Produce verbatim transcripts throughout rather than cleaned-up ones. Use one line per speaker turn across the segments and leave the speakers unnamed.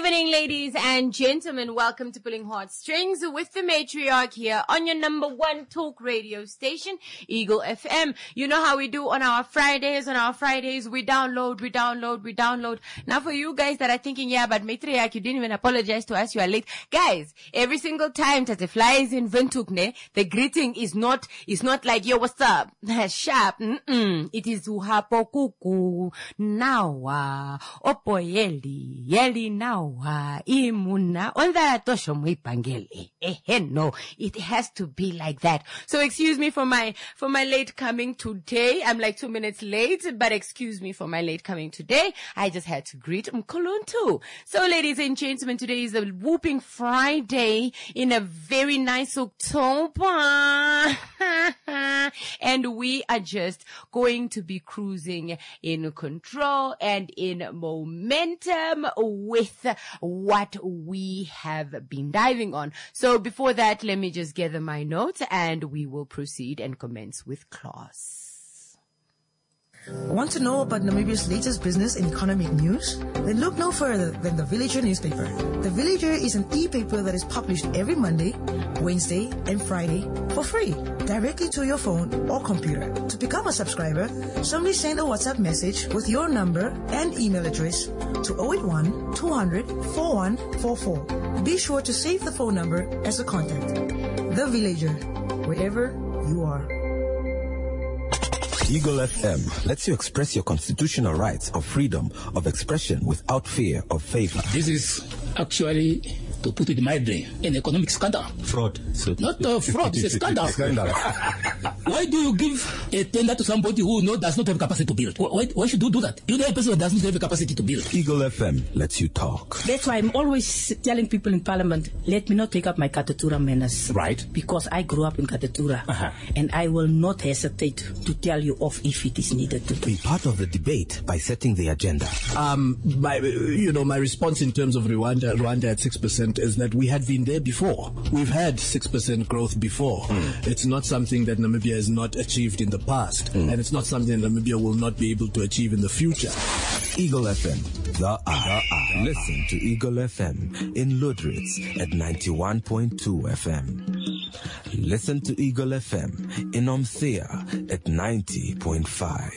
evening, ladies and gentlemen. Welcome to Pulling Heartstrings with the matriarch here on your number one talk radio station, Eagle F M. You know how we do on our Fridays. On our Fridays, we download, we download, we download. Now for you guys that are thinking, yeah, but matriarch, you didn't even apologize to us, you are late. Guys, every single time that the flies in Ventukne, the greeting is not, is not like, yo, what's up? Sharp. Mm-mm. It is uhapo kuku. Nawa. Opo yeli. Yeli nawa. Imuna. Onda tosho muipangele. Eh, no. It has to be like that. So excuse me for my, for my late coming today. I'm like two minutes late, but excuse me for my late coming today. I just had to greet Mkuluntu. So ladies and gentlemen, today is a whooping Friday in a very nice October. And we are just going to be cruising in control and in momentum with what we have been diving on. So before that, let me just gather my notes and we will proceed and commence with class.
Want to know about Namibia's latest business and economic news? Then look no further than The Villager newspaper. The Villager is an e-paper that is published every Monday, Wednesday, and Friday for free, directly to your phone or computer. To become a subscriber, simply send a WhatsApp message with your number and email address to zero eight one, two hundred, forty-one forty-four. Be sure to save the phone number as a contact. The Villager, wherever you are.
Eagle F M lets you express your constitutional rights of freedom of expression without fear of favor.
This is actually, to put it mildly, an economic scandal.
Fraud. So
Not a fraud, it's a scandal.
Scandal.
Why do you give a tender to somebody who no, does not have capacity to build? Why, why should you do that? You know a person who does not have the capacity to build.
Eagle F M lets you talk.
That's why I'm always telling people in Parliament, let me not take up my Katatura manners.
Right.
Because I grew up in Katatura.
Uh-huh.
And I will not hesitate to tell you off if it is needed to.
Be part of the debate by setting the agenda.
Um, my, you know, my response in terms of Rwanda, Rwanda at six percent is that we had been there before. We've had six percent growth before. Mm. It's not something that Namibia has not achieved in the past. Mm. And it's not something that Namibia will not be able to achieve in the future.
Eagle F M, the R. Listen to Eagle F M in Ludritz at ninety-one point two F M. Listen to Eagle F M in Omthea at ninety point five.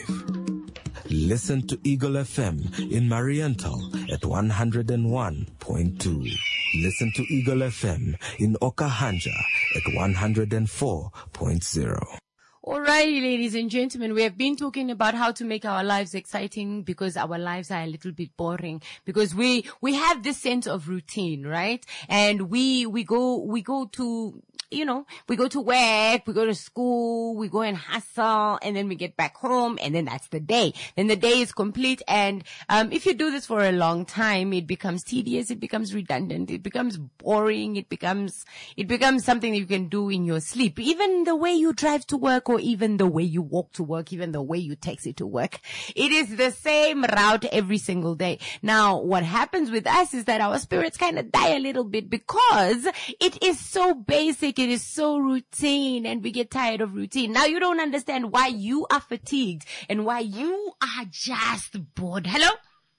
Listen to Eagle F M in Mariental at one hundred one point two. Listen to Eagle F M in Okahanja at one hundred four point zero.
Alrighty, ladies and gentlemen, we have been talking about how to make our lives exciting because our lives are a little bit boring because we, we have this sense of routine, right? And we, we go, we go to, you know, we go to work, we go to school, we go and hustle, and then we get back home, and then that's the day. Then the day is complete, and um if you do this for a long time, it becomes tedious, it becomes redundant, it becomes boring, it becomes, it becomes something that you can do in your sleep. Even the way you drive to work, or even the way you walk to work, even the way you taxi to work. It is the same route every single day. Now, what happens with us is that our spirits kind of die a little bit because it is so basic. It is so routine and we get tired of routine. Now you don't understand why you are fatigued and why you are just bored. Hello?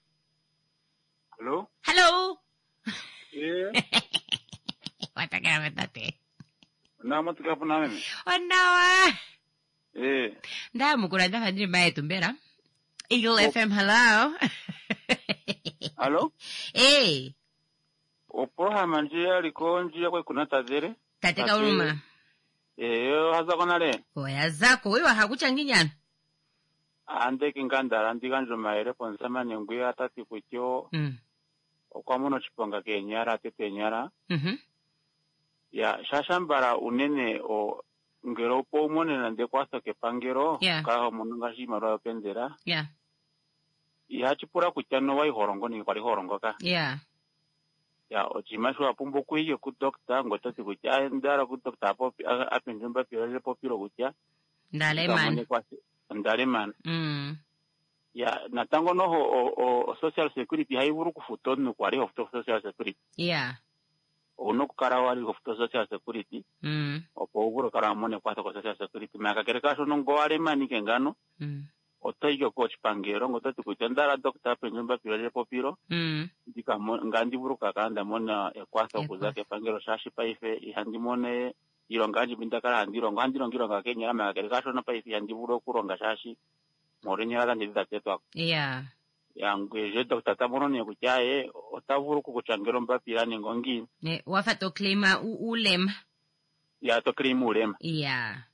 Hello?
Hello?
Yeah.
What a guy with that day.
Na matuka po namin.
Oh, now,
Eh.
da mo kura da hadri ba tumbera? Eagle F M, hello?
Hello?
Hey.
Opo hamanjia likonjia kwa kuna tazere.
Katika uruma.
Eh, haza kona le.
Oya zako, wewe hakuchanginyana.
Ande kinganda andi kanjo maere ponsama nyongwe atati kucho.
Mm.
Okwa mono chiponga kenyara tete nyara.
Mhm.
Ya shashambara unene o ngero po mone nande kwaso ke pangero
Yeah.
ka mununga shi maro pendera.
Yeah.
Ya chipura kuchano wai horongo ni kwali horongo ka.
Yeah.
Ya ochimasho apumbo kuiyo ku doctor ngotati kucha ndara ku doctor apo apinjumba piro popiro kucha.
Ndale man.
Ndale man.
Mm.
Ya natango no o, o social security haiburu kufuto no kwali of social security.
Yeah.
Ono kukarawali of social security.
Mm.
Opo uguru karamone kwa social security maka kereka so no goale mani kengano.
Mm.
otoyo coach pangero ngotati kutendara doctor penjumba pilale popiro
Mm.
ndika ngandi buruka kanda mona ekwasa
Ekwa.
kuzake pangero shashi paife ihandimone irongaji bindakara handiro ngandiro ngiro ngakenya kama akerikasho na paife handiburo kuronga shashi morenyera kandi datetwa
Yeah.
yangweje doctor tamono ne kuchaye otavuru kukuchangero mbapira ningongi
Ne wafa to claima u ulem.
ya to krimulem
Yeah.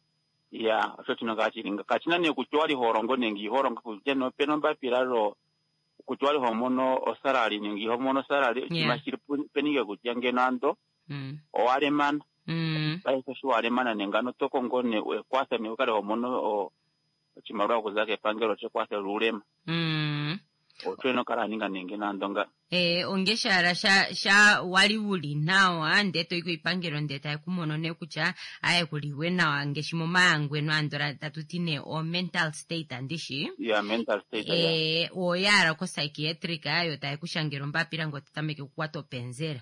ya so tinongachi ringa kachina ne kuchwali horongo nengi horongo kujeno peno mbapira ro kuchwali homono osarali nengi homono sarali
Yeah.
mashiri penige kujange nando
Mm.
oareman
Mm.
baisa shu aremana nengano toko ngone kwasa ne ukale homono o chimarwa kuzake pangero che kwasa rulem
Mm.
otweno kala ninga nenge nandonga
Eh, ongeshara sha sha waliwuli nawa ndeto iko ipangiro ndeta yakumonone kucha aye kuliwe nawa ngeshimo mangwe no andora tatutine o mental state andishi.
ya mental state ya
Eh, o yara ko psychiatric ayo taye kushangiro mbapira ngo tatameke kwato penzera.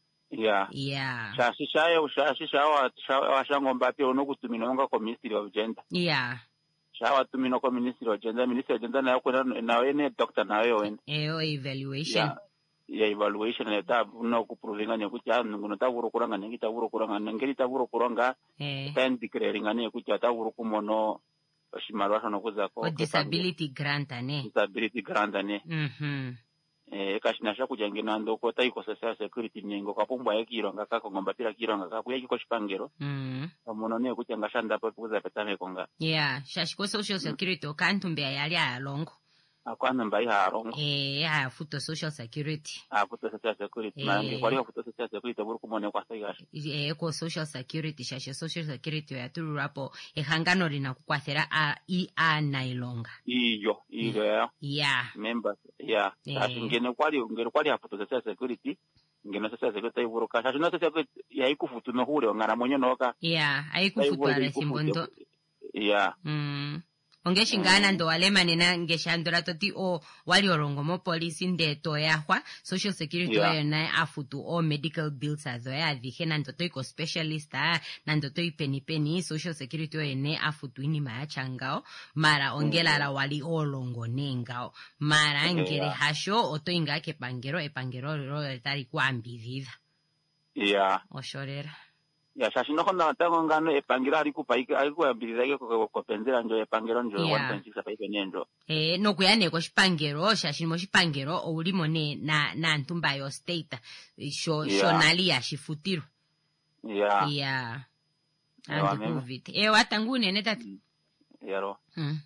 ya
Yeah.
shashi shayo shashi shawa shawa shango mbapi ono kutumina nga ko ministry of gender
Yeah.
shawa tumina ko ministry of gender ministry of gender nayo kuna nawe ne doctor nayo wen
Eh, o evaluation.
ya ya evaluation ne ta no kuprovinga ne kucha nguno ta vuro kuranga ne kita vuro kuranga ngeli ta vuro kuranga
Eh.
ten declare ngane kucha ta vuro kumono shimarwa sono kuzako
O disability grant ane.
disability grant ne
Mhm.
eh kashina sha kujange nando ko ta iko social security nengo kapumbwa yakiro ngaka ko ngomba pira kiro ngaka kuya ko shipangero
Mm.
omono ne kucha ngashanda pa kuza petame konga
Yeah, shashiko social security okantumbe yali alongo.
akwana mbai harongo
Eh, ya futo social security.
aputo social security
Eh.
mangi kwali aputo social security buru kumone kwa saiga
Eh, ko social security shashe social security ya turu rapo ehangano lina kukwathera a i a nailonga.
iyo iyo ya
Yeah.
members ya
Eh.
kasi ngene kwali ngene kwali aputo social security ngene social security buru ka kasi no social security ya ikufutu no hure ngara monyo noka
Yeah, aikufutwara simbondo.
ya
Mm. Ongeshingana ndo walemane na ngeshandora toti o wali orongo mo police ndeto yahwa social security
Yeah.
yeah. na afutu o medical bills azo ya dije na ndoto iko specialist a na ndoto ipeni peni social security ene afutu ini maya changao mara ongela la wali olongo nengao mara ngere
Yeah.
hasho oto ingake pangero e pangero ro tari kwambi viva
ya
oshorera.
ya shashi no konda tango ngano epangira ari kupaika ari kuambiriza ko ko pendera njo epangiro njo
Yeah.
one point six pa ipenenjo
Eh, no kuyane ko shipangero shashimo shipangero ulimo ne na na ntumba yo state sho
Yeah.
sho nali ya shifutiro
ya
yeah
Ewa,
and
mema.
covid eh watangune ne tati.
yaro
Hmm.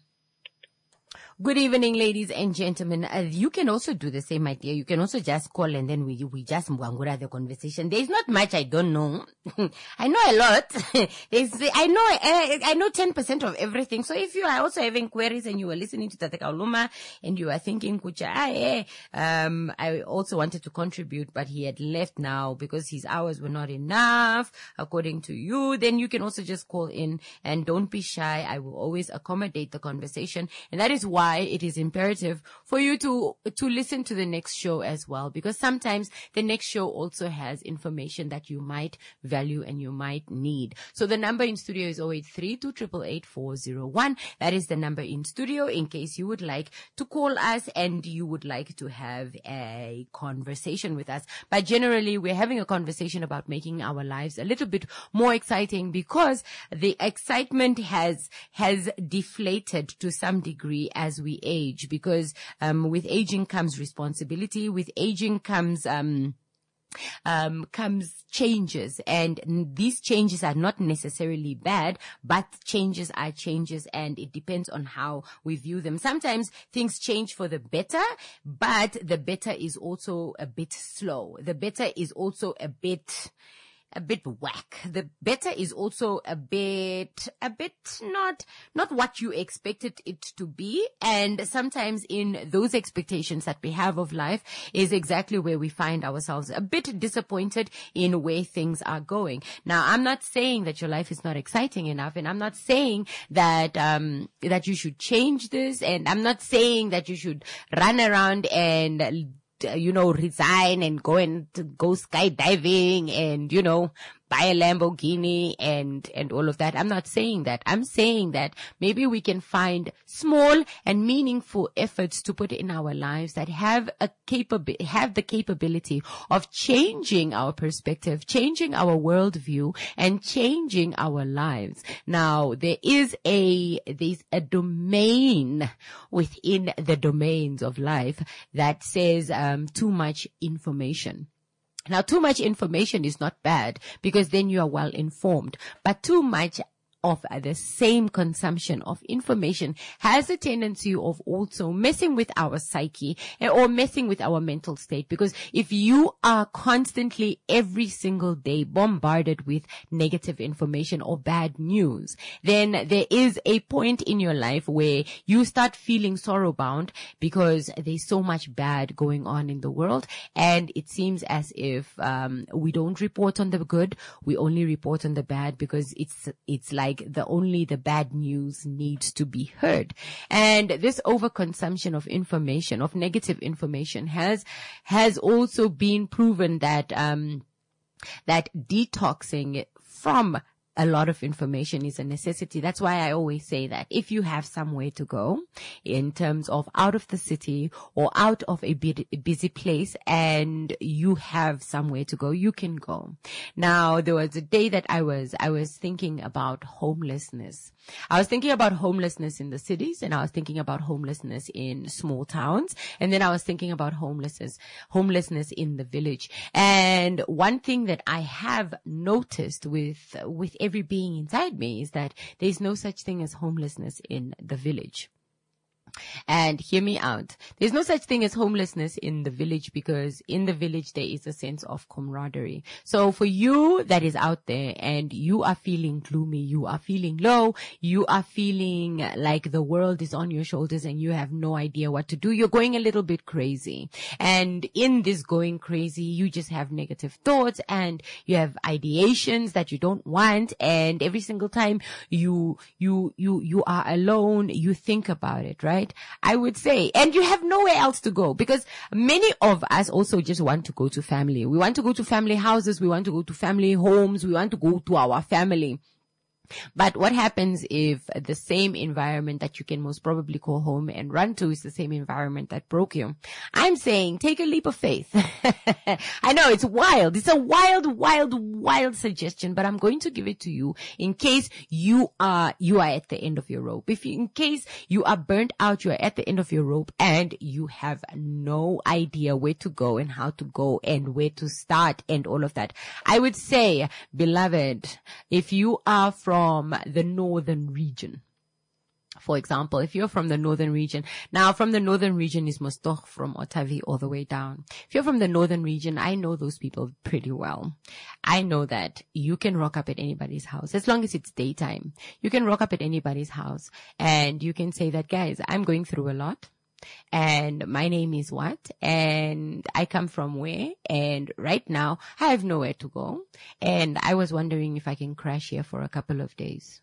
Good evening, ladies and gentlemen. Uh, you can also do the same idea. You can also just call and then we we just mwangura the conversation. There's not much I don't know. I know a lot. There's, I know uh, I know ten percent of everything. So if you are also having queries and you were listening to Tateka Uluma and you are thinking, Kucha, ah, eh, um, I also wanted to contribute, but he had left now because his hours were not enough, according to you, then you can also just call in and don't be shy. I will always accommodate the conversation. And that is why it is imperative for you to to listen to the next show as well, because sometimes the next show also has information that you might value and you might need. So the number in studio is zero eight three, two eight eight, four zero one. That is the number in studio in case you would like to call us and you would like to have a conversation with us. But generally, we're having a conversation about making our lives a little bit more exciting, because the excitement has has deflated to some degree as we age, because um, with aging comes responsibility. With aging comes um, um, comes changes, and n- these changes are not necessarily bad, but changes are changes, and it depends on how we view them. Sometimes things change for the better, but the better is also a bit slow. The better is also a bit a bit whack. The better is also a bit, a bit not, not what you expected it to be. And sometimes in those expectations that we have of life is exactly where we find ourselves a bit disappointed in where things are going. Now, I'm not saying that your life is not exciting enough, and I'm not saying that, um, that you should change this, and I'm not saying that you should run around and you know, resign and go and to go skydiving and, you know, buy a Lamborghini and, and all of that. I'm not saying that. I'm saying that maybe we can find small and meaningful efforts to put in our lives that have a capab- have the capability of changing our perspective, changing our worldview, and changing our lives. Now, there is a, there's a domain within the domains of life that says, um, too much information. Now, too much information is not bad because then you are well informed, but too much of the same consumption of information has a tendency of also messing with our psyche or messing with our mental state. Because if you are constantly every single day bombarded with negative information or bad news, then there is a point in your life where you start feeling sorrow bound because there's so much bad going on in the world, and it seems as if um we don't report on the good, we only report on the bad because it's it's like Like the only the bad news needs to be heard. And this overconsumption of information, of negative information, has has also been proven that um that detoxing from a lot of information is a necessity. That's why I always say that if you have somewhere to go in terms of out of the city or out of a busy place and you have somewhere to go, you can go. Now, there was a day that I was, I was thinking about homelessness. I was thinking about homelessness in the cities, and I was thinking about homelessness in small towns. And then I was thinking about homelessness, homelessness in the village. And one thing that I have noticed with, with every being inside me is that there's no such thing as homelessness in the village. And hear me out. There's no such thing as homelessness in the village because in the village there is a sense of camaraderie. So for you that is out there and you are feeling gloomy, you are feeling low, you are feeling like the world is on your shoulders and you have no idea what to do, you're going a little bit crazy. And in this going crazy, you just have negative thoughts and you have ideations that you don't want. And every single time you, you, you, you are alone, you think about it, right? I would say, and you have nowhere else to go because many of us also just want to go to family. We want to go to family houses. We want to go to family homes. We want to go to our family. But what happens if the same environment that you can most probably call home and run to is the same environment that broke you? I'm saying take a leap of faith. I know it's wild. It's a wild, wild, wild suggestion, but I'm going to give it to you in case you are, you are at the end of your rope. If you, in case you are burnt out, you are at the end of your rope and you have no idea where to go and how to go and where to start and all of that. I would say, beloved, if you are from From the northern region. For example, if you're from the northern region, now from the northern region is Mostoch from Otavi all the way down. If you're from the northern region, I know those people pretty well. I know that you can rock up at anybody's house as long as it's daytime. You can rock up at anybody's house and you can say that, guys, I'm going through a lot. And my name is what? And I come from where? And right now I have nowhere to go. And I was wondering if I can crash here for a couple of days.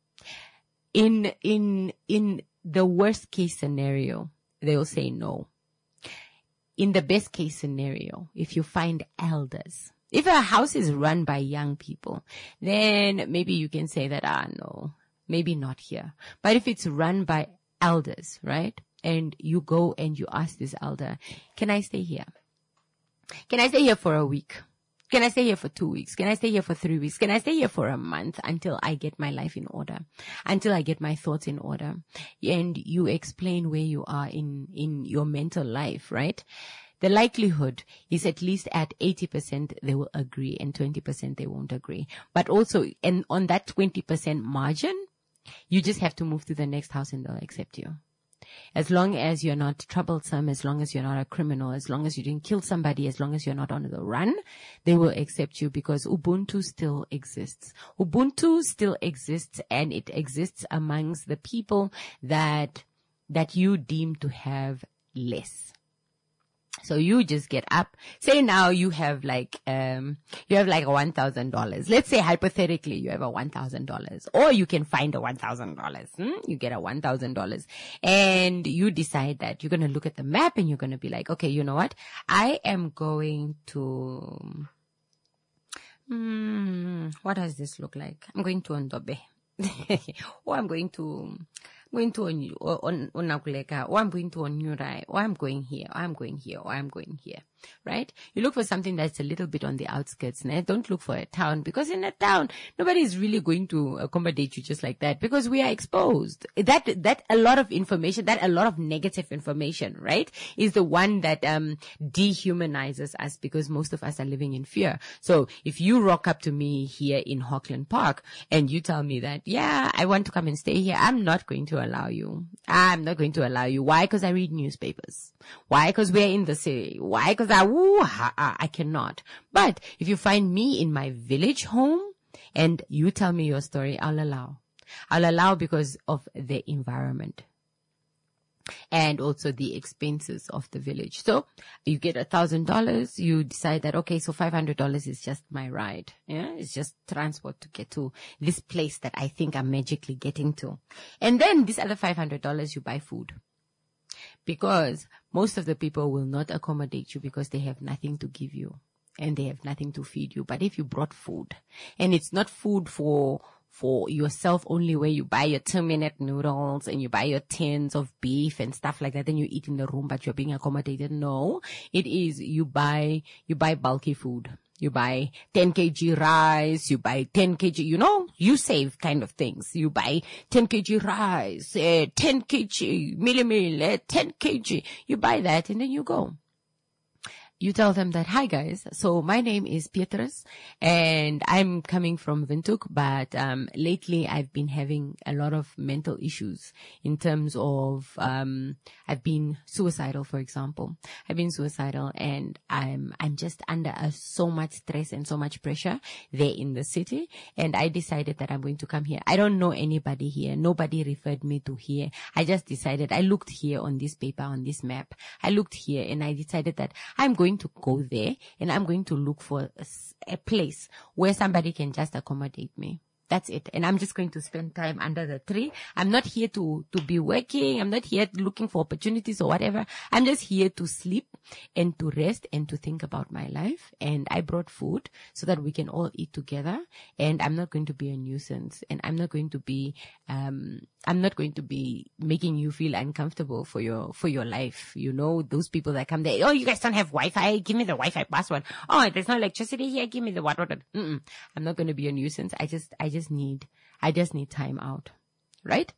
In, in, in the worst case scenario, they'll say no. In the best case scenario, if you find elders, if a house is run by young people, then maybe you can say that, ah, no, maybe not here. But if it's run by elders, right? And you go and you ask this elder, can I stay here? Can I stay here for a week? Can I stay here for two weeks? Can I stay here for three weeks? Can I stay here for a month until I get my life in order? Until I get my thoughts in order? And you explain where you are in, in your mental life, right? The likelihood is at least at eighty percent they will agree and twenty percent they won't agree. But also, and on that twenty percent margin, you just have to move to the next house and they'll accept you. As long as you're not troublesome, as long as you're not a criminal, as long as you didn't kill somebody, as long as you're not on the run, they will accept you because Ubuntu still exists. Ubuntu still exists and it exists amongst the people that, that you deem to have less. So you just get up. Say now you have like, um, you have like a one thousand dollars. Let's say hypothetically you have a one thousand dollars, or you can find a one thousand dollars. Hmm? You get a one thousand dollars and you decide that you're going to look at the map and you're going to be like, okay, you know what? I am going to Hmm, what does this look like? I'm going to Ondobe. Or I'm going to, going to on, on, on Nakuleka, or I'm going to Onyurai, or I'm going here, or I'm going here, or I'm going here, right? You look for something that's a little bit on the outskirts. Né? Don't look for a town, because in a town, nobody is really going to accommodate you just like that, because we are exposed. That, that a lot of information, that a lot of negative information, right, is the one that, um, dehumanizes us, because most of us are living in fear. So if you rock up to me here in Hockland Park and you tell me that, yeah, I want to come and stay here, I'm not going to allow you. I'm not going to allow you. Why? Because I read newspapers. Why? Because we're in the city. Why? Because I, woo, ha, ha, I cannot. But if you find me in my village home and you tell me your story, I'll allow. I'll allow because of the environment and also the expenses of the village. So you get a thousand dollars. You decide that, okay, so five hundred dollars is just my ride. Yeah. It's just transport to get to this place that I think I'm magically getting to. And then this other five hundred dollars, you buy food, because most of the people will not accommodate you because they have nothing to give you and they have nothing to feed you. But if you brought food, and it's not food for for yourself only, where you buy your two-minute noodles and you buy your tins of beef and stuff like that, then you eat in the room, but you're being accommodated. No, it is you buy, you buy bulky food. You buy ten kilograms rice, you buy ten kilograms, you know, you save kind of things. You buy ten kilograms rice, uh, ten kilograms millimil, uh, ten kilograms. You buy that and then you go. You tell them that, hi guys, so my name is Petrus and I'm coming from Windhoek, but um lately I've been having a lot of mental issues in terms of, um I've been suicidal, for example. I've been suicidal and I'm, I'm just under uh, so much stress and so much pressure there in the city. And I decided that I'm going to come here. I don't know anybody here. Nobody referred me to here. I just decided, I looked here on this paper, on this map. I looked here and I decided that I'm going to go there and I'm going to look for a, a place where somebody can just accommodate me. That's it. And I'm just going to spend time under the tree. I'm not here to, to be working. I'm not here looking for opportunities or whatever. I'm just here to sleep and to rest and to think about my life. And I brought food so that we can all eat together. And I'm not going to be a nuisance. And I'm not going to be, um, I'm not going to be making you feel uncomfortable for your, for your life. You know, those people that come there, oh, you guys don't have Wi-Fi? Give me the Wi-Fi password. Oh, there's no electricity here. Give me the what, what, what. Mm-mm. I'm not going to be a nuisance. I just, I just need, I just need time out, right?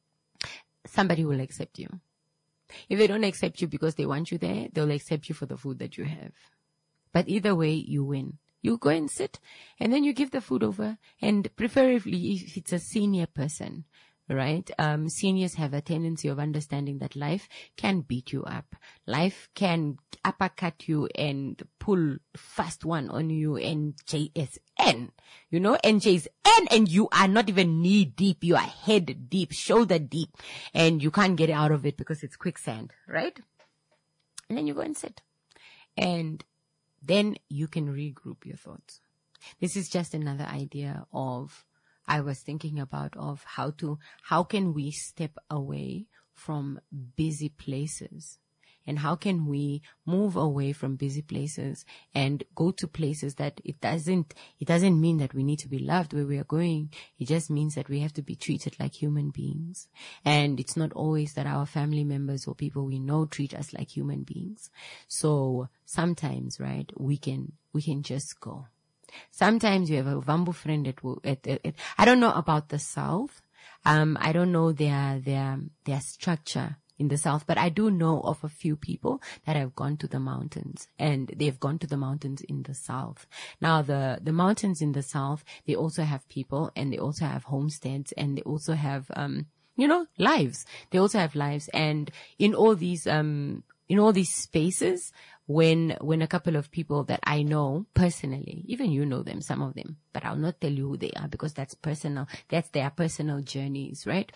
Somebody will accept you. If they don't accept you because they want you there, they'll accept you for the food that you have. But either way, you win. You go and sit and then you give the food over, and preferably if it's a senior person, right? Um, seniors have a tendency of understanding that life can beat you up. Life can uppercut you and pull fast one on you and J S N, you know, and J S N, and you are not even knee deep. You are head deep, shoulder deep, and you can't get out of it because it's quicksand, right? And then you go and sit, and then you can regroup your thoughts. This is just another idea of, I was thinking about of how to, how can we step away from busy places, and how can we move away from busy places and go to places that it doesn't, it doesn't mean that we need to be loved where we are going. It just means that we have to be treated like human beings. And it's not always that our family members or people we know treat us like human beings. So sometimes, right, we can, we can just go. Sometimes you have a Vambu friend at, at, at, at, I don't know about the South. Um, I don't know their, their, their structure in the South, but I do know of a few people that have gone to the mountains, and they've gone to the mountains in the South. Now, the, the mountains in the South, they also have people, and they also have homesteads, and they also have, um, you know, lives. They also have lives. And in all these, um, in all these spaces, when, when a couple of people that I know personally, even you know them, some of them, but I'll not tell you who they are because that's personal. That's their personal journeys, right?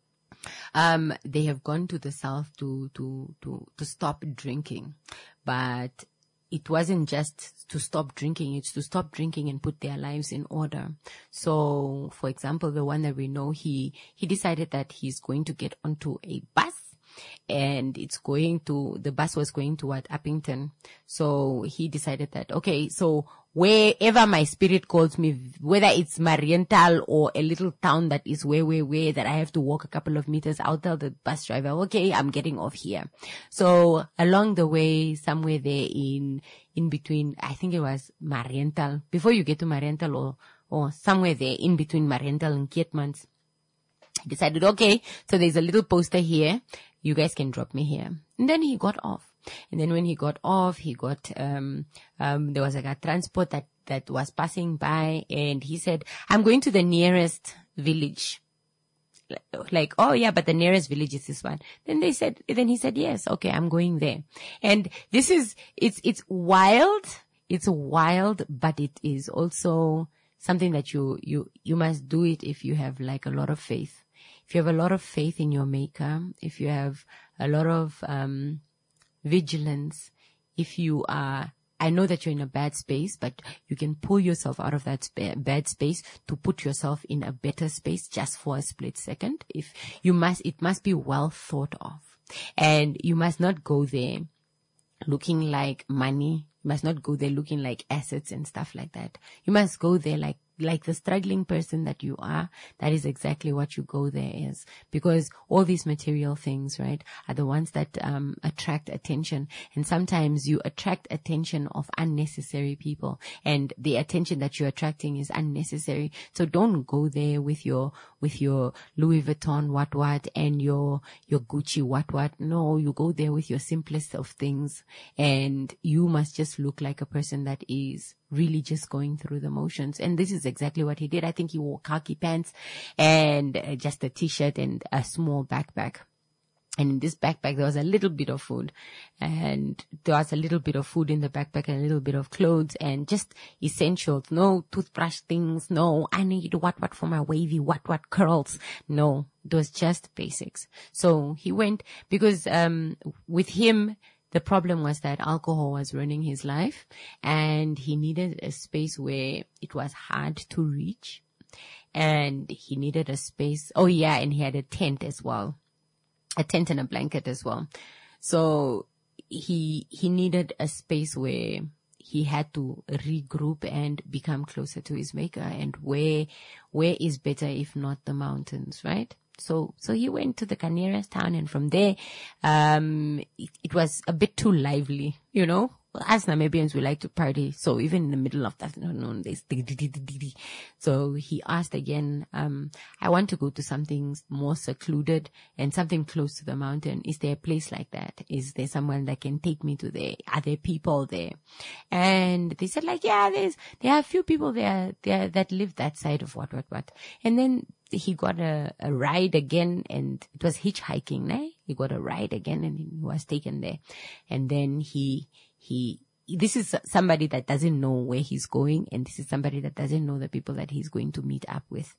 Um, they have gone to the South to, to, to, to stop drinking, but it wasn't just to stop drinking. It's to stop drinking and put their lives in order. So, for example, the one that we know, he, he decided that he's going to get onto a bus. And it's going to, the bus was going toward Uppington. So he decided that, okay, so wherever my spirit calls me, whether it's Mariental or a little town that is way, way, way that I have to walk a couple of meters, I'll tell the bus driver, okay, I'm getting off here. So along the way, somewhere there in, in between, I think it was Mariental, before you get to Mariental or, or somewhere there in between Mariental and Keetmans, I decided, okay, so there's a little poster here. You guys can drop me here. And then he got off. And then when he got off, he got, um, um, there was like a transport that, that was passing by, and he said, I'm going to the nearest village. Like, oh yeah, but the nearest village is this one. Then they said, then he said, yes, okay, I'm going there. And this is, it's, it's wild. It's wild, but it is also something that you, you, you must do it if you have like a lot of faith. If you have a lot of faith in your maker, if you have a lot of, um, vigilance, if you are, I know that you're in a bad space, but you can pull yourself out of that sp- bad space to put yourself in a better space just for a split second. If you must, it must be well thought of, and you must not go there looking like money. You must not go there looking like assets and stuff like that. You must go there like like the struggling person that you are. That is exactly what you go there as, because all these material things, right, are the ones that um attract attention. And sometimes you attract attention of unnecessary people, and the attention that you're attracting is unnecessary. So don't go there with your with your Louis Vuitton what what and your your Gucci what what. No, you go there with your simplest of things, and you must just look like a person that is really just going through the motions. And this is exactly what he did. I think he wore khaki pants and uh, just a t-shirt and a small backpack. And in this backpack, there was a little bit of food, and there was a little bit of food in the backpack and a little bit of clothes and just essentials. No toothbrush things. No, I need what, what for my wavy, what, what curls. No, it was just basics. So he went because, um, with him, the problem was that alcohol was ruining his life, and he needed a space where it was hard to reach, and he needed a space. Oh yeah. And he had a tent as well, a tent and a blanket as well. So he, he needed a space where he had to regroup and become closer to his maker. And where, where is better if not the mountains, right? So, so he went to the nearest town, and from there, um, it, it was a bit too lively, you know. As Namibians, we like to party. So even in the middle of the afternoon, there's so he asked again, um, I want to go to something more secluded and something close to the mountain. Is there a place like that? Is there someone that can take me to there? Are there people there? And they said like, yeah, there's, there are a few people there, there that live that side of what, what, what. And then he got a, a ride again, and it was hitchhiking, né? He got a ride again, and he was taken there. And then he, he, this is somebody that doesn't know where he's going, and this is somebody that doesn't know the people that he's going to meet up with.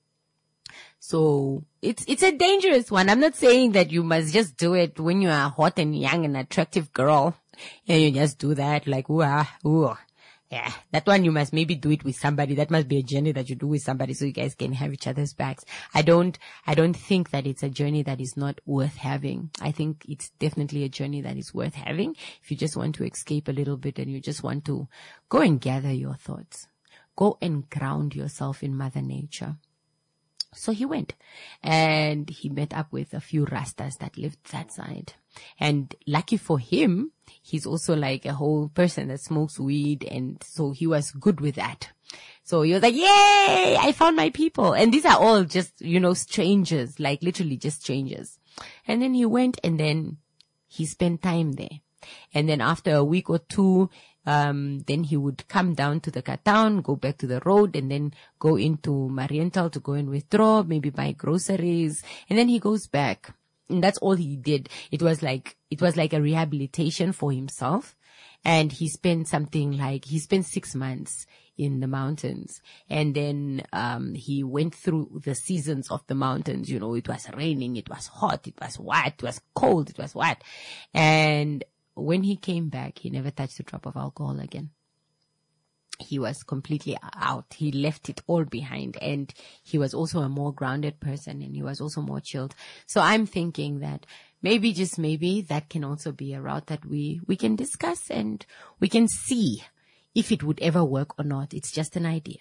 So it's, it's a dangerous one. I'm not saying that you must just do it when you are hot and young and attractive girl, and you just do that like, ooh, ah, ooh. Yeah, that one you must maybe do it with somebody. That must be a journey that you do with somebody so you guys can have each other's backs. I don't, I don't think that it's a journey that is not worth having. I think it's definitely a journey that is worth having if you just want to escape a little bit and you just want to go and gather your thoughts. Go and ground yourself in Mother Nature. So he went, and he met up with a few Rastas that lived that side. And lucky for him, he's also like a whole person that smokes weed, and so he was good with that. So he was like, yay, I found my people. And these are all just, you know, strangers, like literally just strangers. And then he went, and then he spent time there. And then after a week or two, Um, then he would come down to the town, go back to the road, and then go into Mariental to go and withdraw, maybe buy groceries, and then he goes back. And that's all he did. It was like, it was like a rehabilitation for himself. And he spent something like, he spent six months in the mountains. And then, um, he went through the seasons of the mountains. You know, it was raining, it was hot, it was wet, it was cold, it was wet. And when he came back, he never touched a drop of alcohol again. He was completely out. He left it all behind, and he was also a more grounded person, and he was also more chilled. So I'm thinking that maybe, just maybe, that can also be a route that we, we can discuss, and we can see if it would ever work or not. It's just an idea.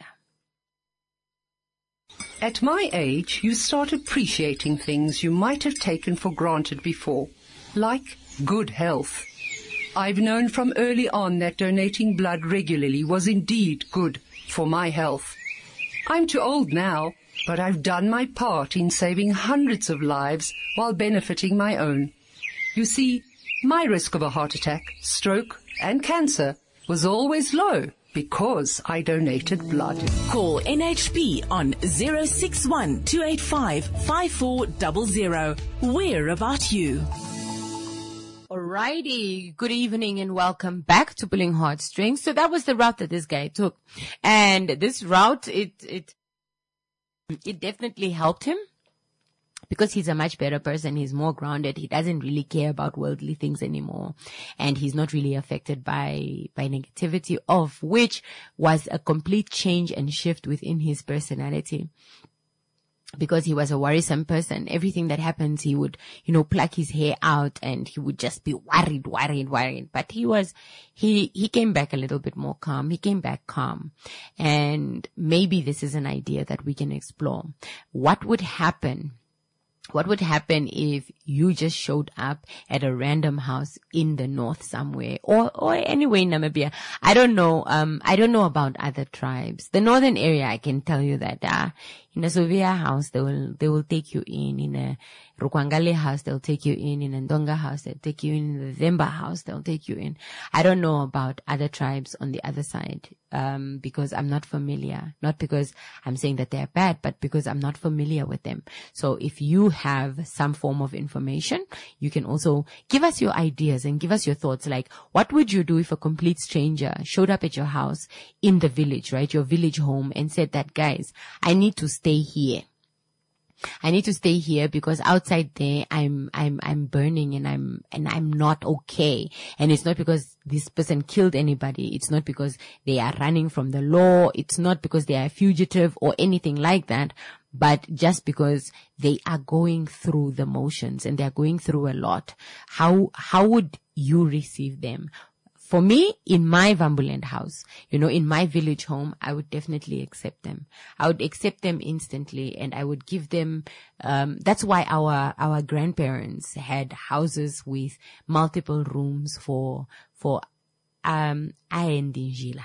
At my age, you start appreciating things you might have taken for granted before, like good health. I've known from early on that donating blood regularly was indeed good for my health. I'm too old now, but I've done my part in saving hundreds of lives while benefiting my own. You see, my risk of a heart attack, stroke, and cancer was always low because I donated blood.
Call N H P on zero six one, two eight five, five four zero zero. We're about you.
Alrighty, good evening and welcome back to Pulling Heartstrings. So that was the route that this guy took. And this route, it, it, it definitely helped him because he's a much better person. He's more grounded. He doesn't really care about worldly things anymore. And he's not really affected by, by negativity, of which was a complete change and shift within his personality. Because he was a worrisome person. Everything that happens, he would, you know, pluck his hair out and he would just be worried, worried, worried. But he was, he, he came back a little bit more calm. He came back calm. And maybe this is an idea that we can explore. What would happen? What would happen if you just showed up at a random house in the north somewhere or, or anywhere in Namibia? I don't know. Um, I don't know about other tribes. The northern area, I can tell you that, uh, in a Sovia house, they will, they will take you in. In a Rukwangale house, they'll take you in. In a Ndonga house, they'll take you in. In the Zemba house, they'll take you in. I don't know about other tribes on the other side, um, because I'm not familiar. Not because I'm saying that they're bad, but because I'm not familiar with them. So if you have some form of information, you can also give us your ideas and give us your thoughts. Like, what would you do if a complete stranger showed up at your house in the village, right? Your village home, and said that, guys, I need to stay here. I need to stay here because outside there I'm, I'm, I'm burning and I'm, and I'm not okay. And it's not because this person killed anybody. It's not because they are running from the law. It's not because they are a fugitive or anything like that, but just because they are going through the motions and they are going through a lot. How, how would you receive them? For me, in my Vambuland house, you know, in my village home, I would definitely accept them. I would accept them instantly and I would give them, um, that's why our, our grandparents had houses with multiple rooms for, for, um, Aendinjila,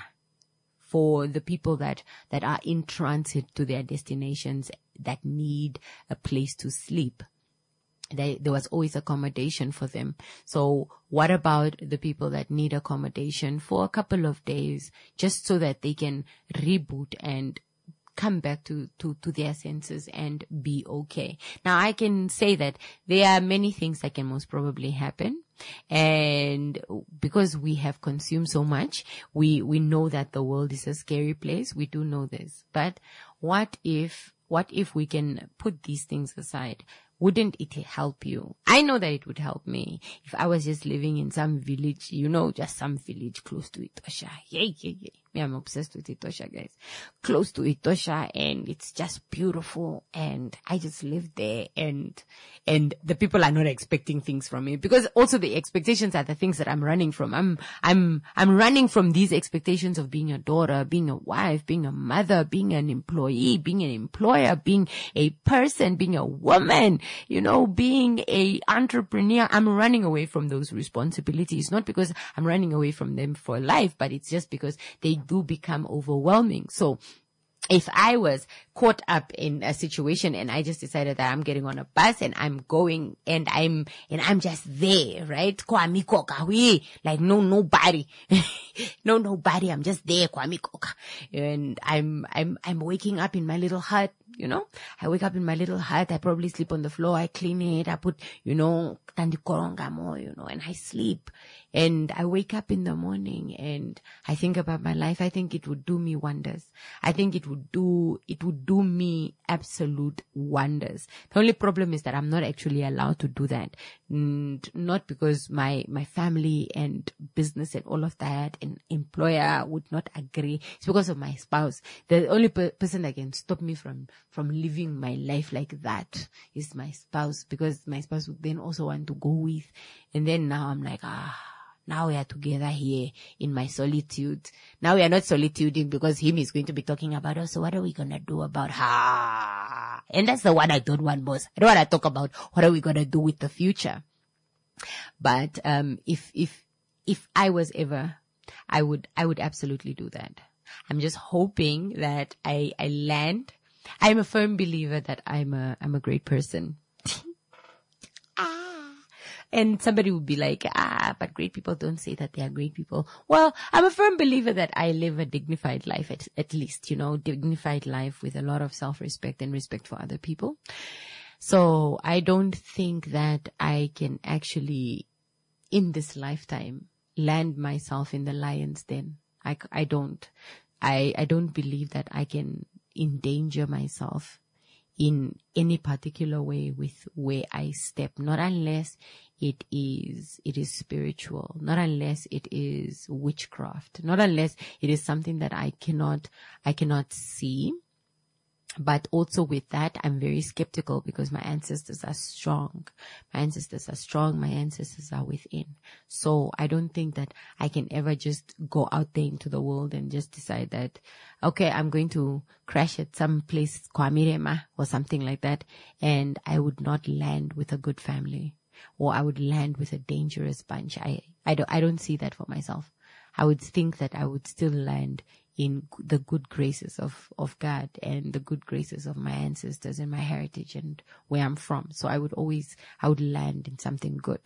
for the people that, that are in transit to their destinations that need a place to sleep. They, there was always accommodation for them. So what about the people that need accommodation for a couple of days just so that they can reboot and come back to, to, to their senses and be okay? Now, I can say that there are many things that can most probably happen. And because we have consumed so much, we, we know that the world is a scary place. We do know this. But what if, what if we can put these things aside? Wouldn't it help you? I know that it would help me if I was just living in some village, you know, just some village close to Etosha. Yay, yay, yay. Me, I'm obsessed with Etosha, guys. Close to Etosha, and it's just beautiful, and I just live there, and and the people are not expecting things from me, because also the expectations are the things that I'm running from. I'm I'm I'm running from these expectations of being a daughter, being a wife, being a mother, being an employee, being an employer, being a person, being a woman, you know, being a entrepreneur. I'm running away from those responsibilities, not because I'm running away from them for life, but it's just because they do become overwhelming. So if I was caught up in a situation and I just decided that I'm getting on a bus and I'm going and I'm, and I'm just there, right? Like no, nobody, no, nobody. I'm just there. And I'm, I'm, I'm waking up in my little hut. You know, I wake up in my little hut. I probably sleep on the floor. I clean it. I put, you know, tandikorongamo, you know, and I sleep. And I wake up in the morning and I think about my life. I think it would do me wonders. I think it would do, it would do me absolute wonders. The only problem is that I'm not actually allowed to do that. And not because my, my family and business and all of that and employer would not agree. It's because of my spouse. The only per- person that can stop me from, from living my life like that is my spouse, because my spouse would then also want to go with. And then now I'm like, ah, Now we are together here in my solitude. Now we are not solituding because him is going to be talking about, oh, so what are we going to do about her? And that's the one I don't want most. I don't want to talk about what are we going to do with the future. But, um, if, if, if I was ever, I would, I would absolutely do that. I'm just hoping that I, I land. I'm a firm believer that I'm a, I'm a great person. ah. And somebody would be like, ah, but great people don't say that they are great people. Well, I'm a firm believer that I live a dignified life, at, at least, you know, dignified life with a lot of self-respect and respect for other people. So I don't think that I can actually, in this lifetime, land myself in the lion's den. I, I don't. I, I don't believe that I can endanger myself in any particular way with where I step, not unless it is, it is spiritual, not unless it is witchcraft, not unless it is something that I cannot, I cannot see. But also with that, I'm very skeptical because my ancestors are strong. My ancestors are strong. My ancestors are within. So I don't think that I can ever just go out there into the world and just decide that, okay, I'm going to crash at some place, Kwamirema or something like that. And I would not land with a good family, or I would land with a dangerous bunch. I, I don't, I don't see that for myself. I would think that I would still land in the good graces of, of God and the good graces of my ancestors and my heritage and where I'm from. So I would always, I would land in something good.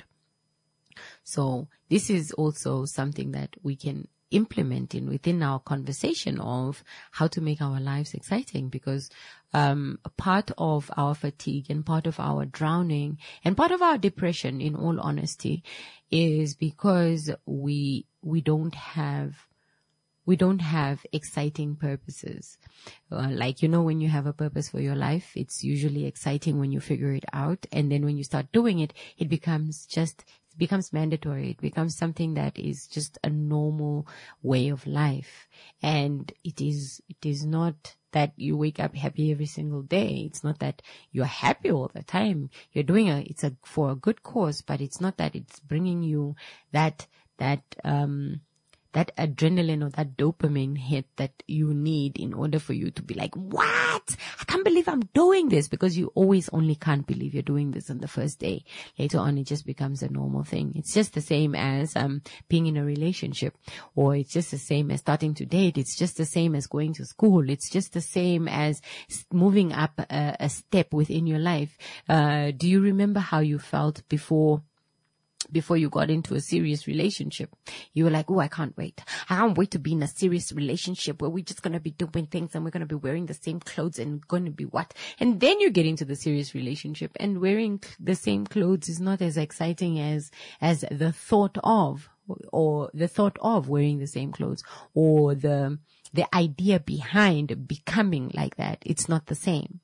So this is also something that we can implement in within our conversation of how to make our lives exciting, because um a part of our fatigue and part of our drowning and part of our depression, in all honesty, is because we we don't have We don't have exciting purposes. Uh, like, you know, when you have a purpose for your life, it's usually exciting when you figure it out. And then when you start doing it, it becomes just, it becomes mandatory. It becomes something that is just a normal way of life. And it is, it is not that you wake up happy every single day. It's not that you're happy all the time. You're doing a, it's a, for a good cause, but it's not that it's bringing you that, that, um, that adrenaline or that dopamine hit that you need in order for you to be like, what? I can't believe I'm doing this, because you always only can't believe you're doing this on the first day. Later on, it just becomes a normal thing. It's just the same as um being in a relationship, or it's just the same as starting to date. It's just the same as going to school. It's just the same as moving up a, a step within your life. Uh, do you remember how you felt before before you got into a serious relationship? You were like, oh, I can't wait. I can't wait to be in a serious relationship where we're just going to be doing things and we're going to be wearing the same clothes and going to be what? And then you get into the serious relationship, and wearing the same clothes is not as exciting as, as the thought of, or the thought of wearing the same clothes, or the, the idea behind becoming like that. It's not the same.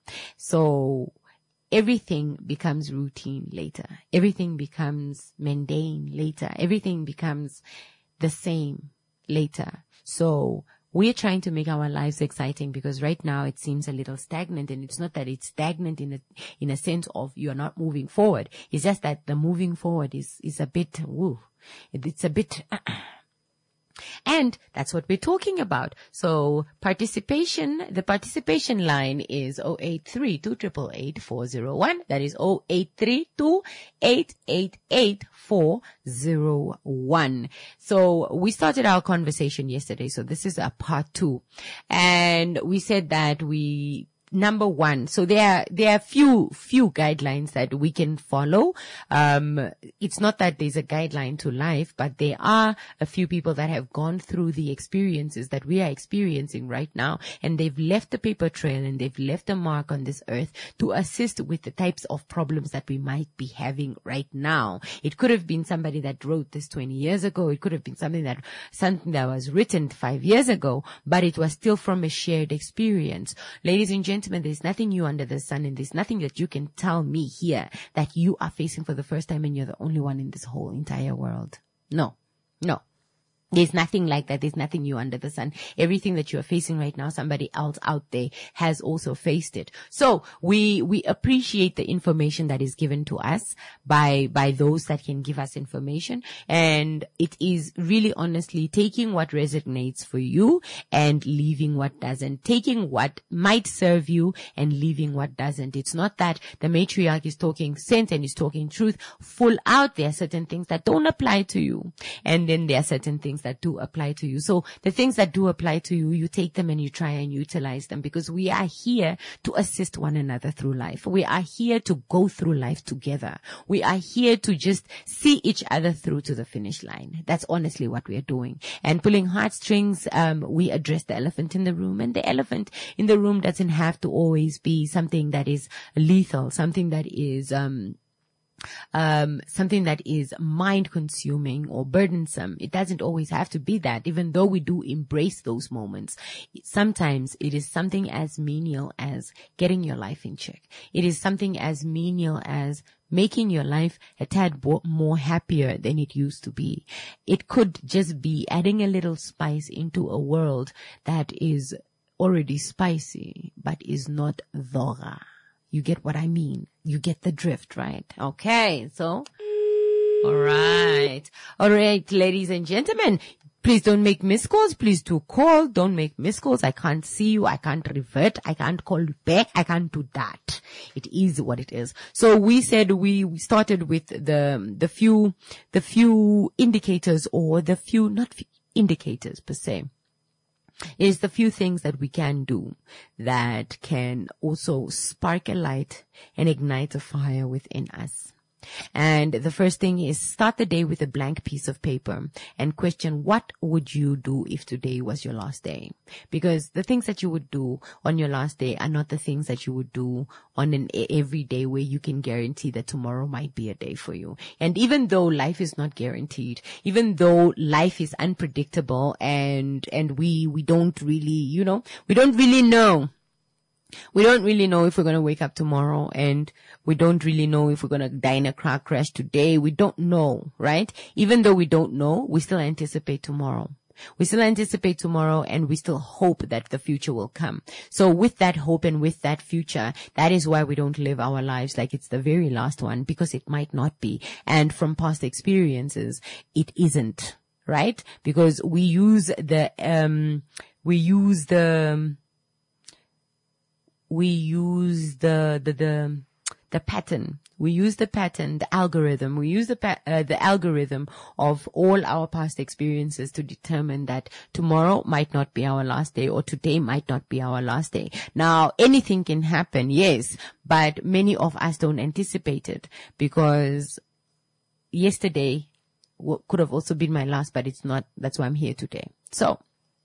So everything becomes routine later. Everything becomes mundane later. Everything becomes the same later. So we're trying to make our lives exciting, because right now it seems a little stagnant, and it's not that it's stagnant in a, in a sense of you're not moving forward. It's just that the moving forward is, is a bit, woo, it's a bit, and that's what we're talking about. So participation, the participation line is zero eight three two eight eight eight four zero one. That is zero eight three two eight eight eight four zero one. So we started our conversation yesterday. So this is a part two. And we said that we, number one, so there are, there are few, few guidelines that we can follow. Um, it's not that there's a guideline to life, but there are a few people that have gone through the experiences that we are experiencing right now, and they've left a paper trail and they've left a mark on this earth to assist with the types of problems that we might be having right now. It could have been somebody that wrote this twenty years ago. It could have been something that, something that was written five years ago, but it was still from a shared experience. Ladies and gentlemen, there's nothing new under the sun, and there's nothing that you can tell me here that you are facing for the first time and you're the only one in this whole entire world. No, no. There's nothing like that. There's nothing new under the sun. Everything that you are facing right now, somebody else out there has also faced it. So we, we appreciate the information that is given to us by, by those that can give us information. And it is really honestly taking what resonates for you and leaving what doesn't. Taking what might serve you and leaving what doesn't. It's not that the matriarch is talking sense and is talking truth full out. There are certain things that don't apply to you. And then there are certain things that do apply to you. So the things that do apply to you, you take them and you try and utilize them, because we are here to assist one another through life. We are here to go through life together. We are here to just see each other through to the finish line. That's honestly what we are doing. And pulling heartstrings, um, we address the elephant in the room, and the elephant in the room doesn't have to always be something that is lethal, something that is, um, Um, something that is mind consuming or burdensome. It doesn't always have to be that, even though we do embrace those moments. Sometimes it is something as menial as getting your life in check. It is something as menial as making your life a tad bo- more happier than it used to be. It could just be adding a little spice into a world that is already spicy, but is not dhora. You get what I mean? You get the drift, right? Okay, so, all right. All right, ladies and gentlemen, please don't make missed calls. Please do call. Don't make missed calls. I can't see you. I can't revert. I can't call you back. I can't do that. It is what it is. So we said we, we started with the, the few, the few indicators, or the few, not few indicators per se. Is the few things that we can do that can also spark a light and ignite a fire within us. And the first thing is start the day with a blank piece of paper and question, what would you do if today was your last day? Because the things that you would do on your last day are not the things that you would do on an everyday where you can guarantee that tomorrow might be a day for you. And even though life is not guaranteed, even though life is unpredictable and, and we, we don't really, you know, we don't really know. We don't really know if we're going to wake up tomorrow, and we don't really know if we're going to die in a car crash today. We don't know, right? Even though we don't know, we still anticipate tomorrow. We still anticipate tomorrow, and we still hope that the future will come. So with that hope and with that future, that is why we don't live our lives like it's the very last one, because it might not be. And from past experiences, it isn't, right? Because we use the, um, we use the, we use the, the, the, the pattern. We use the pattern, the algorithm. We use the, pa- uh, the algorithm of all our past experiences to determine that tomorrow might not be our last day, or today might not be our last day. Now, anything can happen, yes, but many of us don't anticipate it, because yesterday w- could have also been my last, but it's not. That's why I'm here today. So,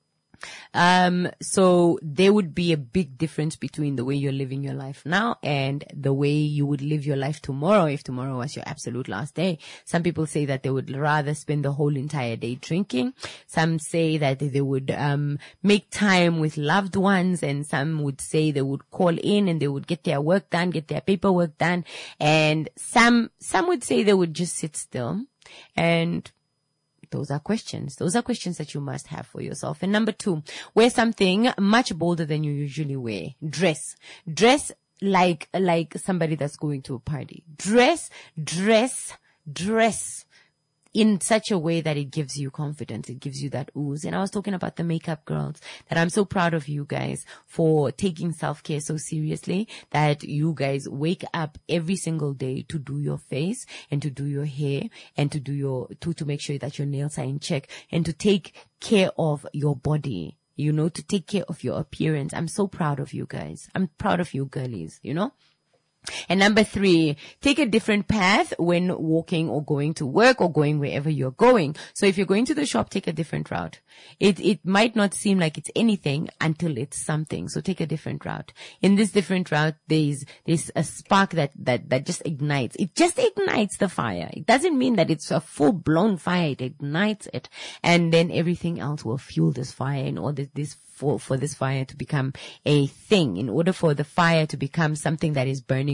Um, so there would be a big difference between the way you're living your life now and the way you would live your life tomorrow if tomorrow was your absolute last day. Some people say that they would rather spend the whole entire day drinking. Some say that they would, um, make time with loved ones, and some would say they would call in and they would get their work done, get their paperwork done. And some, some would say they would just sit still. And those are questions. Those are questions that you must have for yourself. And number two, wear something much bolder than you usually wear. Dress. Dress like, like somebody that's going to a party. Dress, dress, dress in such a way that it gives you confidence. It gives you that ooze. And I was talking about the makeup girls, that I'm so proud of you guys for taking self-care so seriously, that you guys wake up every single day to do your face and to do your hair and to do your, to, to make sure that your nails are in check and to take care of your body, you know, to take care of your appearance. I'm so proud of you guys. I'm proud of you girlies, you know. And number three, take a different path when walking or going to work or going wherever you're going. So if you're going to the shop, take a different route. It, it might not seem like it's anything until it's something. So take a different route. In this different route, there's, there's a spark that, that, that just ignites. It just ignites the fire. It doesn't mean that it's a full blown fire. It ignites it. And then everything else will fuel this fire in order this For, for this fire to become a thing, in order for the fire to become something that is burning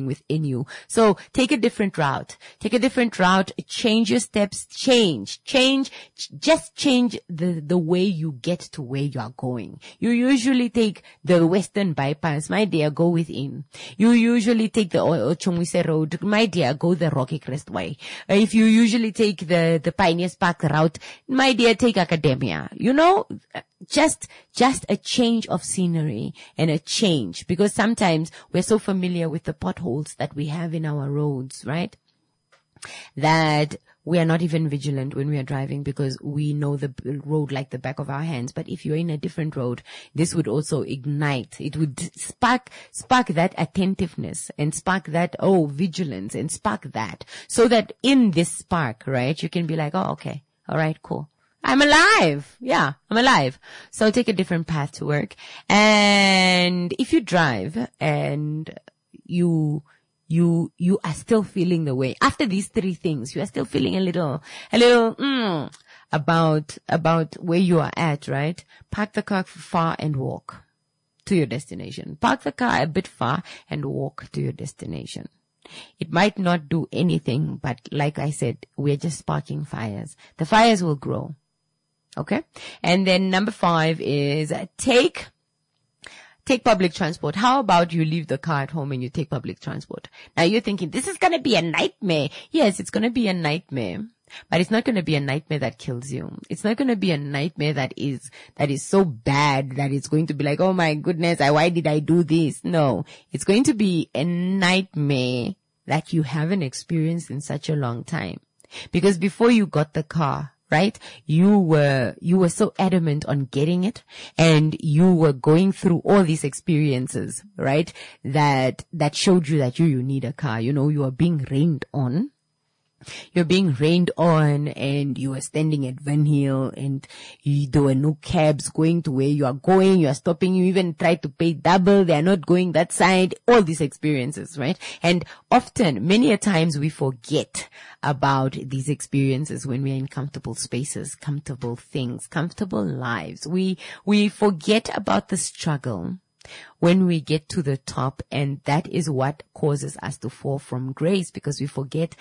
happening within you. So take a different route. Take a different route. Change your steps. Change. Change. Just change the, the way you get to where you are going. You usually take the Western Bypass. My dear, go within. You usually take the Ochongwese Road. My dear, go the Rocky Crest way. If you usually take the, the Pioneers Park route, my dear, take Academia. You know, just, just a change of scenery and a change, because sometimes we're so familiar with the potholes that we have in our roads, right? That we are not even vigilant when we are driving because we know the road like the back of our hands. But if you're in a different road, this would also ignite. It would spark, spark that attentiveness and spark that, oh, vigilance and spark that, so that in this spark, right, you can be like, oh, okay. All right, cool. I'm alive. Yeah, I'm alive. So take a different path to work. And if you drive and you, you, you are still feeling the way after these three things, you are still feeling a little, a little, mm, about, about where you are at, right? Park the car far and walk to your destination. Park the car a bit far and walk to your destination. It might not do anything, but like I said, we're just sparking fires. The fires will grow. Okay. And then number five is take, take public transport. How about you leave the car at home and you take public transport? Now you're thinking, this is going to be a nightmare. Yes, it's going to be a nightmare, but it's not going to be a nightmare that kills you. It's not going to be a nightmare that is, that is so bad that it's going to be like, oh my goodness, I, why did I do this? No, it's going to be a nightmare that you haven't experienced in such a long time. Because before you got the car, right, you were, you were so adamant on getting it, and you were going through all these experiences, right, that, that showed you that you, you need a car. You know, you are being rained on. You're being rained on, and you are standing at Van Hill, and you, there were no cabs going to where you are going. You are stopping. You even tried to pay double. They are not going that side. All these experiences, right? And often, many a times, we forget about these experiences when we are in comfortable spaces, comfortable things, comfortable lives. We, we forget about the struggle when we get to the top, and that is what causes us to fall from grace, because we forget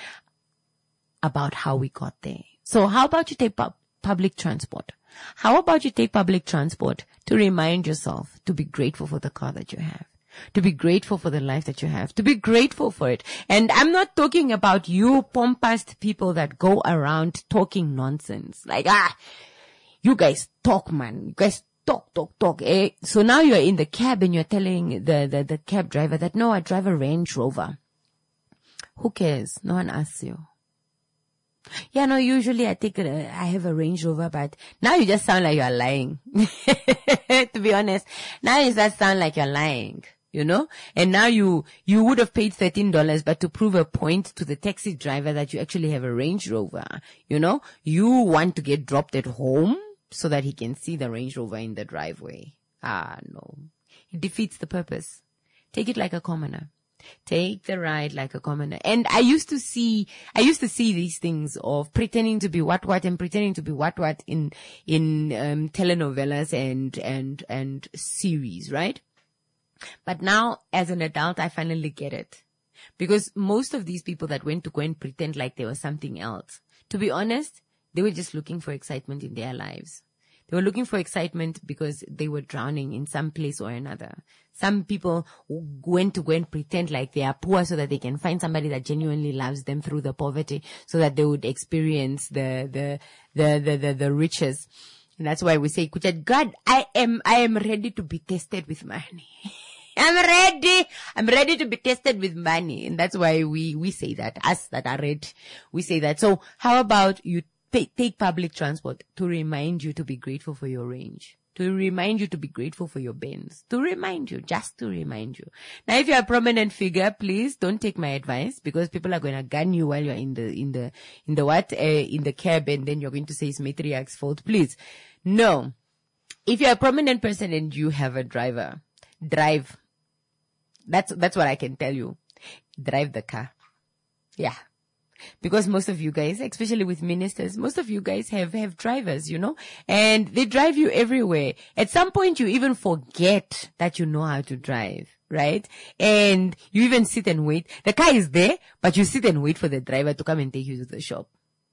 about how we got there. So how about you take pu- public transport? How about you take public transport to remind yourself to be grateful for the car that you have, to be grateful for the life that you have, to be grateful for it. And I'm not talking about you pompous people that go around talking nonsense. Like, ah, you guys talk, man. You guys talk, talk, talk. Eh? So now you're in the cab and you're telling the, the, the cab driver that, no, I drive a Range Rover. Who cares? No one asks you. Yeah, no, usually I take a, I have a Range Rover, but now you just sound like you're lying. To be honest, now you just sound like you're lying, you know? And now you, you would have paid thirteen dollars, but to prove a point to the taxi driver that you actually have a Range Rover, you know, you want to get dropped at home so that he can see the Range Rover in the driveway. Ah, no. It defeats the purpose. Take it like a commoner. Take the ride like a commoner. And I used to see, I used to see these things of pretending to be what what and pretending to be what what in, in, um, telenovelas and, and, and series, right? But now as an adult, I finally get it. Because most of these people that went to go and pretend like they were something else, to be honest, they were just looking for excitement in their lives. They were looking for excitement because they were drowning in some place or another. Some people went to go and pretend like they are poor so that they can find somebody that genuinely loves them through the poverty, so that they would experience the, the, the, the, the, the riches. And that's why we say, God, I am, I am ready to be tested with money. I'm ready. I'm ready to be tested with money. And that's why we, we say that, us that are ready, we say that. So how about you take public transport to remind you to be grateful for your Range, to remind you to be grateful for your Benz, to remind you, just to remind you. Now, if you're a prominent figure, please don't take my advice, because people are going to gun you while you're in the, in the, in the what, uh, in the cab, and then you're going to say it's matriarch's fault. Please. No. If you're a prominent person and you have a driver, drive. That's, that's what I can tell you. Drive the car. Yeah. Because most of you guys, especially with ministers, most of you guys have, have drivers, you know, and they drive you everywhere. At some point, you even forget that you know how to drive, right? And you even sit and wait. The car is there, but you sit and wait for the driver to come and take you to the shop.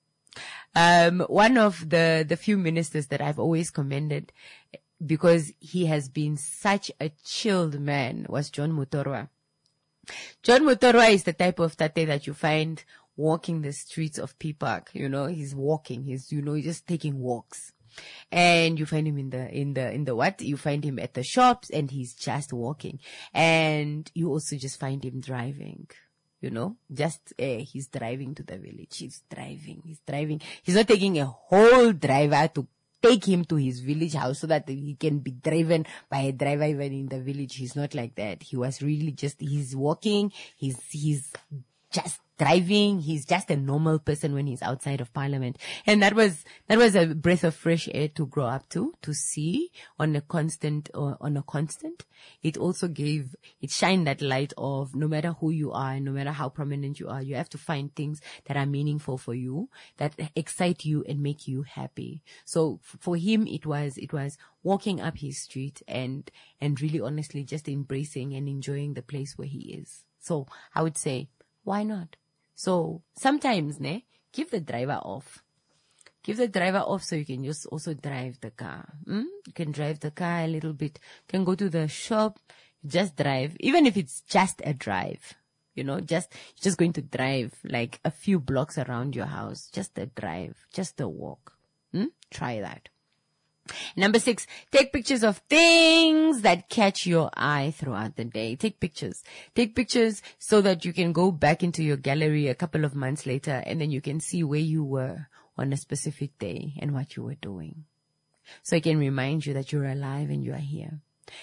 Um, one of the, the few ministers that I've always commended because he has been such a chilled man was John Mutorwa. John Mutorwa is the type of tate that you find walking the streets of P Park. You know, he's walking, he's, you know, he's just taking walks. And you find him in the, in the, in the what? You find him at the shops and he's just walking. And you also just find him driving, you know, just, uh, he's driving to the village. He's driving, he's driving. He's not taking a whole driver to take him to his village house so that he can be driven by a driver even in the village. He's not like that. He was really just, he's walking, he's, he's just driving. He's just a normal person when he's outside of Parliament. And that was, that was a breath of fresh air to grow up to, to see on a constant, or on a constant. It also gave, it shined that light of no matter who you are, no matter how prominent you are, you have to find things that are meaningful for you, that excite you and make you happy. So for him, it was, it was walking up his street and, and really honestly just embracing and enjoying the place where he is. So I would say, why not? So sometimes, ne, give the driver off. Give the driver off so you can just also drive the car. Hmm? You can drive the car a little bit. You can go to the shop, just drive. Even if it's just a drive, you know, just, you're just going to drive like a few blocks around your house. Just a drive, just a walk. Hmm? Try that. Number six, take pictures of things that catch your eye throughout the day. Take pictures. Take pictures so that you can go back into your gallery a couple of months later and then you can see where you were on a specific day and what you were doing. So it can remind you that you're alive and you are here.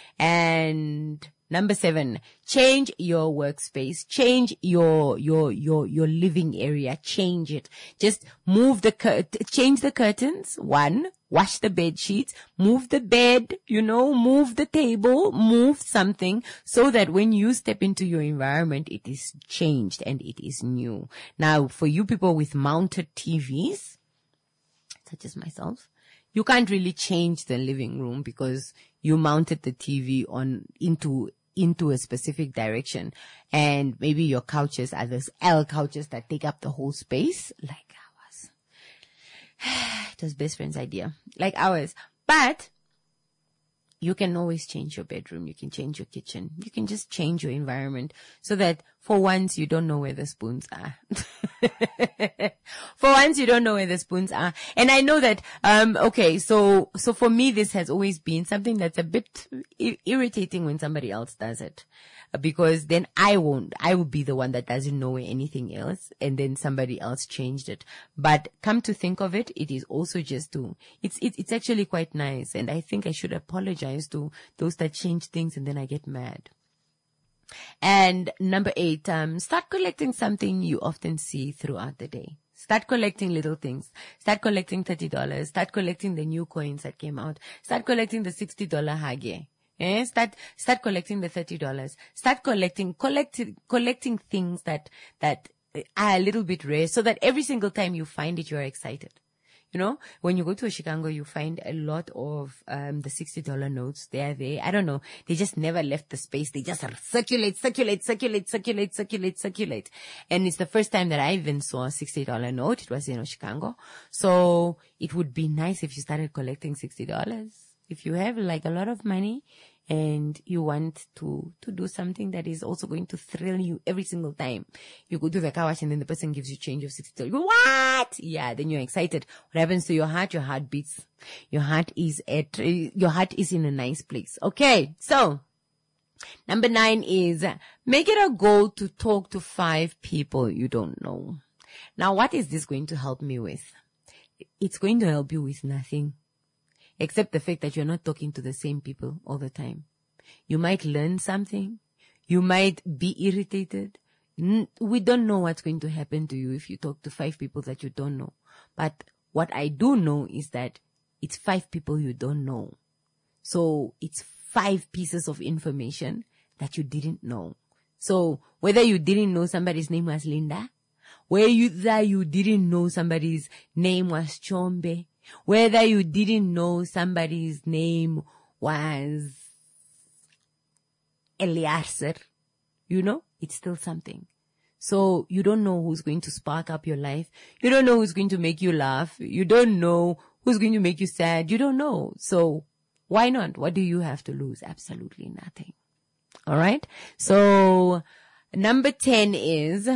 And number seven, change your workspace, change your, your, your, your living area, change it. Just move the, cur- change the curtains, one, wash the bed sheets, move the bed, you know, move the table, move something so that when you step into your environment, it is changed and it is new. Now, for you people with mounted T Vs, such as myself, you can't really change the living room because you mounted the T V on into into a specific direction, and maybe your couches are those L couches that take up the whole space, like ours. It was best friend's idea, like ours. But you can always change your bedroom. You can change your kitchen. You can just change your environment so that for once you don't know where the spoons are. For once you don't know where the spoons are. And I know that, um, okay, so, so for me, this has always been something that's a bit I- irritating when somebody else does it. Because then I won't, I will be the one that doesn't know anything else, and then somebody else changed it. But come to think of it, it is also just to, it's, it, it's actually quite nice. And I think I should apologize to those that change things and then I get mad. And number eight, um, start collecting something you often see throughout the day. Start collecting little things. Start collecting thirty dollars. Start collecting the new coins that came out. Start collecting the sixty dollars hage. Eh? Start, start collecting the thirty dollars. Start collecting, collecting, collecting things that, that are a little bit rare so that every single time you find it, you're excited. You know, when you go to Chicago, you find a lot of, um, the sixty dollars notes. They are there. I don't know. They just never left the space. They just circulate, circulate, circulate, circulate, circulate, circulate. And it's the first time that I even saw a sixty dollars note. It was in Chicago. So it would be nice if you started collecting sixty dollars. If you have like a lot of money and you want to, to do something that is also going to thrill you every single time you go to the car wash and then the person gives you change of sixty dollars. You go, what? Yeah, then you're excited. What happens to your heart? Your heart beats. Your heart is at, your heart is in a nice place. Okay. So number nine is make it a goal to talk to five people you don't know. Now, what is this going to help me with? It's going to help you with nothing. Except the fact that you're not talking to the same people all the time. You might learn something. You might be irritated. We don't know what's going to happen to you if you talk to five people that you don't know. But what I do know is that it's five people you don't know. So it's five pieces of information that you didn't know. So whether you didn't know somebody's name was Linda, whether you didn't know somebody's name was Chombe, whether you didn't know somebody's name was Eliasser, you know, it's still something. So you don't know who's going to spark up your life. You don't know who's going to make you laugh. You don't know who's going to make you sad. You don't know. So why not? What do you have to lose? Absolutely nothing. All right. So number ten is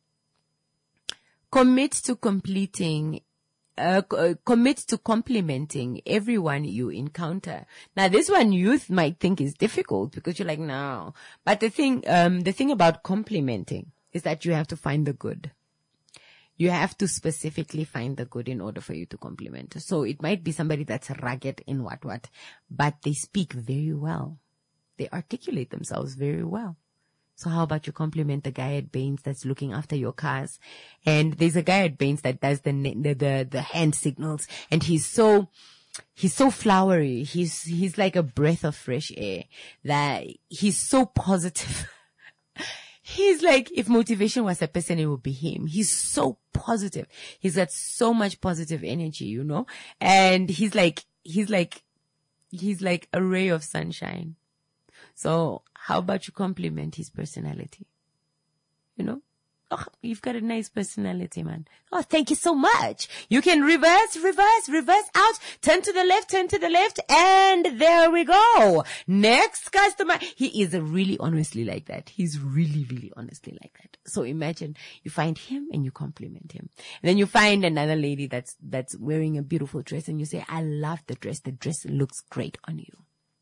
commit to completing Uh, uh, commit to complimenting everyone you encounter. Now, this one youth might think is difficult because you're like, no. But the thing, um, the thing about complimenting is that you have to find the good. You have to specifically find the good in order for you to compliment. So it might be somebody that's rugged in what what, but they speak very well. They articulate themselves very well. So how about you compliment the guy at Baines that's looking after your cars? And there's a guy at Baines that does the, the, the, the hand signals, and he's so, he's so flowery. He's, he's like a breath of fresh air, that he's so positive. He's like, if motivation was a person, it would be him. He's so positive. He's got so much positive energy, you know, and he's like, he's like, he's like a ray of sunshine. So how about you compliment his personality? You know, oh, you've got a nice personality, man. Oh, thank you so much. You can reverse, reverse, reverse out, turn to the left, turn to the left, and there we go. Next customer. He is really honestly like that. He's really, really honestly like that. So imagine you find him and you compliment him. And then you find another lady that's, that's wearing a beautiful dress, and you say, I love the dress. The dress looks great on you.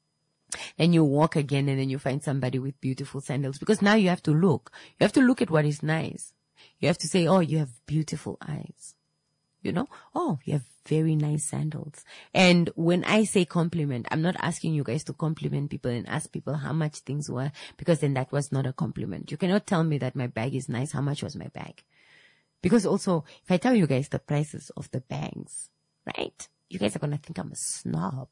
Then you walk again, and then you find somebody with beautiful sandals, because now you have to look. You have to look at what is nice. You have to say, oh, you have beautiful eyes. You know, oh, you have very nice sandals. And when I say compliment, I'm not asking you guys to compliment people and ask people how much things were, because then that was not a compliment. You cannot tell me that my bag is nice. How much was my bag? Because also, if I tell you guys the prices of the bags, right, you guys are going to think I'm a snob.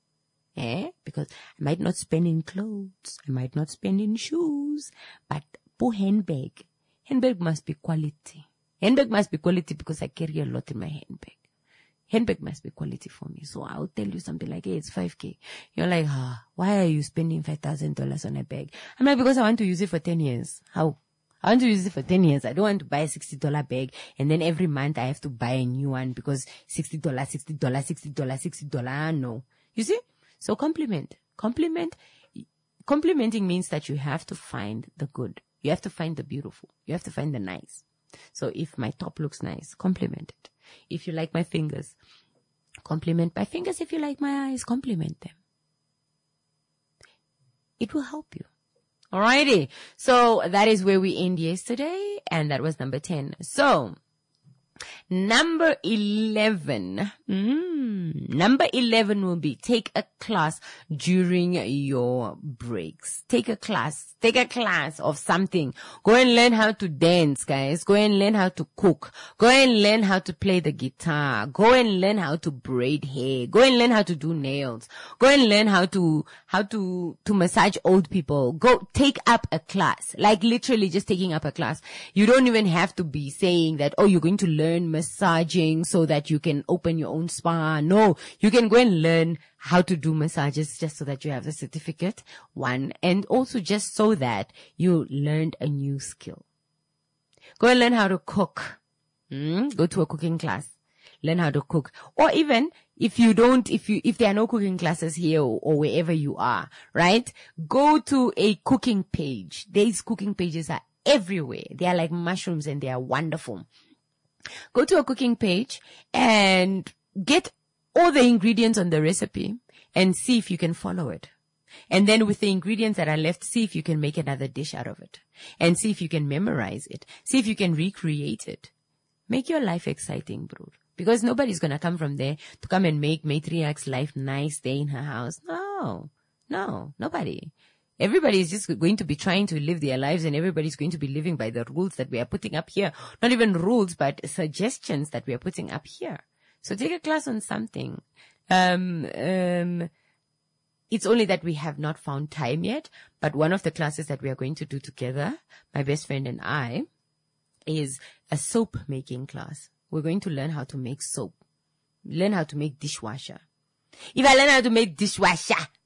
Eh? Because I might not spend in clothes, I might not spend in shoes, but for handbag, handbag must be quality. Handbag must be quality because I carry a lot in my handbag. Handbag must be quality for me. So I'll tell you something like, hey, it's five K. You're like, ah, why are you spending five thousand dollars on a bag? I'm like, because I want to use it for ten years. How? I want to use it for ten years. I don't want to buy a sixty dollars bag and then every month I have to buy a new one because sixty dollars, sixty dollars, sixty dollars, sixty dollars. No. You see? So compliment, compliment, complimenting means that you have to find the good. You have to find the beautiful. You have to find the nice. So if my top looks nice, compliment it. If you like my fingers, compliment my fingers. If you like my eyes, compliment them. It will help you. Alrighty. So that is where we end yesterday, and that was number ten. So number eleven. Mm, number eleven will be take a class during your breaks. Take a class. Take a class of something. Go and learn how to dance, guys. Go and learn how to cook. Go and learn how to play the guitar. Go and learn how to braid hair. Go and learn how to do nails. Go and learn how to, how to, to massage old people. Go take up a class. Like literally just taking up a class. You don't even have to be saying that, oh, you're going to learn massaging so that you can open your own spa. No, you can go and learn how to do massages just so that you have the certificate, one, and also just so that you learned a new skill. Go and learn how to cook. Mm? Go to a cooking class. Learn how to cook. Or even if you don't, if you, if there are no cooking classes here or, or wherever you are, right? Go to a cooking page. These cooking pages are everywhere. They are like mushrooms and they are wonderful. Go to a cooking page and get all the ingredients on the recipe and see if you can follow it. And then with the ingredients that are left, see if you can make another dish out of it. And see if you can memorize it. See if you can recreate it. Make your life exciting, bro. Because nobody's going to come from there to come and make Matriarch's life nice day in her house. No, no, nobody. Everybody is just going to be trying to live their lives, and everybody's going to be living by the rules that we are putting up here. Not even rules, but suggestions that we are putting up here. So take a class on something. Um, um, it's only that we have not found time yet, but one of the classes that we are going to do together, my best friend and I, is a soap making class. We're going to learn how to make soap. Learn how to make dishwasher. If I learn how to make dishwasher,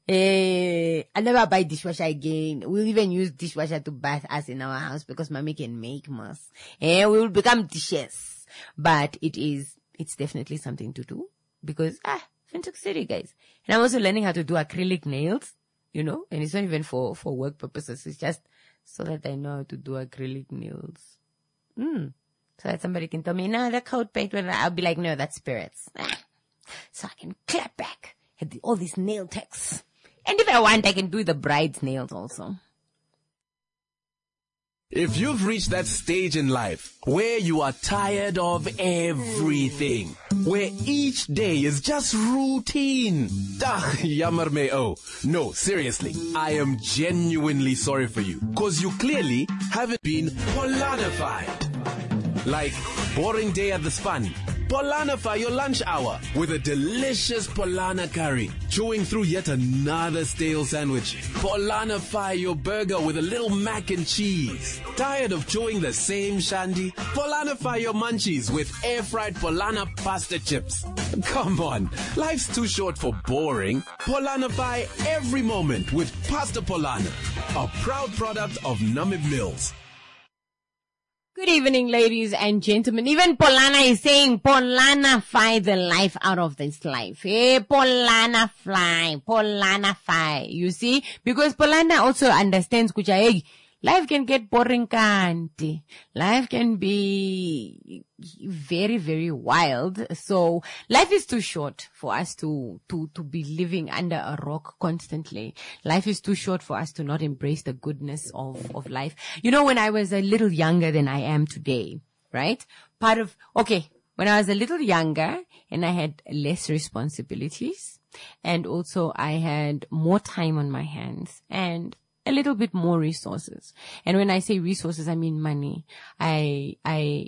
Eh, I'll never buy dishwasher again. We'll even use dishwasher to bath us in our house because mommy can make mess. Eh, we will become dishes. But it is, it's definitely something to do because, ah, Fintook City, guys. And I'm also learning how to do acrylic nails, you know, and it's not even for, for work purposes. It's just so that I know how to do acrylic nails. Mm. So that somebody can tell me, no, the coat paint, I'll be like, no, that's spirits. Ah. So I can clap back at the, all these nail techs. And if I want, I can do the bride's nails also.
If you've reached that stage in life where you are tired of everything, where each day is just routine, ah, yammer me oh. No, seriously, I am genuinely sorry for you, cause you clearly haven't been Polanified. Like, boring day at the Spun. Polanify your lunch hour with a delicious Polana curry. Chewing through yet another stale sandwich. Polanify your burger with a little mac and cheese. Tired of chewing the same shandy? Polanify your munchies with air-fried Polana pasta chips. Come on, life's too short for boring. Polanify every moment with Pasta Polana, a proud product of Namib Mills.
Good evening, ladies and gentlemen. Even Polana is saying, Polanify the life out of this life. Hey, Polana fly, Polana fly. You see? Because Polana also understands, kucha, hey, life can get boring, kanti. Life can be very, very wild. So life is too short for us to, to, to be living under a rock constantly. Life is too short for us to not embrace the goodness of, of life. You know, when I was a little younger than I am today, right? Part of, okay, when I was a little younger and I had less responsibilities and also I had more time on my hands and a little bit more resources. And when I say resources, I mean money. I, I,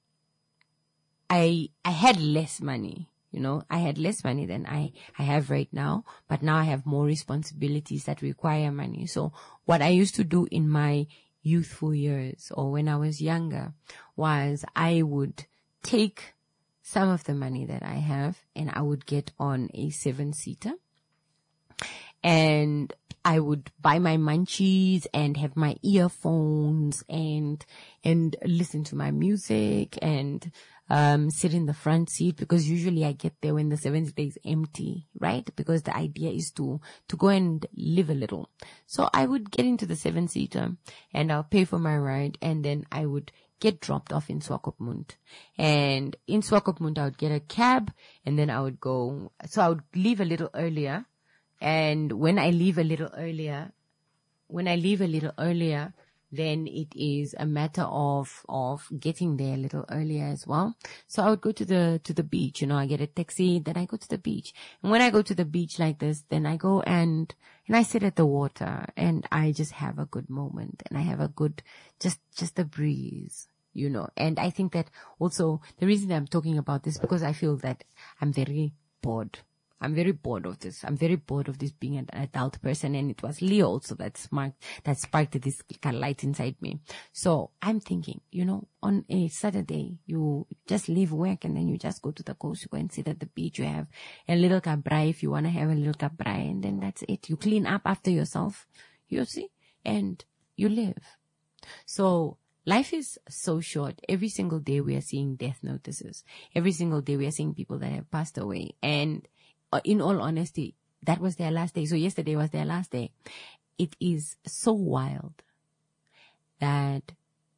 I, I had less money, you know, I had less money than I, I have right now, but now I have more responsibilities that require money. So what I used to do in my youthful years or when I was younger was I would take some of the money that I have and I would get on a seven seater and I would buy my munchies and have my earphones and, and listen to my music and, um, sit in the front seat because usually I get there when the seven seater is empty, right? Because the idea is to, to go and live a little. So I would get into the seven seater and I'll pay for my ride and then I would get dropped off in Swakopmund. And in Swakopmund I would get a cab and then I would go, so I would leave a little earlier. And when I leave a little earlier, when I leave a little earlier, then it is a matter of, of getting there a little earlier as well. So I would go to the, to the beach, you know, I get a taxi, then I go to the beach. And when I go to the beach like this, then I go and, and I sit at the water and I just have a good moment and I have a good, just, just a breeze, you know. And I think that also the reason that I'm talking about this because I feel that I'm very bored. I'm very bored of this. I'm very bored of this being an adult person. And it was Leo also that sparked, that sparked this kind of light inside me. So I'm thinking, you know, on a Saturday, you just leave work and then you just go to the coast, you go and sit at the beach. You have a little kabrai if you want to have a little kabrai and then that's it. You clean up after yourself, you see, and you live. So life is so short. Every single day we are seeing death notices. Every single day we are seeing people that have passed away. And in all honesty, that was their last day. So yesterday was their last day. It is so wild that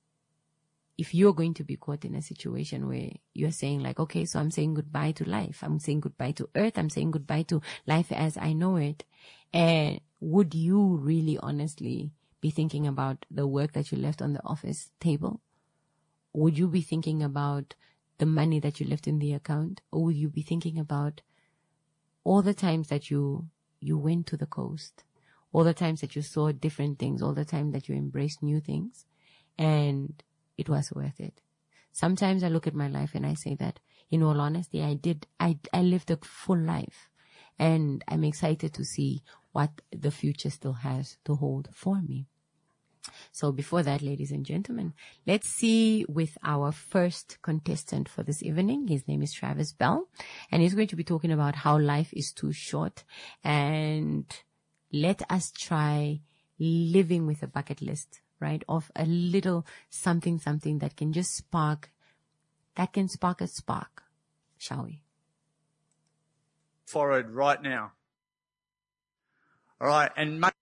if you're going to be caught in a situation where you're saying like, okay, so I'm saying goodbye to life. I'm saying goodbye to earth. I'm saying goodbye to life as I know it. And would you really honestly be thinking about the work that you left on the office table? Would you be thinking about the money that you left in the account? Or would you be thinking about all the times that you, you went to the coast, all the times that you saw different things, all the time that you embraced new things, and it was worth it. Sometimes I look at my life and I say that, in all honesty, I did, I, I lived a full life, and I'm excited to see what the future still has to hold for me. So before that, ladies and gentlemen, let's see with our first contestant for this evening. His name is Travis Bell, and he's going to be talking about how life is too short and let us try living with a bucket list, right? Of a little something, something that can just spark, that can spark a spark, shall we?
Forward right now. All right, and make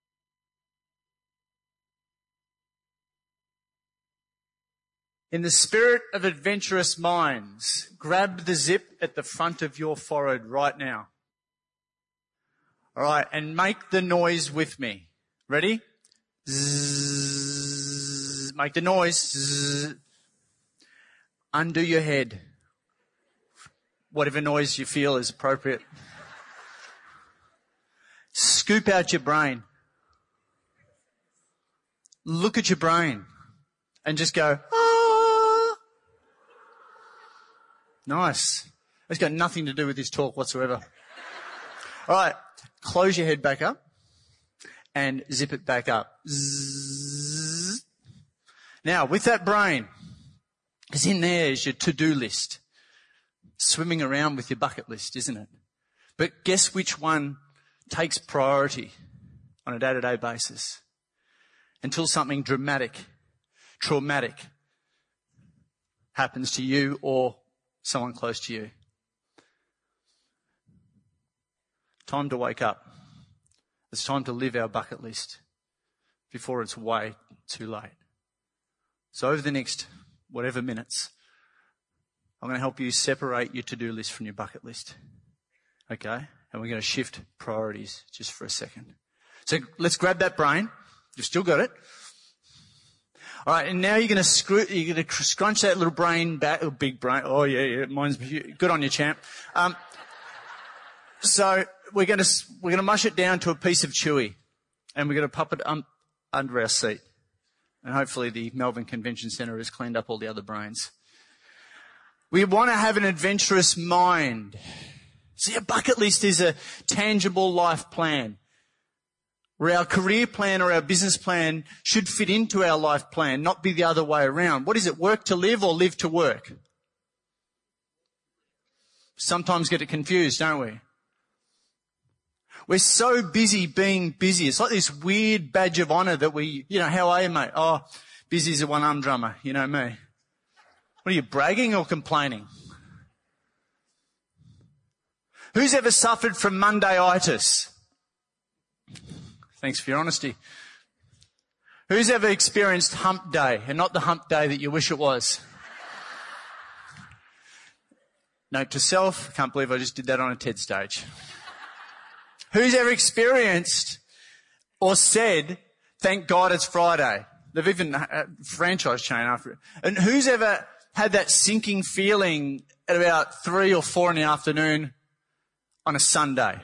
in the spirit of adventurous minds, grab the zip at the front of your forehead right now. All right, and make the noise with me. Ready? Zzz, make the noise. Zzz. Undo your head. Whatever noise you feel is appropriate. Scoop out your brain. Look at your brain and just go, ah. Nice. It's got nothing to do with this talk whatsoever. All right. Close your head back up and zip it back up. Zzz. Now, with that brain, because in there is your to-do list. Swimming around with your bucket list, isn't it? But guess which one takes priority on a day-to-day basis until something dramatic, traumatic happens to you or someone close to you. Time to wake up. It's time to live our bucket list before it's way too late. So over the next whatever minutes, I'm going to help you separate your to-do list from your bucket list. Okay? And we're going to shift priorities just for a second. So let's grab that brain. You've still got it. All right, and now you're going to screw, you're going to scrunch that little brain back, oh, big brain. Oh yeah, yeah, mine's good on you, champ. Um, so we're going to we're going to mush it down to a piece of chewy, and we're going to pop it um, under our seat, and hopefully the Melbourne Convention Centre has cleaned up all the other brains. We want to have an adventurous mind. See, a bucket list is a tangible life plan where our career plan or our business plan should fit into our life plan, not be the other way around. What is it, work to live or live to work? Sometimes get it confused, don't we? We're so busy being busy. It's like this weird badge of honour that we, you know, how are you, mate? Oh, busy as a one-arm drummer, you know me. What are you, bragging or complaining? Who's ever suffered from Mondayitis? Thanks for your honesty. Who's ever experienced hump day and not the hump day that you wish it was? Note to self, I can't believe I just did that on a TED stage. Who's ever experienced or said, thank God it's Friday? They've even uh, franchise chain after it. And who's ever had that sinking feeling at about three or four in the afternoon on a Sunday?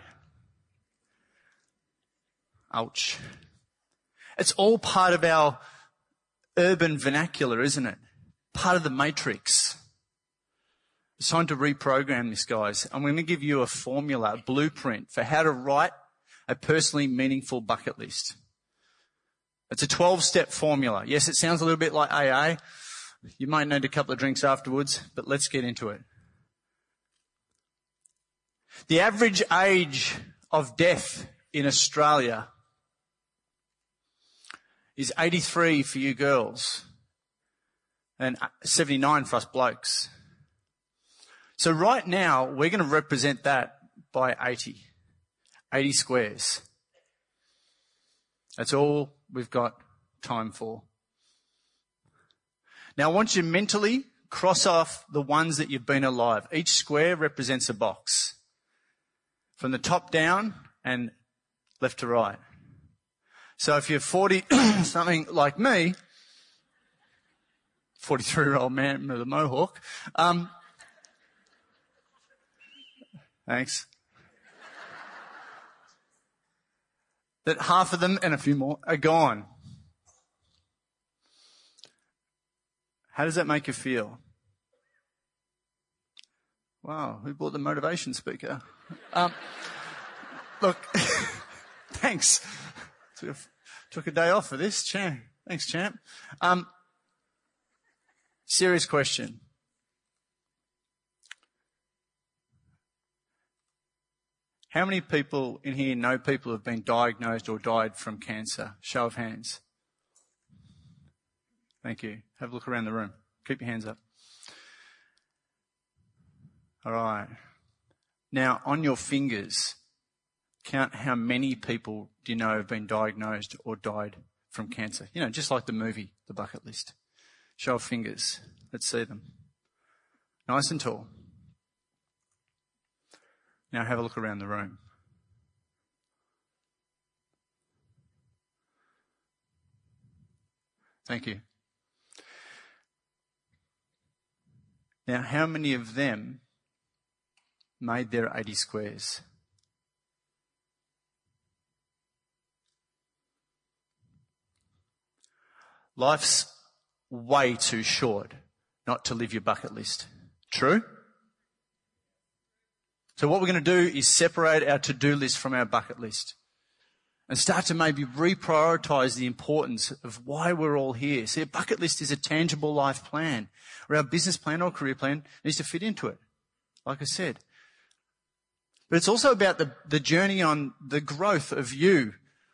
Ouch. It's all part of our urban vernacular, isn't it? Part of the matrix. It's time to reprogram this, guys. I'm going to give you a formula, a blueprint for how to write a personally meaningful bucket list. It's a twelve-step formula. Yes, it sounds a little bit like A A. You might need a couple of drinks afterwards, but let's get into it. The average age of death in Australia is eighty-three for you girls and seventy-nine for us blokes. So right now, we're going to represent that by eighty. eighty squares. That's all we've got time for. Now I want you to mentally cross off the ones that you've been alive. Each square represents a box. From the top down and left to right. So if you're forty something like me, forty-three year old man with a mohawk, um, thanks. That half of them and a few more are gone. How does that make you feel? Wow, who bought the motivation speaker? Um, look, thanks. Took a day off for this, champ. Thanks, champ. Um, serious question. How many people in here know people who have been diagnosed or died from cancer? Show of hands. Thank you. Have a look around the room. Keep your hands up. All right. Now, on your fingers, count how many people do you know have been diagnosed or died from cancer? You know, just like the movie, The Bucket List. Show of fingers. Let's see them. Nice and tall. Now have a look around the room. Thank you. Now, how many of them made their eighty squares? Life's way too short not to live your bucket list. True? So what we're going to do is separate our to-do list from our bucket list and start to maybe reprioritise the importance of why we're all here. See, a bucket list is a tangible life plan, or our business plan or career plan needs to fit into it, like I said. But it's also about the, the journey on the growth of you,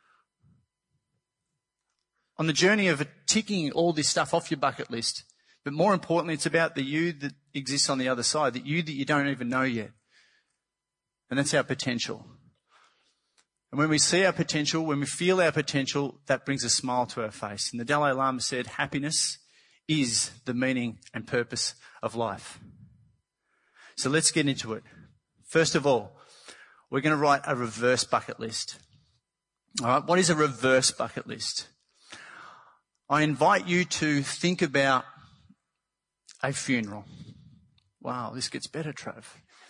on the journey of ticking all this stuff off your bucket list. But more importantly, it's about the you that exists on the other side, the you that you don't even know yet. And that's our potential. And when we see our potential, when we feel our potential, that brings a smile to our face. And the Dalai Lama said, happiness is the meaning and purpose of life. So let's get into it. First of all, we're going to write a reverse bucket list. All right, what is a reverse bucket list? I invite you to think about a funeral. Wow, this gets better, Trav.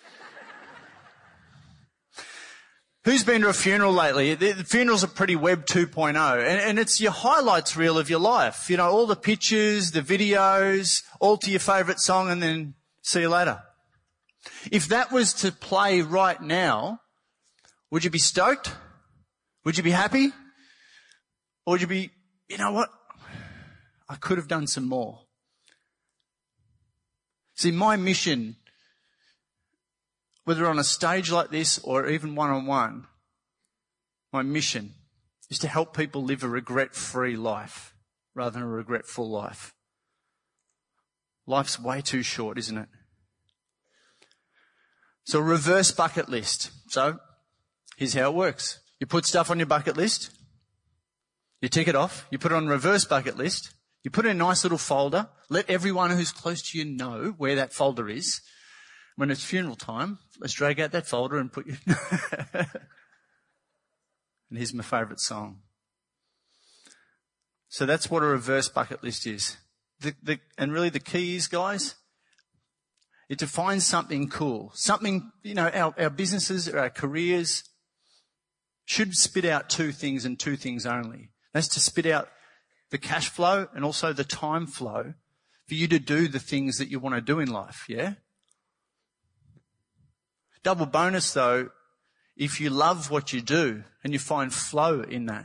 Who's been to a funeral lately? The, the funerals are pretty Web two point oh, and, and it's your highlights reel of your life. You know, all the pictures, the videos, all to your favourite song, and then see you later. If that was to play right now, would you be stoked? Would you be happy? Or would you be, you know what? I could have done some more. See, my mission, whether on a stage like this or even one-on-one, my mission is to help people live a regret-free life rather than a regretful life. Life's way too short, isn't it? So reverse bucket list. So here's how it works. You put stuff on your bucket list. You tick it off. You put it on reverse bucket list. You put it in a nice little folder. Let everyone who's close to you know where that folder is. When it's funeral time, let's drag out that folder and put you... And here's my favourite song. So that's what a reverse bucket list is. The, the, and really the key is, guys, is to find something cool. Something, you know, our, our businesses, our careers should spit out two things and two things only. That's to spit out the cash flow and also the time flow for you to do the things that you want to do in life, yeah? Double bonus though, if you love what you do and you find flow in that,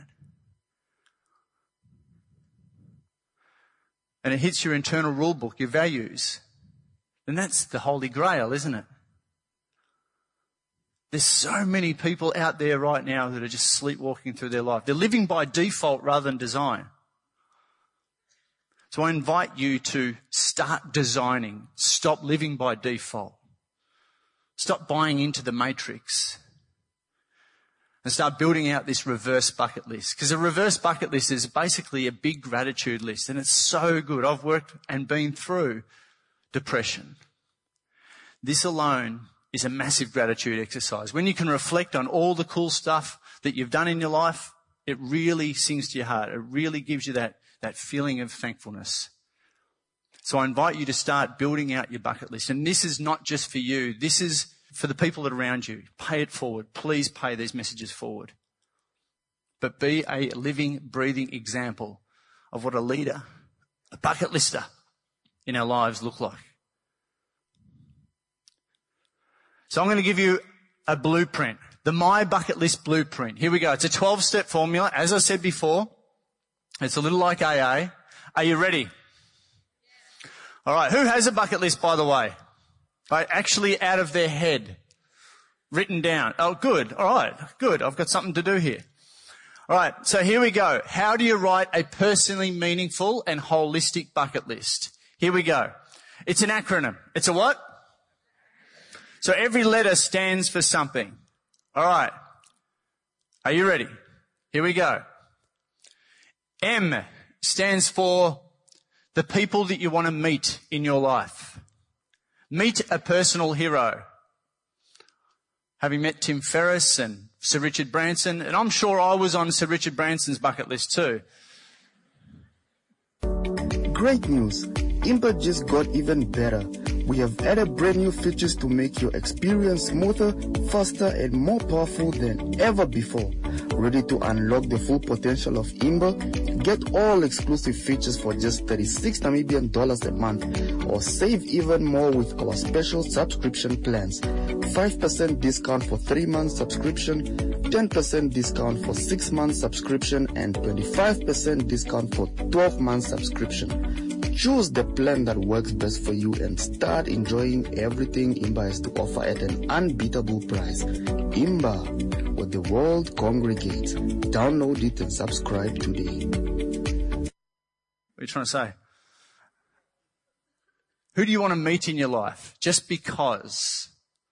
and it hits your internal rule book, your values, then that's the holy grail, isn't it? There's so many people out there right now that are just sleepwalking through their life. They're living by default rather than design. So I invite you to start designing. Stop living by default. Stop buying into the matrix. And start building out this reverse bucket list. Because a reverse bucket list is basically a big gratitude list. And it's so good. I've worked and been through depression. This alone is a massive gratitude exercise. When you can reflect on all the cool stuff that you've done in your life, it really sings to your heart. It really gives you that, that feeling of thankfulness. So I invite you to start building out your bucket list. And this is not just for you. This is for the people that are around you. Pay it forward. Please pay these messages forward. But be a living, breathing example of what a leader, a bucket lister in our lives look like. So I'm going to give you a blueprint, the My Bucket List blueprint. Here we go. It's a twelve-step formula. As I said before, it's a little like A A. Are you ready? All right. Who has a bucket list, by the way? Right, actually out of their head. Written down. Oh, good. All right. Good. I've got something to do here. All right. So here we go. How do you write a personally meaningful and holistic bucket list? Here we go. It's an acronym. It's a what? So every letter stands for something. All right. Are you ready? Here we go. M stands for the people that you want to meet in your life. Meet a personal hero. Having met Tim Ferriss and Sir Richard Branson, and I'm sure I was on Sir Richard Branson's bucket list too.
Great news! Imba just got even better. We have added brand new features to make your experience smoother, faster, and more powerful than ever before. Ready to unlock the full potential of Imba? Get all exclusive features for just thirty-six Namibian dollars a month, or save even more with our special subscription plans. five percent discount for three months subscription, ten percent discount for six months subscription, and twenty-five percent discount for twelve months subscription. Choose the plan that works best for you and start enjoying everything Imba has to offer at an unbeatable price. Imba, where the world congregates. Download it and subscribe today.
What are you trying to say? Who do you want to meet in your life? Just because.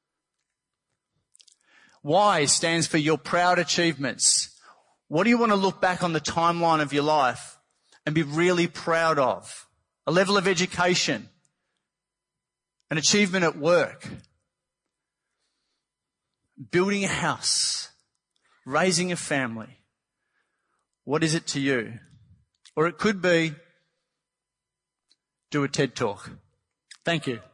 Y stands for your proud achievements. What do you want to look back on the timeline of your life and be really proud of? A level of education, an achievement at work, building a house, raising a family. What is it to you? Or it could be do a TED Talk. Thank you.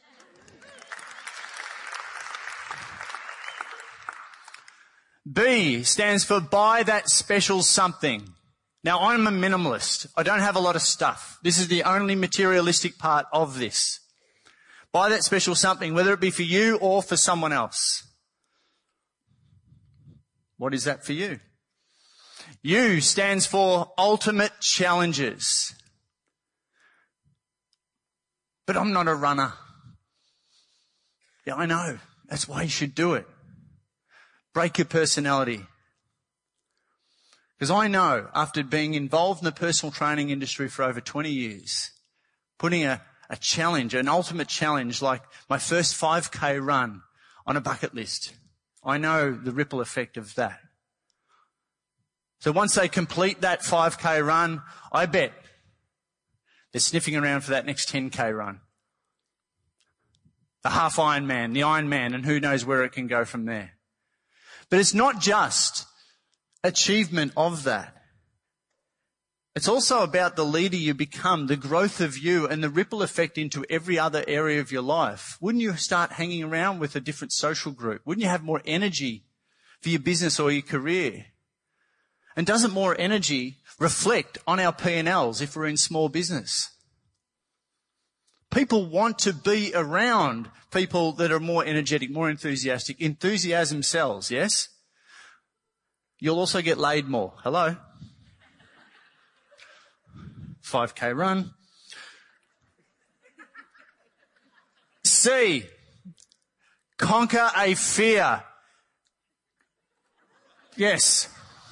B stands for buy that special something. Now, I'm a minimalist. I don't have a lot of stuff. This is the only materialistic part of this. Buy that special something, whether it be for you or for someone else. What is that for you? U stands for ultimate challenges. But I'm not a runner. Yeah, I know. That's why you should do it. Break your personality. Because I know, after being involved in the personal training industry for over twenty years, putting a, a challenge, an ultimate challenge like my first five K run on a bucket list, I know the ripple effect of that. So once they complete that five K run, I bet they're sniffing around for that next ten K run. The half Ironman, the Ironman, and who knows where it can go from there. But it's not just achievement of that. It's also about the leader you become, the growth of you, and the ripple effect into every other area of your life. Wouldn't you start hanging around with a different social group? Wouldn't you have more energy for your business or your career? And doesn't more energy reflect on our P and Ls if we're in small business? People want to be around people that are more energetic, more enthusiastic. Enthusiasm sells, yes? You'll also get laid more. Hello? five K run. C, conquer a fear. Yes.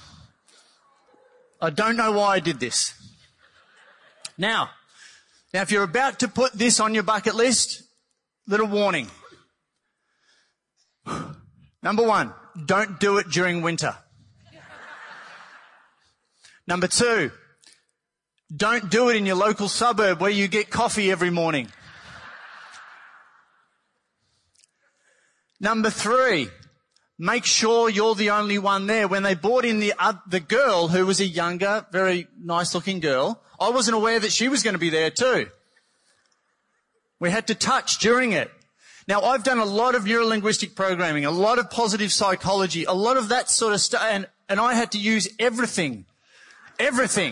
I don't know why I did this. Now, now if you're about to put this on your bucket list, little warning. Number one, don't do it during winter. Number two, don't do it in your local suburb where you get coffee every morning. Number three, make sure you're the only one there. When they brought in the uh, the girl who was a younger, very nice-looking girl, I wasn't aware that she was going to be there too. We had to touch during it. Now, I've done a lot of neuro-linguistic programming, a lot of positive psychology, a lot of that sort of stuff, and, and I had to use everything. Everything.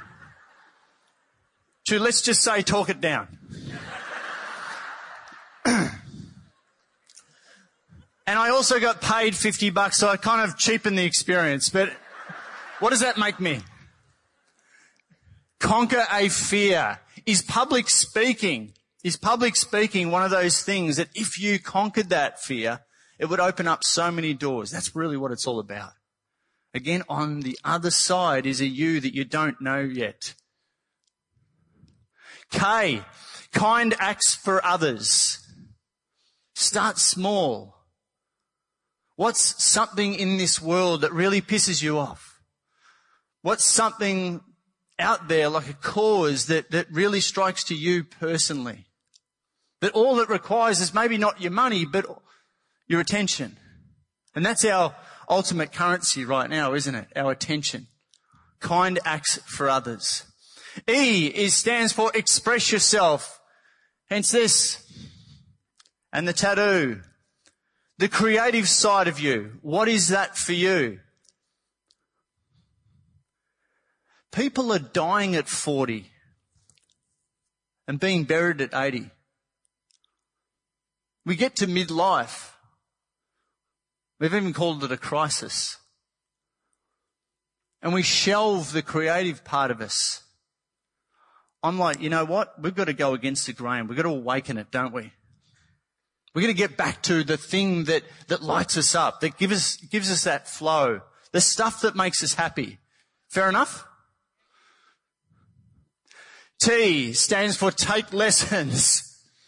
To, let's just say, talk it down. And I also got paid fifty bucks, so I kind of cheapened the experience. But what does that make me? Conquer a fear. Is public speaking, is public speaking one of those things that if you conquered that fear, It would open up so many doors. That's really what it's all about. Again, on the other side is a you that you don't know yet. K, kind acts for others. Start small. What's something in this world that really pisses you off? What's something out there like a cause that, that really strikes to you personally? That all it requires is maybe not your money, but your attention. And that's our ultimate currency right now, isn't it? Our attention. Kind acts for others. E is stands for express yourself. Hence this. And the tattoo. The creative side of you. What is that for you? People are dying at forty and being buried at eighty. We get to midlife. We've even called it a crisis. And we shelve the creative part of us. I'm like, you know what? We've got to go against the grain. We've got to awaken it, don't we? We've got to get back to the thing that, that lights us up, that gives us, gives us that flow, the stuff that makes us happy. Fair enough? T stands for take lessons.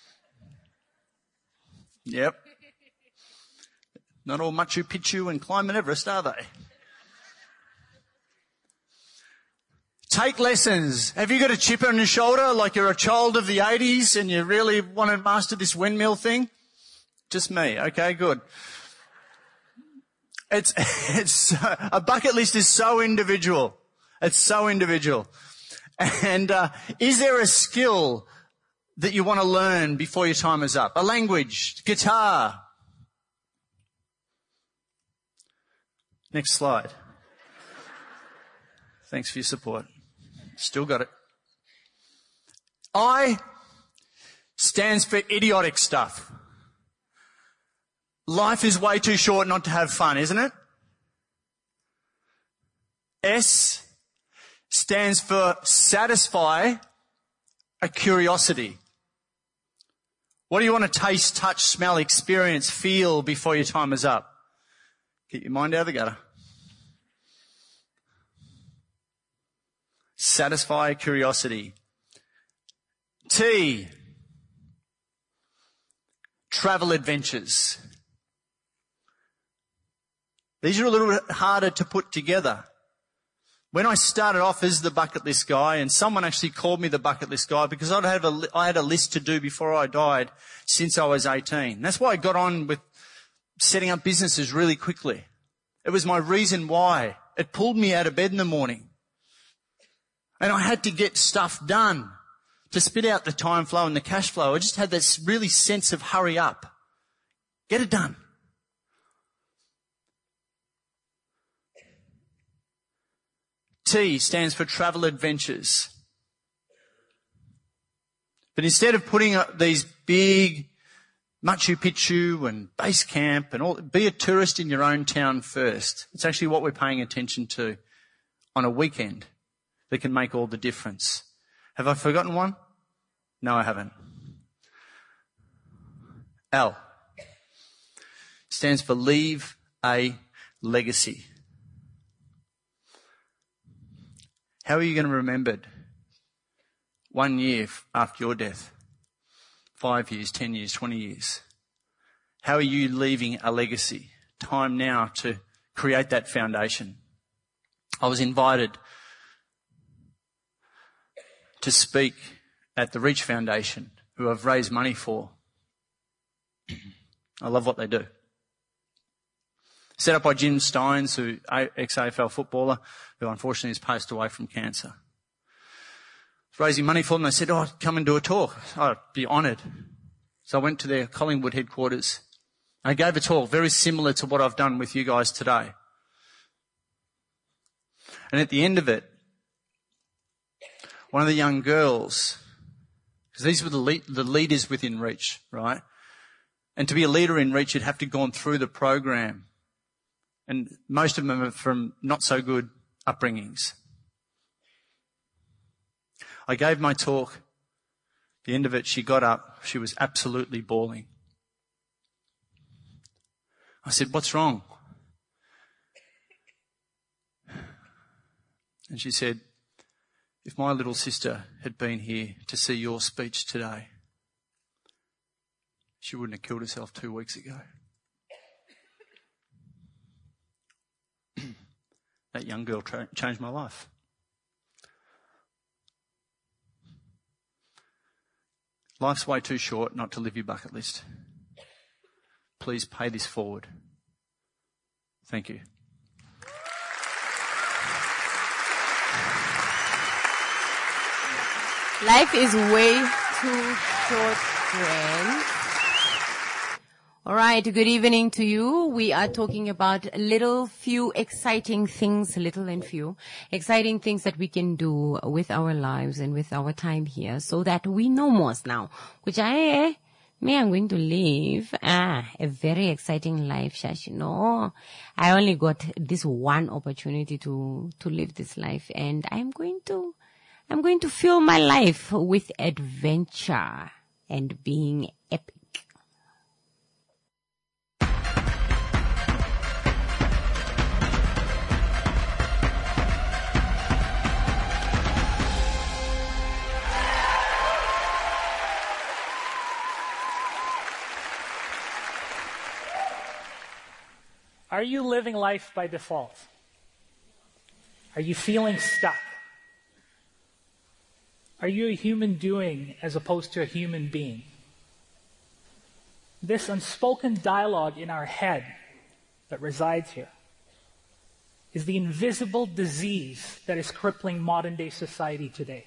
Yep. Not all Machu Picchu and climbing Everest, are they? Take lessons. Have you got a chip on your shoulder like you're a child of the eighties and you really want to master this windmill thing? Just me. Okay, good. It's, it's, a bucket list is so individual. It's so individual. And, uh, is there a skill that you want to learn before your time is up? A language, guitar. Next slide. Thanks for your support. Still got it. I stands for idiotic stuff. Life is way too short not to have fun, isn't it? S stands for satisfy a curiosity. What do you want to taste, touch, smell, experience, feel before your time is up? Get your mind out of the gutter. Satisfy a curiosity. T, travel adventures. These are a little bit harder to put together. When I started off as the bucket list guy, and someone actually called me the bucket list guy because I'd have a, I had a list to do before I died since I was eighteen. That's why I got on with setting up businesses really quickly. It was my reason why. It pulled me out of bed in the morning. And I had to get stuff done to spit out the time flow and the cash flow. I just had this really sense of hurry up. Get it done. T stands for travel adventures. But instead of putting up these big Machu Picchu and base camp and all, be a tourist in your own town first. It's actually what we're paying attention to on a weekend that can make all the difference. Have I forgotten one? No, I haven't. L stands for leave a legacy. How are you going to be remembered one year after your death? Five years, ten years, twenty years? How are you leaving a legacy? Time now to create that foundation. I was invited to speak at the Reach Foundation, who I've raised money for. I love what they do. Set up by Jim Steins, who ex-A F L footballer, who unfortunately has passed away from cancer. I was raising money for them. They said, oh, come and do a talk. I'd be honoured. So I went to their Collingwood headquarters. I gave a talk very similar to what I've done with you guys today. And at the end of it, one of the young girls, because these were the, lead, the leaders within Reach, right? And to be a leader in Reach, you'd have to go on through the program. And most of them are from not so good upbringings. I gave my talk. At the end of it, she got up. She was absolutely bawling. I said, what's wrong? And she said, if my little sister had been here to see your speech today, she wouldn't have killed herself two weeks ago. That young girl tra- changed my life. Life's way too short not to live your bucket list. Please pay this forward. Thank you.
Life is way too short, friends. All right, good evening to you. We are talking about little few exciting things, little and few exciting things that we can do with our lives and with our time here so that we know most now, which I, me, I'm going to live ah, a very exciting life, Shash. You know, I only got this one opportunity to, to live this life, and I'm going to, I'm going to fill my life with adventure and being epic.
Are you living life by default? Are you feeling stuck? Are you a human doing as opposed to a human being? This unspoken dialogue in our head that resides here is the invisible disease that is crippling modern-day society today.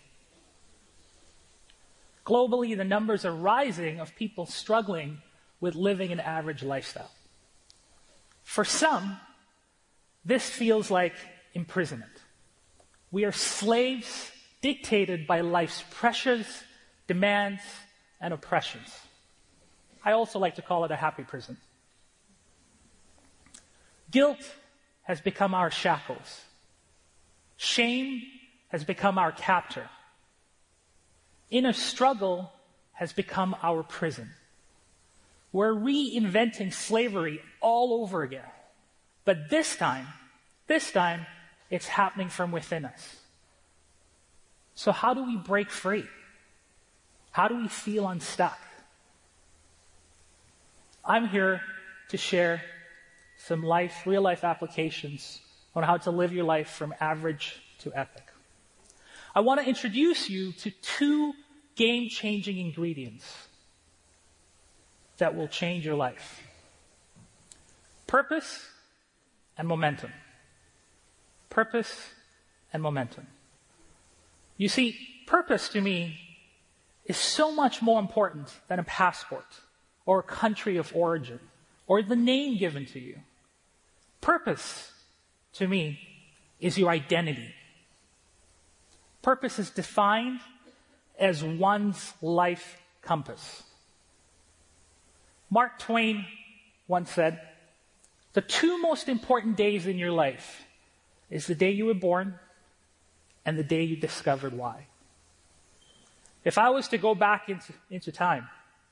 Globally, the numbers are rising of people struggling with living an average lifestyle. For some, this feels like imprisonment. We are slaves dictated by life's pressures, demands, and oppressions. I also like to call it a happy prison. Guilt has become our shackles. Shame has become our captor. Inner struggle has become our prison. We're reinventing slavery all over again. But this time, this time, it's happening from within us. So how do we break free? How do we feel unstuck? I'm here to share some life, real-life applications on how to live your life from average to epic. I want to introduce you to two game-changing ingredients that will change your life. Purpose and momentum. Purpose and momentum. You see, purpose to me is so much more important than a passport or a country of origin or the name given to you. Purpose to me is your identity. Purpose is defined as one's life compass. Mark Twain once said, the two most important days in your life is the day you were born and the day you discovered why. If I was to go back into, into time,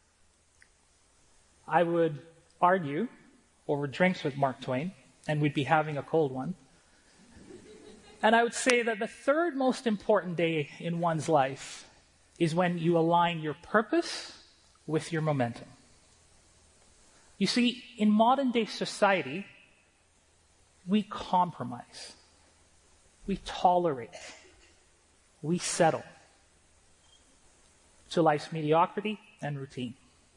I would argue over drinks with Mark Twain, and we'd be having a cold one. And I would say that the third most important day in one's life is when you align your purpose with your momentum. You see, in modern-day society, we compromise. We tolerate. We settle to life's mediocrity and routine.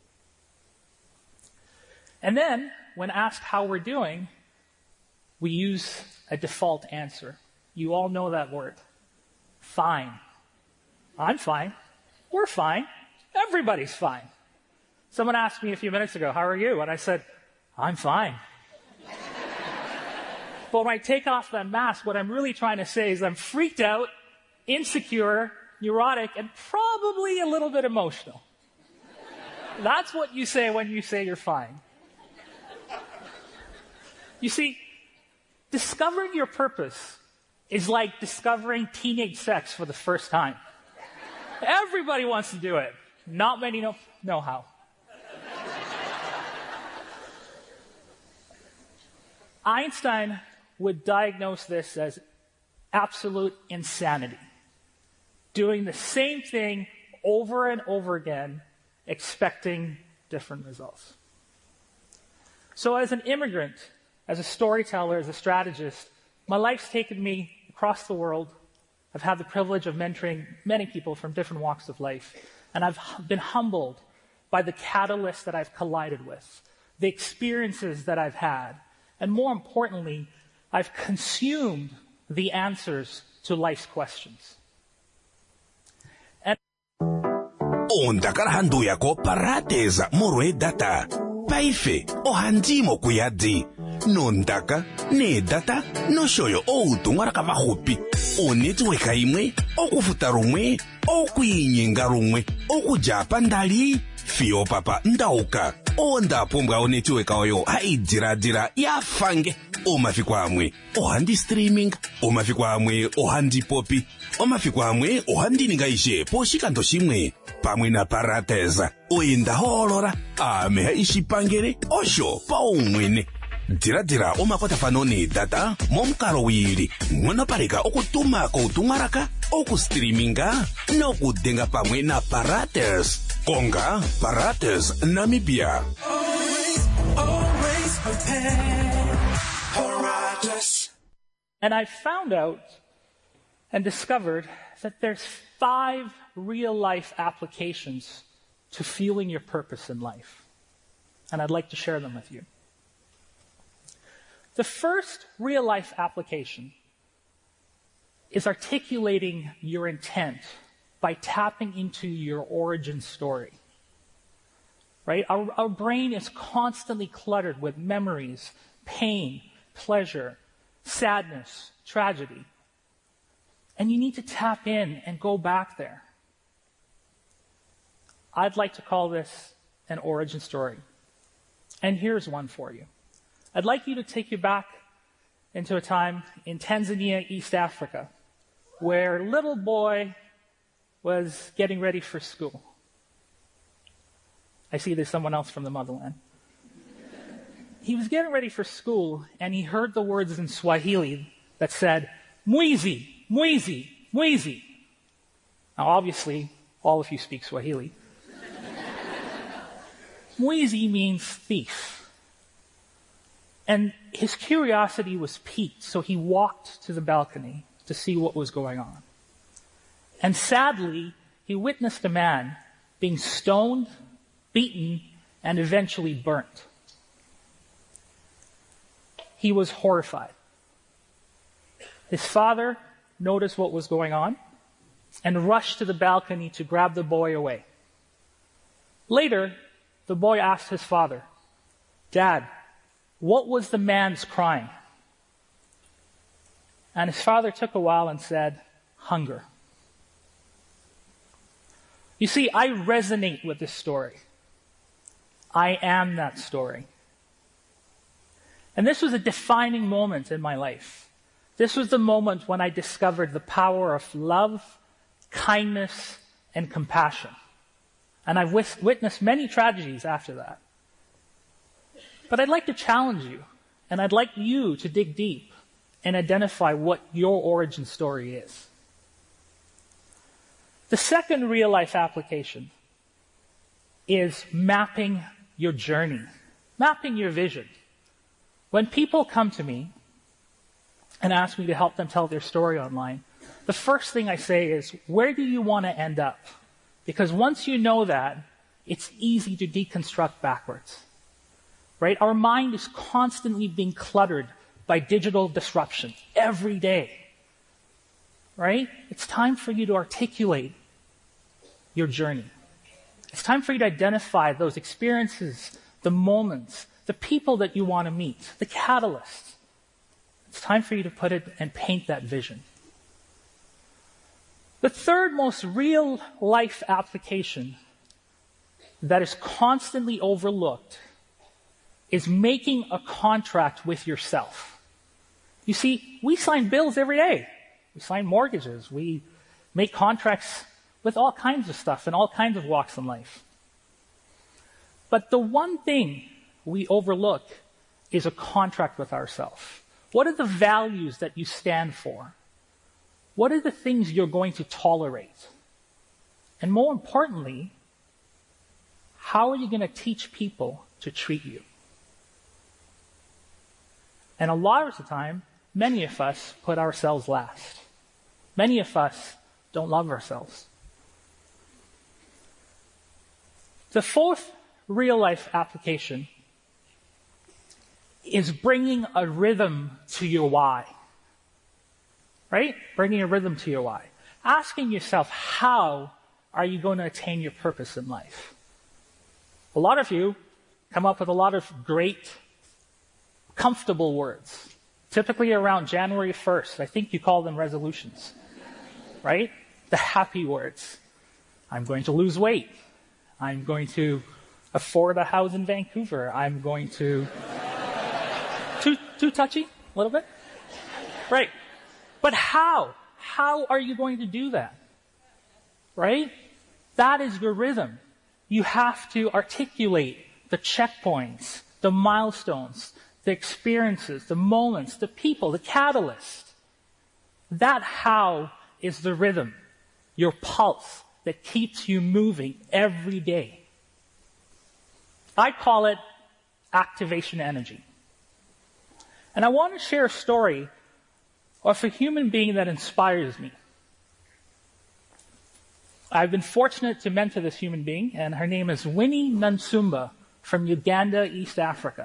And then, when asked how we're doing, we use a default answer. You all know that word. Fine. I'm fine. We're fine. Everybody's fine. Someone asked me a few minutes ago, how are you? And I said, I'm fine. But when I take off that mask, what I'm really trying to say is I'm freaked out, insecure, neurotic, and probably a little bit emotional. That's what you say when you say you're fine. You see, discovering your purpose is like discovering teenage sex for the first time. Everybody wants to do it. Not many know, know how. Einstein would diagnose this as absolute insanity. Doing the same thing over and over again, expecting different results. So as an immigrant, as a storyteller, as a strategist, my life's taken me across the world. I've had the privilege of mentoring many people from different walks of life, and I've been humbled by the catalysts that I've collided with, the experiences that I've had, and more importantly, I've consumed the answers to life's questions. And
Onda karahando yako parateza morwe data. Paife o handimo kuyadi. Nondaka ne data no shoyo o utungara kama hopi. O network imwe o kufuta rumwe o kuinyenga rumwe o kujapa ndali fio papa ndauka. Onda pombwa o network oyo haidira dira ya fange. O mafikwa amwe o handi streaming, o mafikwa amwe o handi popi, o mafikwa amwe o handi ningaishe po shikando shimwe pamwe na parateza o inda holora ame ishipangere osho pa umwene dira dira o makwata fanoni data momkaro wiri mwana pareka okutuma ko tungaraka oku streaminga no kudenga pamwe na paraters konga paraters Namibia.
Always, always prepare.
And I found out and discovered that there's five real-life applications to feeling your purpose in life. And I'd like to share them with you. The first real-life application is articulating your intent by tapping into your origin story. Right? Our, our brain is constantly cluttered with memories, pain, pleasure, sadness, tragedy. And you need to tap in and go back there. I'd like to call this an origin story. And here's one for you. I'd like you to take you back into a time in Tanzania, East Africa, where a little boy was getting ready for school. I see there's someone else from the motherland. He was getting ready for school, and he heard the words in Swahili that said, Mwizi, Mwizi, Mwizi. Now, obviously, all of you speak Swahili. Mwizi means thief. And his curiosity was piqued, so he walked to the balcony to see what was going on. And sadly, he witnessed a man being stoned, beaten, and eventually burnt. He was horrified. His father noticed what was going on and rushed to the balcony to grab the boy away. Later, the boy asked his father, Dad, what was the man's crime? And his father took a while and said, hunger. You see, I resonate with this story. I am that story. And this was a defining moment in my life. This was the moment when I discovered the power of love, kindness, and compassion. And I've witnessed many tragedies after that. But I'd like to challenge you, and I'd like you to dig deep and identify what your origin story is. The second real-life application is mapping your journey, mapping your vision. When people come to me and ask me to help them tell their story online, the first thing I say is, where do you want to end up? Because once you know that, it's easy to deconstruct backwards. Right? Our mind is constantly being cluttered by digital disruption every day. Right? It's time for you to articulate your journey. It's time for you to identify those experiences, the moments, the people that you want to meet, the catalysts. It's time for you to put it and paint that vision. The third most real life application that is constantly overlooked is making a contract with yourself. You see, we sign bills every day. We sign mortgages. We make contracts with all kinds of stuff in all kinds of walks in life. But the one thing we overlook is a contract with ourselves. What are the values that you stand for? What are the things you're going to tolerate? And more importantly, how are you going to teach people to treat you? And a lot of the time, many of us put ourselves last. Many of us don't love ourselves. The fourth real-life application is bringing a rhythm to your why. Right? Bringing a rhythm to your why. Asking yourself, how are you going to attain your purpose in life? A lot of you come up with a lot of great, comfortable words. Typically around January first. I think you call them resolutions. Right? The happy words. I'm going to lose weight. I'm going to afford a house in Vancouver. I'm going to... too, too touchy? A little bit? Right. But how? How are you going to do that? Right? That is your rhythm. You have to articulate the checkpoints, the milestones, the experiences, the moments, the people, the catalyst. That how is the rhythm, your pulse that keeps you moving every day. I call it activation energy. And I want to share a story of a human being that inspires me. I've been fortunate to mentor this human being, and her name is Winnie Nansumba from Uganda, East Africa.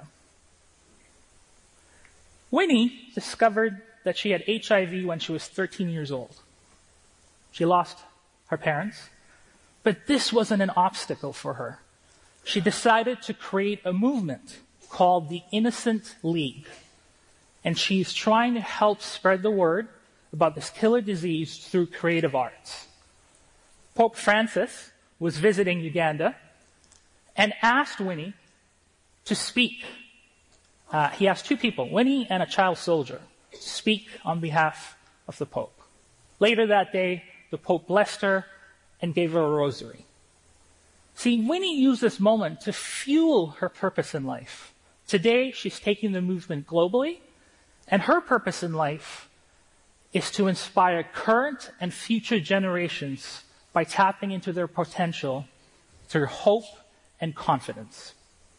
Winnie discovered that she had H I V when she was thirteen years old. She lost her parents, but this wasn't an obstacle for her. She decided to create a movement called the Innocent League. And she's trying to help spread the word about this killer disease through creative arts. Pope Francis was visiting Uganda and asked Winnie to speak. Uh, he asked two people, Winnie and a child soldier, to speak on behalf of the Pope. Later that day, the Pope blessed her and gave her a rosary. See, Winnie used this moment to fuel her purpose in life. Today, she's taking the movement globally, and her purpose in life is to inspire current and future generations by tapping into their potential through hope and confidence.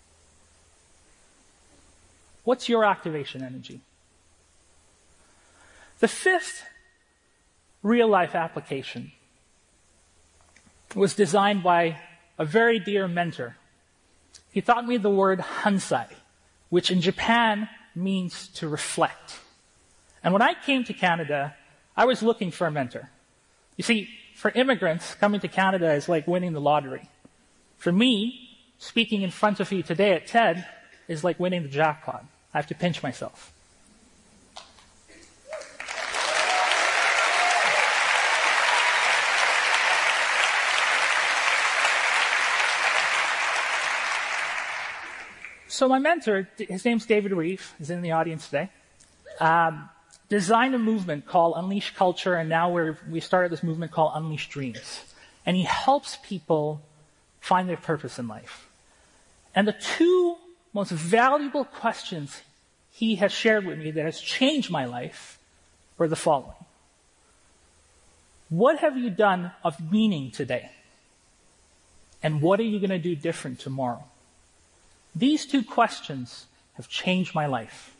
What's your activation energy? The fifth real-life application was designed by a very dear mentor. He taught me the word hansai, which in Japan means to reflect. And when I came to Canada, I was looking for a mentor. You see, for immigrants, coming to Canada is like winning the lottery. For me, speaking in front of you today at TED is like winning the jackpot. I have to pinch myself. So my mentor, his name's David Reeve, is in the audience today, um, designed a movement called Unleash Culture, and now we're, we started this movement called Unleash Dreams. And he helps people find their purpose in life. And the two most valuable questions he has shared with me that has changed my life were the following. What have you done of meaning today? And what are you going to do different tomorrow? These two questions have changed my life.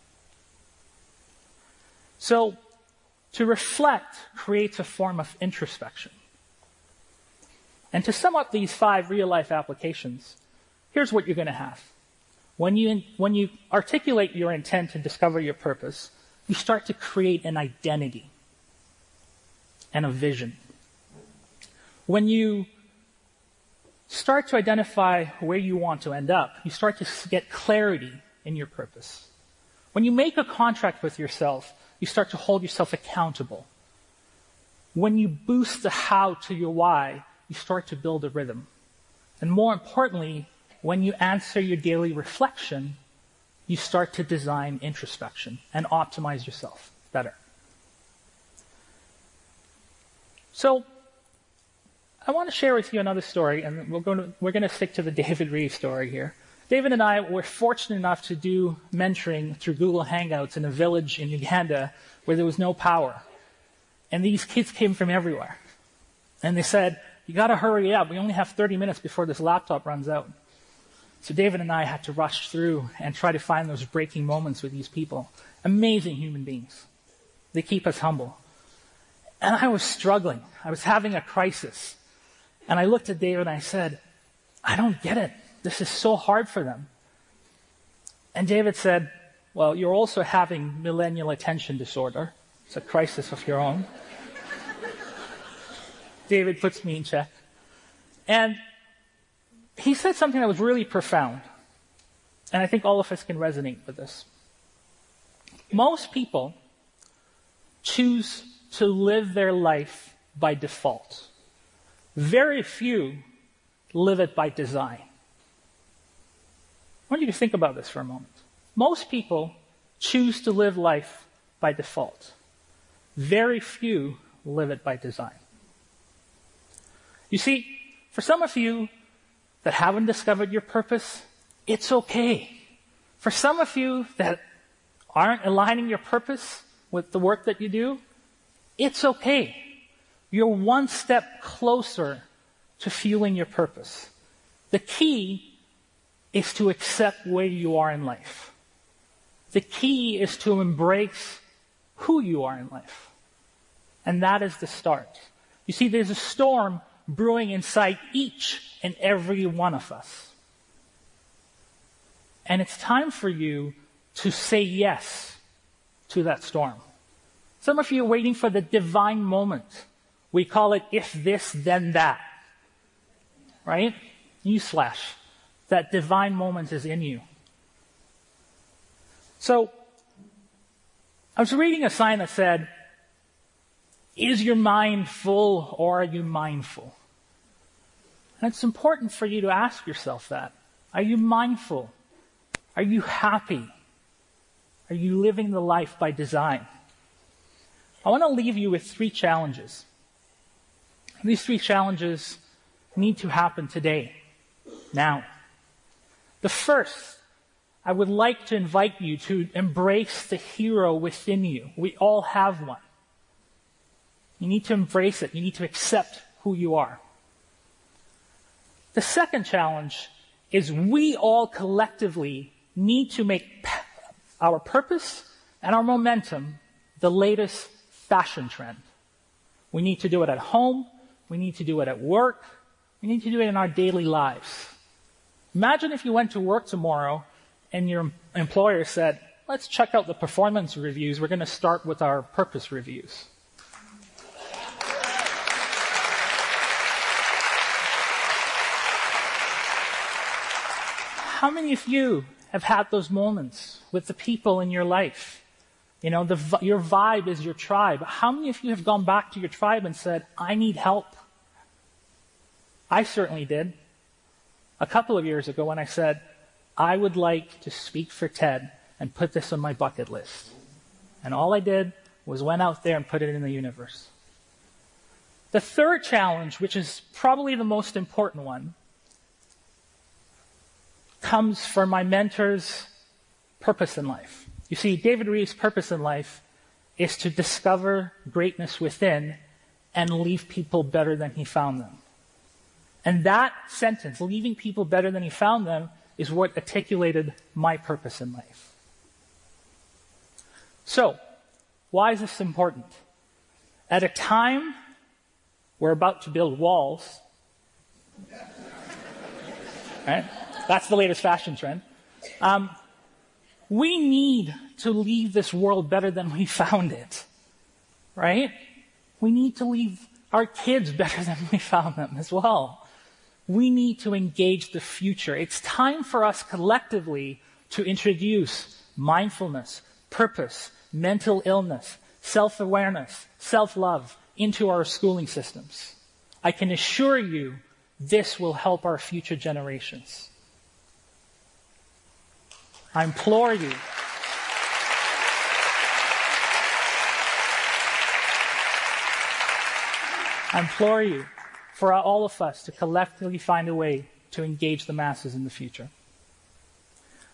So, to reflect creates a form of introspection. And to sum up these five real-life applications, here's what you're going to have. When you, when you articulate your intent and discover your purpose, you start to create an identity and a vision. When you start to identify where you want to end up, you start to get clarity in your purpose. When you make a contract with yourself, you start to hold yourself accountable. When you boost the how to your why, you start to build a rhythm. And more importantly, when you answer your daily reflection, you start to design introspection and optimize yourself better. So, I want to share with you another story, and we're going to, we're going to stick to the David Reeve story here. David and I were fortunate enough to do mentoring through Google Hangouts in a village in Uganda where there was no power. And these kids came from everywhere. And they said, you got to hurry up. We only have thirty minutes before this laptop runs out. So David and I had to rush through and try to find those breaking moments with these people. Amazing human beings. They keep us humble. And I was struggling. I was having a crisis. And I looked at David and I said, I don't get it. This is so hard for them. And David said, well, you're also having millennial attention disorder. It's a crisis of your own. David puts me in check. And he said something that was really profound. And I think all of us can resonate with this. Most people choose to live their life by default. Very few live it by design. I want you to think about this for a moment. Most people choose to live life by default. Very few live it by design. You see, for some of you that haven't discovered your purpose, it's okay. For some of you that aren't aligning your purpose with the work that you do, it's okay. You're one step closer to fueling your purpose. The key is to accept where you are in life. The key is to embrace who you are in life. And that is the start. You see, there's a storm brewing inside each and every one of us. And it's time for you to say yes to that storm. Some of you are waiting for the divine moment. We call it if this, then that. Right? Newsflash. That divine moment is in you. So, I was reading a sign that said, is your mind full or are you mindful? And it's important for you to ask yourself that. Are you mindful? Are you happy? Are you living the life by design? I want to leave you with three challenges. These three challenges need to happen today, now. The first, I would like to invite you to embrace the hero within you. We all have one. You need to embrace it. You need to accept who you are. The second challenge is we all collectively need to make our purpose and our momentum the latest fashion trend. We need to do it at home. We need to do it at work. We need to do it in our daily lives. Imagine if you went to work tomorrow and your employer said, let's check out the performance reviews. We're going to start with our purpose reviews. How many of you have had those moments with the people in your life? You know, the, your vibe is your tribe. How many of you have gone back to your tribe and said, I need help? I certainly did. A couple of years ago when I said, I would like to speak for TED and put this on my bucket list. And all I did was went out there and put it in the universe. The third challenge, which is probably the most important one, comes from my mentor's purpose in life. You see, David Reeves' purpose in life is to discover greatness within and leave people better than he found them. And that sentence, leaving people better than he found them, is what articulated my purpose in life. So, why is this important? At a time we're about to build walls, right? That's the latest fashion trend. Um, we need to leave this world better than we found it, right? We need to leave our kids better than we found them as well. We need to engage the future. It's time for us collectively to introduce mindfulness, purpose, mental illness, self-awareness, self-love into our schooling systems. I can assure you this will help our future generations. I implore you. I implore you for all of us to collectively find a way to engage the masses in the future.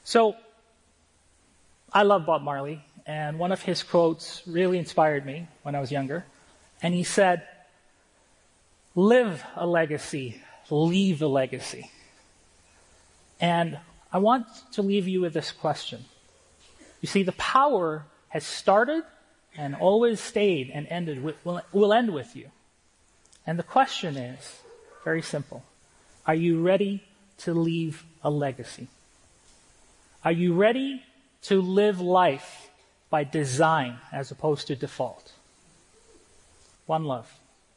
So, I love Bob Marley, and one of his quotes really inspired me when I was younger. And he said, live a legacy, leave a legacy. And I want to leave you with this question. You see, the power has started and always stayed and ended with, will, will end with you. And the question is very simple. Are you ready to leave a legacy? Are you ready to live life by design as opposed to default? One love.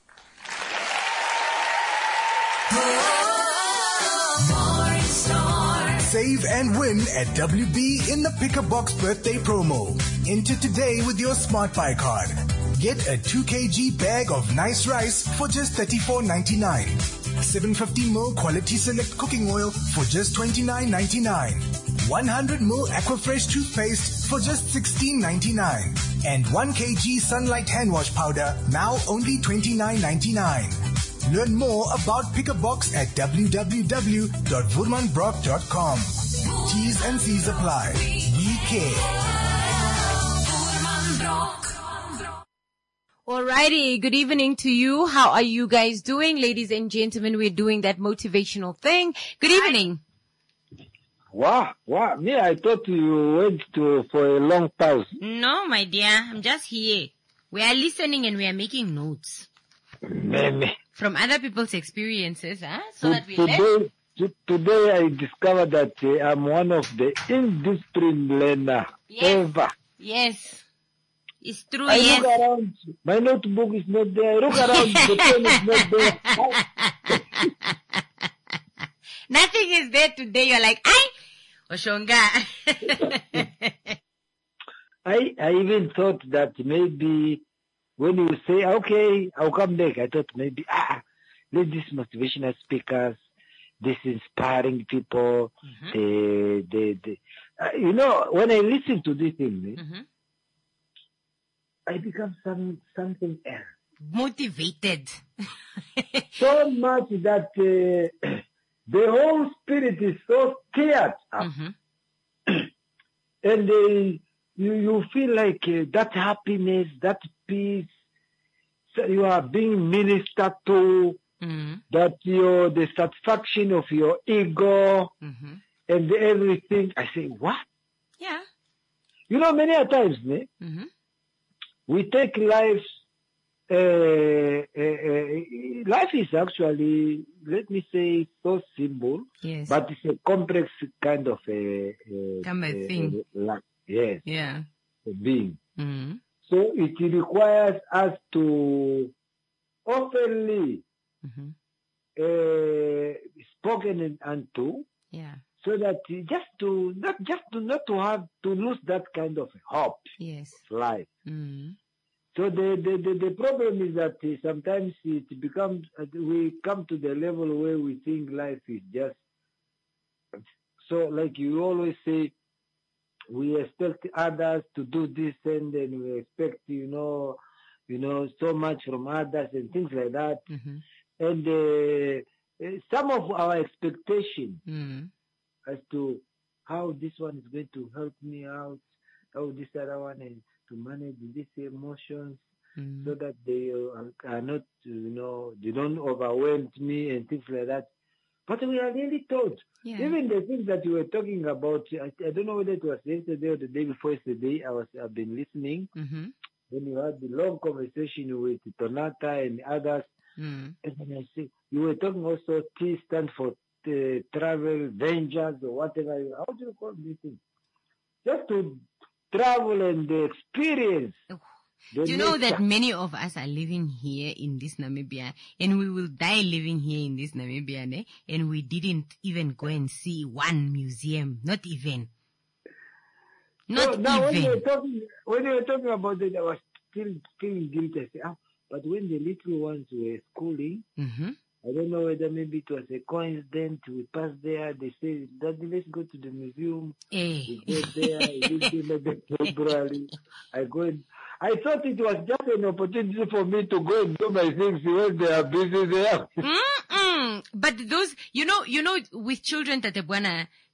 Save and win at W B in the Pick a Box birthday promo. Enter today with your Smart Buy card. Get a two kilogram bag of nice rice for just thirty-four ninety-nine. seven hundred fifty milliliters quality select cooking oil for just twenty-nine ninety-nine. one hundred milliliters Aquafresh toothpaste for just sixteen ninety-nine. And one kilogram Sunlight hand wash powder now only twenty-nine ninety-nine. Learn more about Pick a Box at w w w dot woodmanbrock dot com. T's and C's apply. We care.
Alrighty, good evening to you. How are you guys doing? Ladies and gentlemen, we're doing that motivational thing. Good evening.
Wow, wow. Me, I thought you went to for a long pause.
No, my dear, I'm just here. We are listening and we are making notes.
Meme.
From other people's experiences, huh? So
To-
that we learn.
today, to- today I discovered that uh, I'm one of the indisciplined learner
Yes.
ever.
Yes. It's true,
I
yes.
look around, my notebook is not there. I look around, the pen is not there.
Nothing is there today. You're like, ay, Oshonga.
I, I even thought that maybe when you say, okay, I'll come back, I thought maybe, ah, let these motivational speakers, this inspiring people, they, they, they, uh, you know, when I listen to this thing, eh, I become some something else.
Motivated.
So much that uh, the whole spirit is so scared up. And uh, you, you feel like uh, that happiness, that peace, so you are being ministered to, that your the satisfaction of your ego and everything. I say, what?
Yeah.
You know, many a times, ne, we take life, uh, uh, uh, life is actually, let me say, so simple,
Yes.
but it's a complex kind of a, a,
Kind of
a-
thing.
a life. Yes,
Yeah.
a being.
Mm-hmm.
So it requires us to openly uh, spoken unto,
Yeah.
so that just to not just to not to have to lose that kind of hope
Yes.
of life.
Mm-hmm.
So the, the, the, the problem is that uh, sometimes it becomes, uh, we come to the level where we think life is just, so like you always say, we expect others to do this and then we expect, you know, you know, so much from others and things like that. And uh, uh, some of our expectation as to how this one is going to help me out, how this other one is to manage these emotions so that they uh, are not, you know, they don't overwhelm me and things like that. But we are really taught.
Yeah.
Even the things that you were talking about, I, I don't know whether it was yesterday or the day before yesterday, I was, I've been listening. When you had the long conversation with Tonata and others, and then I say, you were talking also T stand for uh, travel, ventures or whatever. How do you call this thing? Just to travel and the experience. the
Do you know that
nature.
many of us are living here in this Namibia and we will die living here in this Namibia, ne? And we didn't even go and see one museum, not even. Not
so now when you were
even.
talking, when you were talking about it, I was still feeling guilty. I said, ah, but when the little ones were schooling,
Mm-hmm.
I don't know whether maybe it was a coincidence. We passed there. They say, Daddy, let's go to the museum.
Eh.
We go there. We did it February. I go in. I thought it was just an opportunity for me to go and do my things when they are busy there.
Mm-mm. But those, you know, you know, with children, Tatebuana,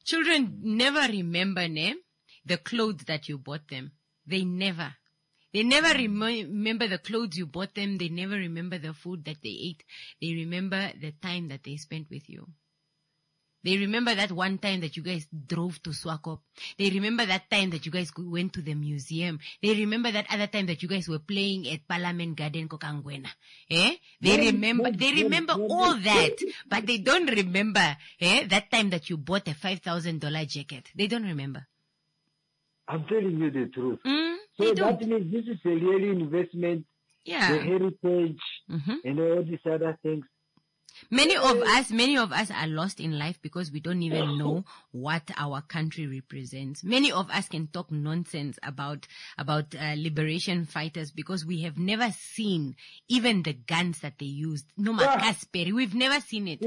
Children never remember, ne, the clothes that you bought them. They never. They never rem- remember the clothes you bought them. They never remember the food that they ate. They remember the time that they spent with you. They remember that one time that you guys drove to Swakop. They remember that time that you guys went to the museum. They remember that other time that you guys were playing at Parliament Garden Kokangwena. Eh? They remember, they remember all that, but they don't remember, eh, that time that you bought a five thousand dollars jacket. They don't remember.
I'm telling you the truth.
Mm,
so that means this is a real investment.
Yeah.
The heritage
mm-hmm.
and all these other things.
Many of us, many of us are lost in life because we don't even know what our country represents. Many of us can talk nonsense about, about uh, liberation fighters because we have never seen even the guns that they used. No Makasperi, we've never seen it.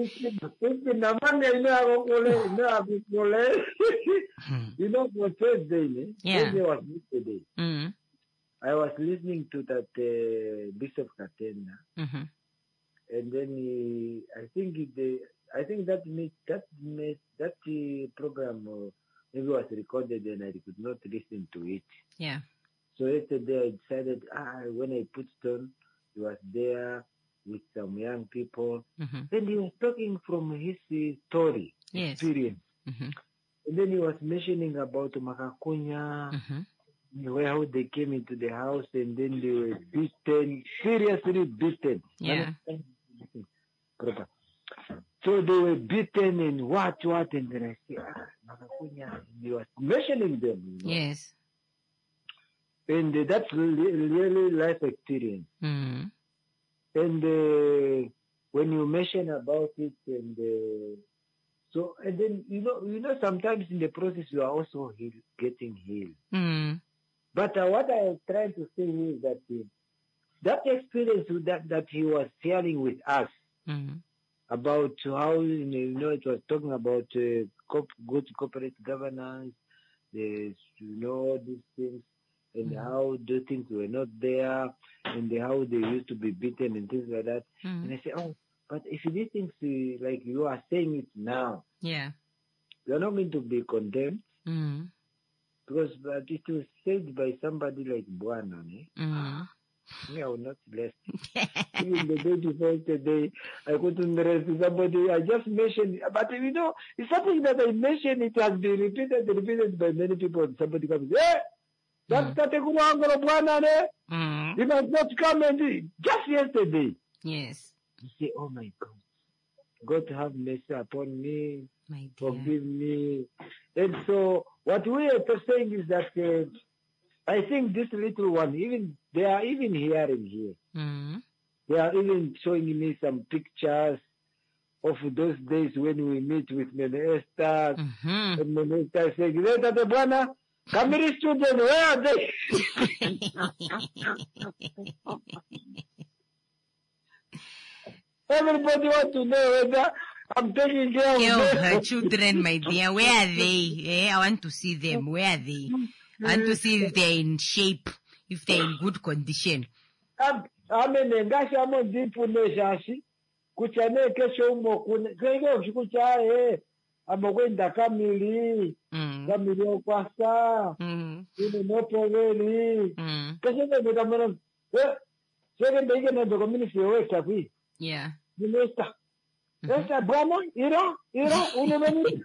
You know, for Thursday,
yeah.
Thursday was yesterday.
Mm-hmm.
I was listening to that uh, Bishop Katena.
Mm-hmm.
And then he, I think the, I think that made, that made, that uh, program uh, maybe was recorded and I could not listen to it.
Yeah.
So yesterday I decided, ah, when I put on, he was there with some young people.
Mm-hmm.
Then he was talking from his uh, story,
yes.
experience.
Mm-hmm.
And then he was mentioning about Makakunya,
mm-hmm.
where how they came into the house and then they were beaten, seriously beaten.
Yeah.
So they were beaten and what, what, and then I say, ah, Makakunya, he was mentioning them. You know?
Yes.
And uh, that's really, really life experience.
Mm-hmm.
And uh, when you mention about it, and uh, so, and then, you know, you know, sometimes in the process you are also heal, getting healed.
Mm-hmm.
But uh, what I was trying to say is that uh, that experience that, that he was sharing with us,
mm-hmm.
about how, you know, it was talking about uh, co- good corporate governance, the, you know, these things, and mm-hmm. how those things were not there, and how they used to be beaten and things like that.
Mm-hmm.
And I say, oh, but if these things, uh, like you are saying it now,
yeah,
you are not going to be condemned,
mm-hmm.
because but it was said by somebody like Buana, eh?
Mm-hmm.
Me, I will not bless. Even the day before today, I couldn't rest. Somebody, I just mentioned, but you know, it's something that I mentioned. It has been repeated, repeated by many people. Somebody comes, hey, that's Kateguru Angolo Buana, eh? You must not come and do it. Just yesterday.
Yes.
You say, oh my God, God have mercy upon me,
my
forgive me. And so, what we are saying is that. Uh, I think this little one, even they are even hearing here.
Mm-hmm.
They are even showing me some pictures of those days when we meet with Nene Esther.
Mm-hmm.
And Nene Esther saying, Reta de Buana, Kamiri students, where are they? Everybody wants to know whether I'm taking care of
them. Her children, my dear, where are they? Eh? I want to see them. Where are they? And to see if they're in shape, if they're in good condition.
Amenengasha mo dipune shashi kuchane kesho umo kuna kwenye kucha eh amokwenda kamili kamili okwasa ine nopogeli kesho ndo kamera eh sege ndege ndo kamili siwe safi
yeah
minister esta bwana iro iro unemeni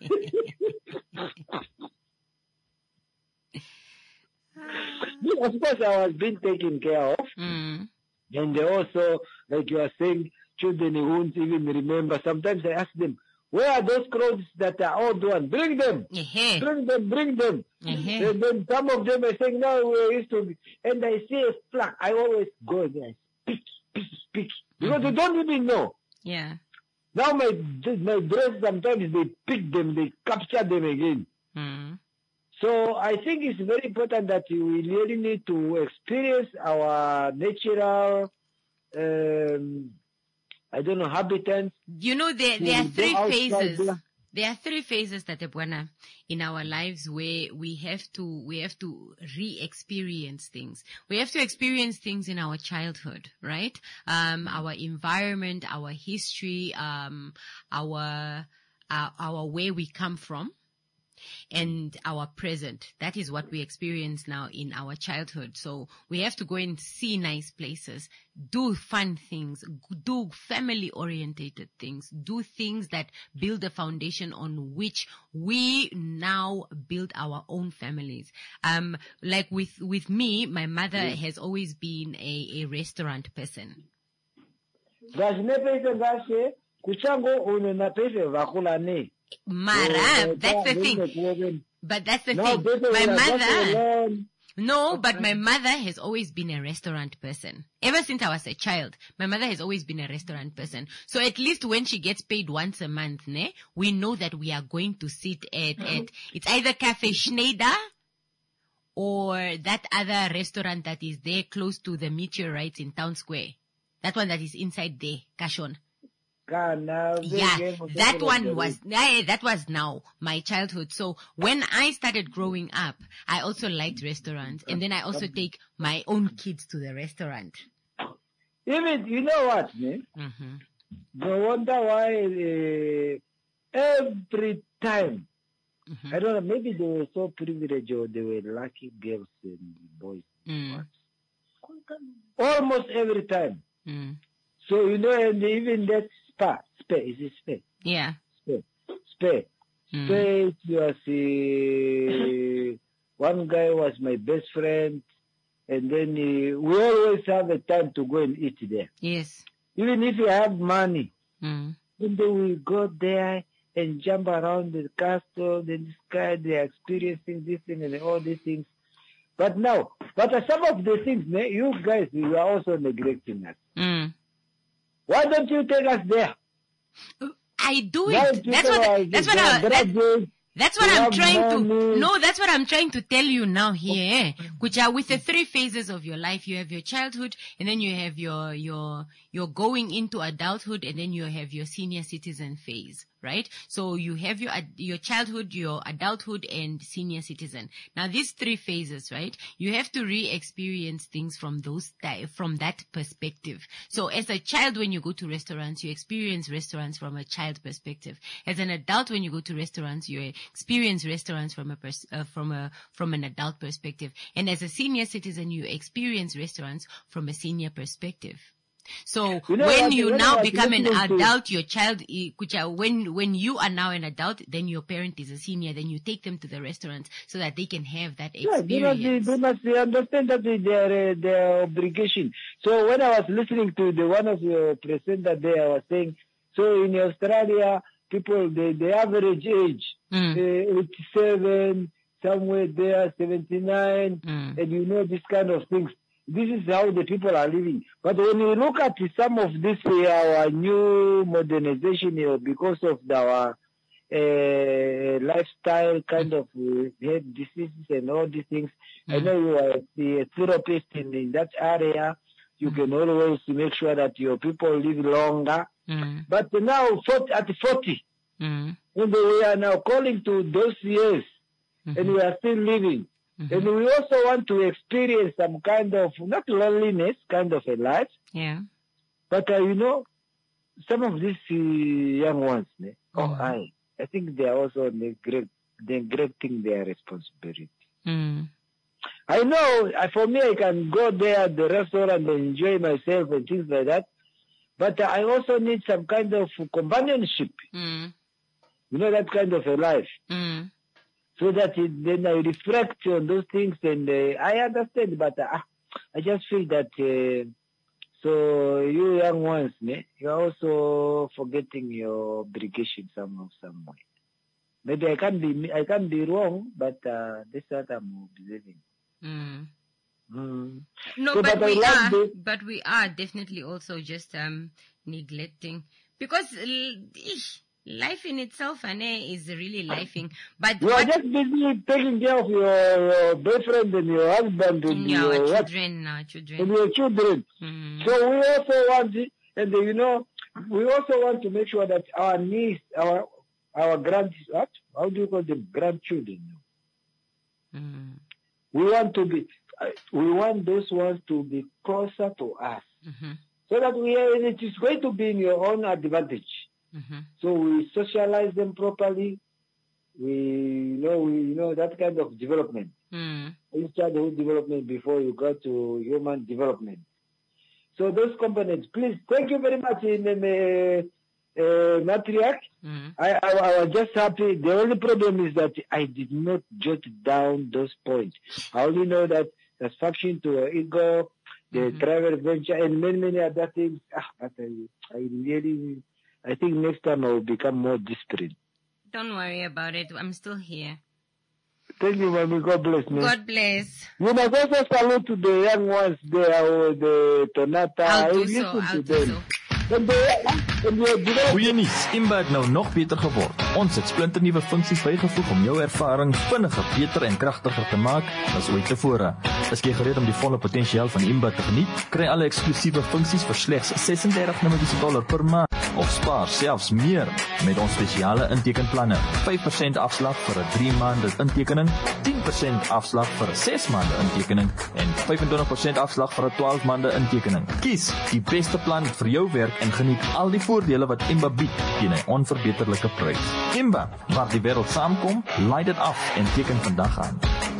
Of course, I was being taken care of.
Mm.
And they also, like you are saying, children who won't even remember. Sometimes I ask them, where are those clothes that are old ones? Bring them.
Uh-huh.
Bring them, bring them.
Uh-huh.
And then some of them are saying, no, we used to be. And I see a flag. I always go there and speak, speak, speak. Because mm-hmm. they don't even know.
Yeah.
Now my, my dress, sometimes they pick them, they capture them again.
Mm.
So I think it's very important that we really need to experience our natural, um, I don't know, habitats.
You know, there, there are three phases. There. there are three phases, Tatebwana, in our lives where we have to, we have to re-experience things. We have to experience things in our childhood, right? Um, our environment, our history, um, our, our, our where we come from. and our present. That is what we experience now in our childhood. So we have to go and see nice places, do fun things, do family-orientated things, do things that build a foundation on which we now build our own families. Um, like with, with me, my mother has always been a, a restaurant person. Mara, that's the thing. But that's the thing. My mother, no, but my mother has always been a restaurant person. Ever since I was a child, my mother has always been a restaurant person. So at least when she gets paid once a month, ne, we know that we are going to sit at, at it's either Cafe Schneider or that other restaurant that is there close to the meteorites in Town Square. That one that is inside there, Kashon. Yeah, that one was, yeah, that was now my childhood. So when I started growing up, I also liked restaurants, and then I also take my own kids to the restaurant.
Even, you know what, man?
Mm-hmm.
No wonder why uh, every time,
mm-hmm.
I don't know, maybe they were so privileged or they were lucky girls and boys.
Mm.
Almost every time.
Mm.
So, you know, and even that spa, spa, is it spa?
Yeah.
Spa. Spa.
Mm.
Spa, it was, uh, one guy was my best friend, and then uh, we always have a time to go and eat there.
Yes.
Even if you have money,
mm.
and then we go there and jump around the castle, then the sky, they're experiencing this thing and all these things. But now, but some of the things, you guys, you are also neglecting us.
Mm.
Why don't you take us there?
I do it. That's what, that's what I, that, that's what I'm trying to, no, that's what I'm trying to tell you now here, which are with the three phases of your life. You have your childhood, and then you have your, your, your going into adulthood, and then you have your senior citizen phase, right? So you have your, your childhood, your adulthood, and senior citizen. Now these three phases, right? You have to re-experience things from those, from that perspective. So as a child, when you go to restaurants, you experience restaurants from a child perspective. As an adult, when you go to restaurants, you experience restaurants from a, pers- uh, from a, from an adult perspective. And as a senior citizen, you experience restaurants from a senior perspective. So
You know
when
what,
you
when I
now
was
become an
listening to-
adult, your child, i- which are, when, when you are now an adult, then your parent is a senior, then you take them to the restaurant so that they can have that
Yeah, they must,
experience.
they must understand that is their, uh, their obligation. So when I was listening to the one of your presenter there, I was saying, so in Australia, people, the, the average age,
Mm.
uh, eighty-seven, somewhere there, seventy-nine,
Mm.
and you know, this kind of things. This is how the people are living. But when you look at some of this, uh, our new modernization, uh, because of our uh, lifestyle kind of uh, health diseases and all these things, I know you are a therapist in, in that area. You can always make sure that your people live longer.
Mm.
But now, forty, at forty,
Mm.
and we are now calling to those years, and we are still living. And we also want to experience some kind of, not loneliness, kind of a life.
Yeah.
But, uh, you know, some of these uh, young ones, ne, oh, I, I think they are also neglect, neglecting their responsibility.
Mm.
I know, uh, for me, I can go there at the restaurant and enjoy myself and things like that. But uh, I also need some kind of companionship.
Mm.
You know, that kind of a life.
Mm.
So that it, then I reflect on those things, and uh, I understand, but uh, I just feel that, uh, so you young ones, ne, you're also forgetting your obligation somehow, some way. Maybe I can be, I can be wrong, but uh, this is what I'm observing.
Mm.
Mm.
No,
So,
but,
but I
we
like
are,
the-
but we are definitely also just um neglecting, because l- ish, life in itself, ane, is really lifing. But
You are
what,
just busy taking care of your, your boyfriend and your husband and
yeah, our
your, what,
children, our children.
and your children.
Mm.
So we also want, it, and uh, you know, we also want to make sure that our niece, our our grand, what? How do you call them? Grandchildren.
Mm.
We want to be, uh, we want those ones to be closer to us,
Mm-hmm.
so that we are, it is going to be in your own advantage.
Mm-hmm.
So we socialize them properly. we, you know, we, you know, that kind of development.
Mm.
It's childhood development before you go to human development. So those components, please, thank you very much, in uh, uh, Matriarch.
Mm.
I, I, I was just happy. The only problem is that I did not jot down those points. I only know that satisfaction to uh, ego, the
Mm-hmm.
travel adventure, and many, many other things. Ah, but I, I really, I think next time I will become more disciplined.
Don't worry about it. I'm still here.
Thank you, mommy. God bless me.
God bless.
You must also salute to the young ones there, or the Tonata.
I'll do
I
so.
listen
I'll
to
do
them.
so.
And they, and they,
Goeie nuus, Imba het nou nog beter geword. Ons het splinternuwe funksies bygevoeg om jou ervaring vinniger, beter en kragtiger te maak as ooit tevore. Is jy gereed om die volle potensiaal van Imba te geniet? Kry alle eksklusiewe funksies vir slegs ses en dertig dollar per maand of spaar selfs meer met ons spesiale intekenplanne. vyf persent afslag vir 'n drie maande intekening, tien persent afslag vir 'n ses maande intekening en vyfentwintig persent afslag vir 'n twaalf maande intekening. Kies die beste plan vir jou werk en geniet al die voordele wat Imba bied teen 'n onverbeterlike prys. Imba, waar die wêreld saamkom, laai dit af en teken vandag aan.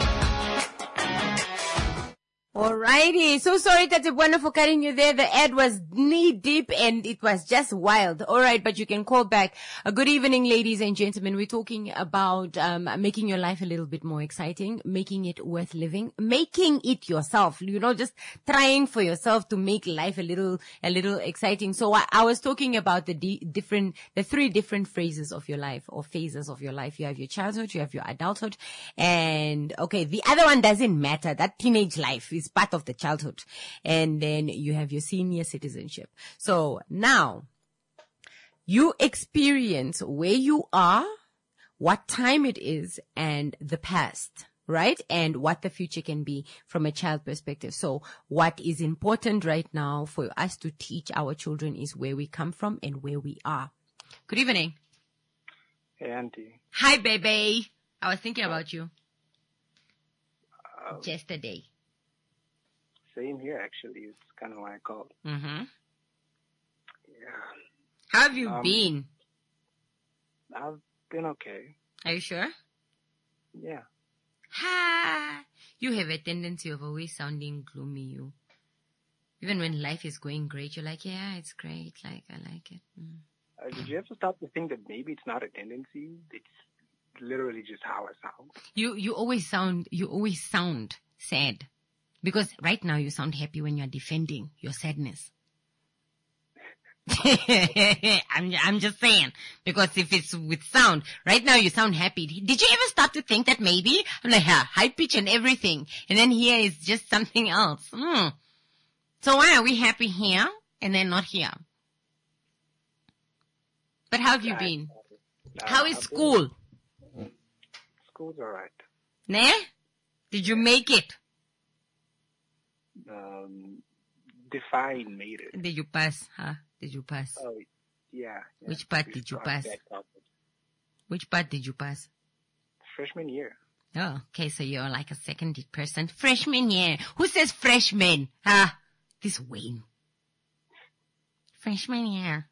Alrighty, so sorry Tatibwana for cutting you there. The ad was knee deep and it was just wild. Alright, but you can call back. Uh, good evening, ladies and gentlemen. We're talking about um, making your life a little bit more exciting, making it worth living, making it yourself. You know, just trying for yourself to make life a little, a little exciting. So I, I was talking about the di- different, the three different phases of your life or phases of your life. You have your childhood, you have your adulthood, and okay, the other one doesn't matter. That teenage life is part of the childhood. And then you have your senior citizenship. So now you experience where you are, what time it is, and the past, right? And what the future can be from a child perspective. So what is important right now for us to teach our children is where we come from and where we are. Good evening.
Hey, Auntie.
Hi, baby. I was thinking about you.
Uh,
Yesterday.
Same here, actually. It's kind of why I called.
Mm-hmm.
Yeah.
How have you
Um,
been?
I've been okay.
Are you sure?
Yeah.
Ha! You have a tendency of always sounding gloomy, you. Even when life is going great, you're like, yeah, it's great. Like, I like it. Mm.
Uh, did you ever start to think that maybe it's not a tendency? It's literally just how I sound.
You, you always sound, you always sound sad. Because right now you sound happy when you're defending your sadness. I'm, I'm just saying. Because if it's with sound, right now you sound happy. Did you ever start to think that maybe? I'm like, yeah, high pitch and everything. And then here is just something else. Hmm. So why are we happy here and then not here? But how have you been?
Uh,
How is
I've
school?
been- School's alright.
Nah? Did you make it?
Um, Define made it.
Did you pass? Huh? Did you pass?
Oh, yeah. yeah.
Which part
We
did you
started
pass?
that topic.
Which part did you pass?
Freshman year.
Oh, okay, so you're like a second person. Freshman year. Who says freshman? Huh? This Wayne. Freshman year.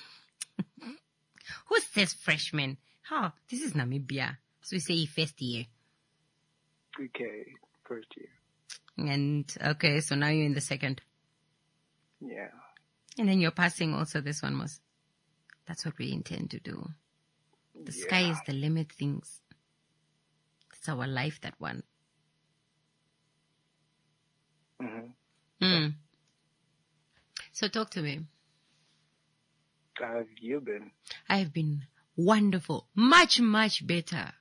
Who says freshman? Oh, this is Namibia. So we say first year.
Okay, first year.
And, okay, so now you're in the second.
Yeah.
And then you're passing also this one was. That's what we intend to do. The
Yeah.
sky is the limit things. It's our life, that one.
Mm-hmm.
Mm. So talk to me.
How have you been?
I have been wonderful. Much, much better.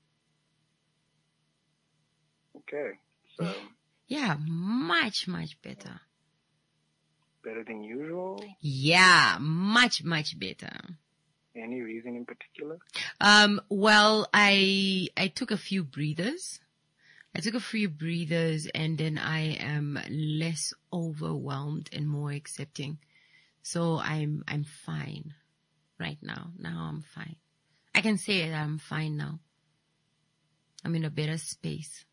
Okay. So,
Yeah, much, much better.
better than usual?
Yeah, much, much better.
Any reason in particular?
Um, well, I, I took a few breathers. I took a few breathers and then I am less overwhelmed and more accepting. So I'm, I'm fine right now. Now I'm fine. I can say that I'm fine now. I'm in a better space.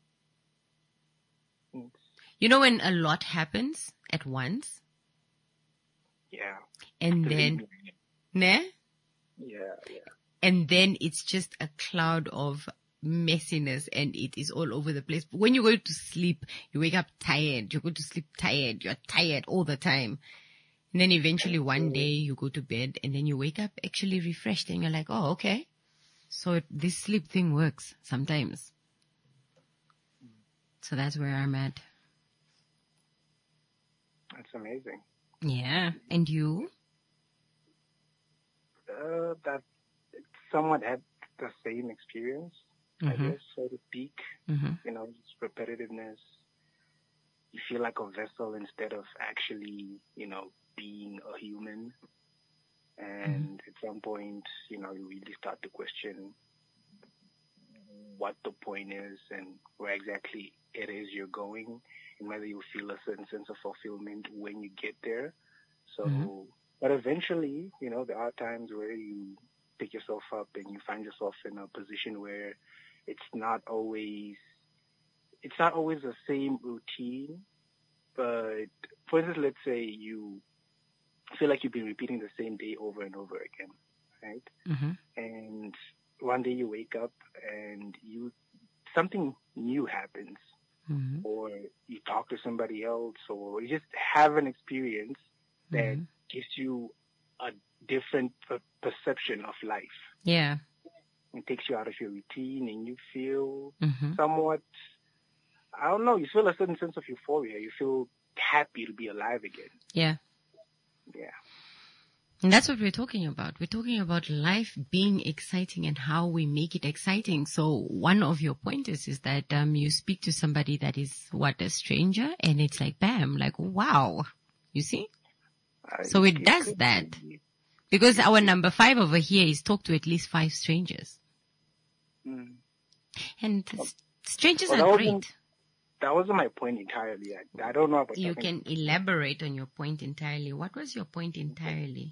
You know when a lot happens at once?
Yeah.
And
Believe
then,
me.
ne?
Yeah, yeah.
and then it's just a cloud of messiness and it is all over the place. But when you go to sleep, you wake up tired. You go to sleep tired. You're tired all the time. And then eventually one day you go to bed and then you wake up actually refreshed and you're like, oh, okay. So this sleep thing works sometimes. So that's where I'm at.
That's amazing.
Yeah. And you?
Uh, that somewhat had the same experience,
Mhm.
I guess, so to speak.
Mhm.
You know, just repetitiveness. You feel like a vessel instead of actually, you know, being a human. And at some point, you know, you really start to question what the point is and where exactly it is you're going, and whether you feel a certain sense of fulfillment when you get there. So,
Mhm.
but eventually, you know, there are times where you pick yourself up and you find yourself in a position where it's not always, it's not always the same routine. But for instance, let's say you feel like you've been repeating the same day over and over again, right?
Mm-hmm.
And one day you wake up and you, something new happens,
Mm-hmm.
or you talk to somebody else, or you just have an experience that
Mm-hmm.
gives you a different per- perception of life.
Yeah.
It takes you out of your routine and you feel
Mm-hmm.
somewhat, I don't know, you feel a certain sense of euphoria. You feel happy to be alive again.
Yeah.
Yeah.
And that's what we're talking about. We're talking about life being exciting and how we make it exciting. So one of your pointers is that um, you speak to somebody that is, what, a stranger, and it's like, bam, like, wow. You see?
Uh,
So it does that. Because our number five over here is talk to at least five strangers.
Mm.
And th- strangers
Well,
are
that
great.
wasn't- That wasn't my point entirely. I, I don't know about
You
talking-
can elaborate on your point entirely. What was your point entirely?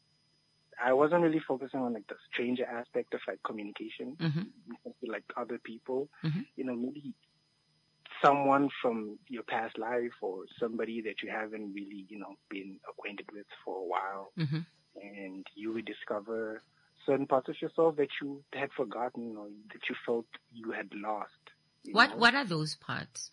I wasn't really focusing on like the stranger aspect of like communication
Mhm.
with like other people.
Mhm.
You know, maybe someone from your past life or somebody that you haven't really, you know, been acquainted with for a while,
Mm-hmm.
and you would discover certain parts of yourself that you had forgotten or that you felt you had lost. you
What
know?
What are those parts?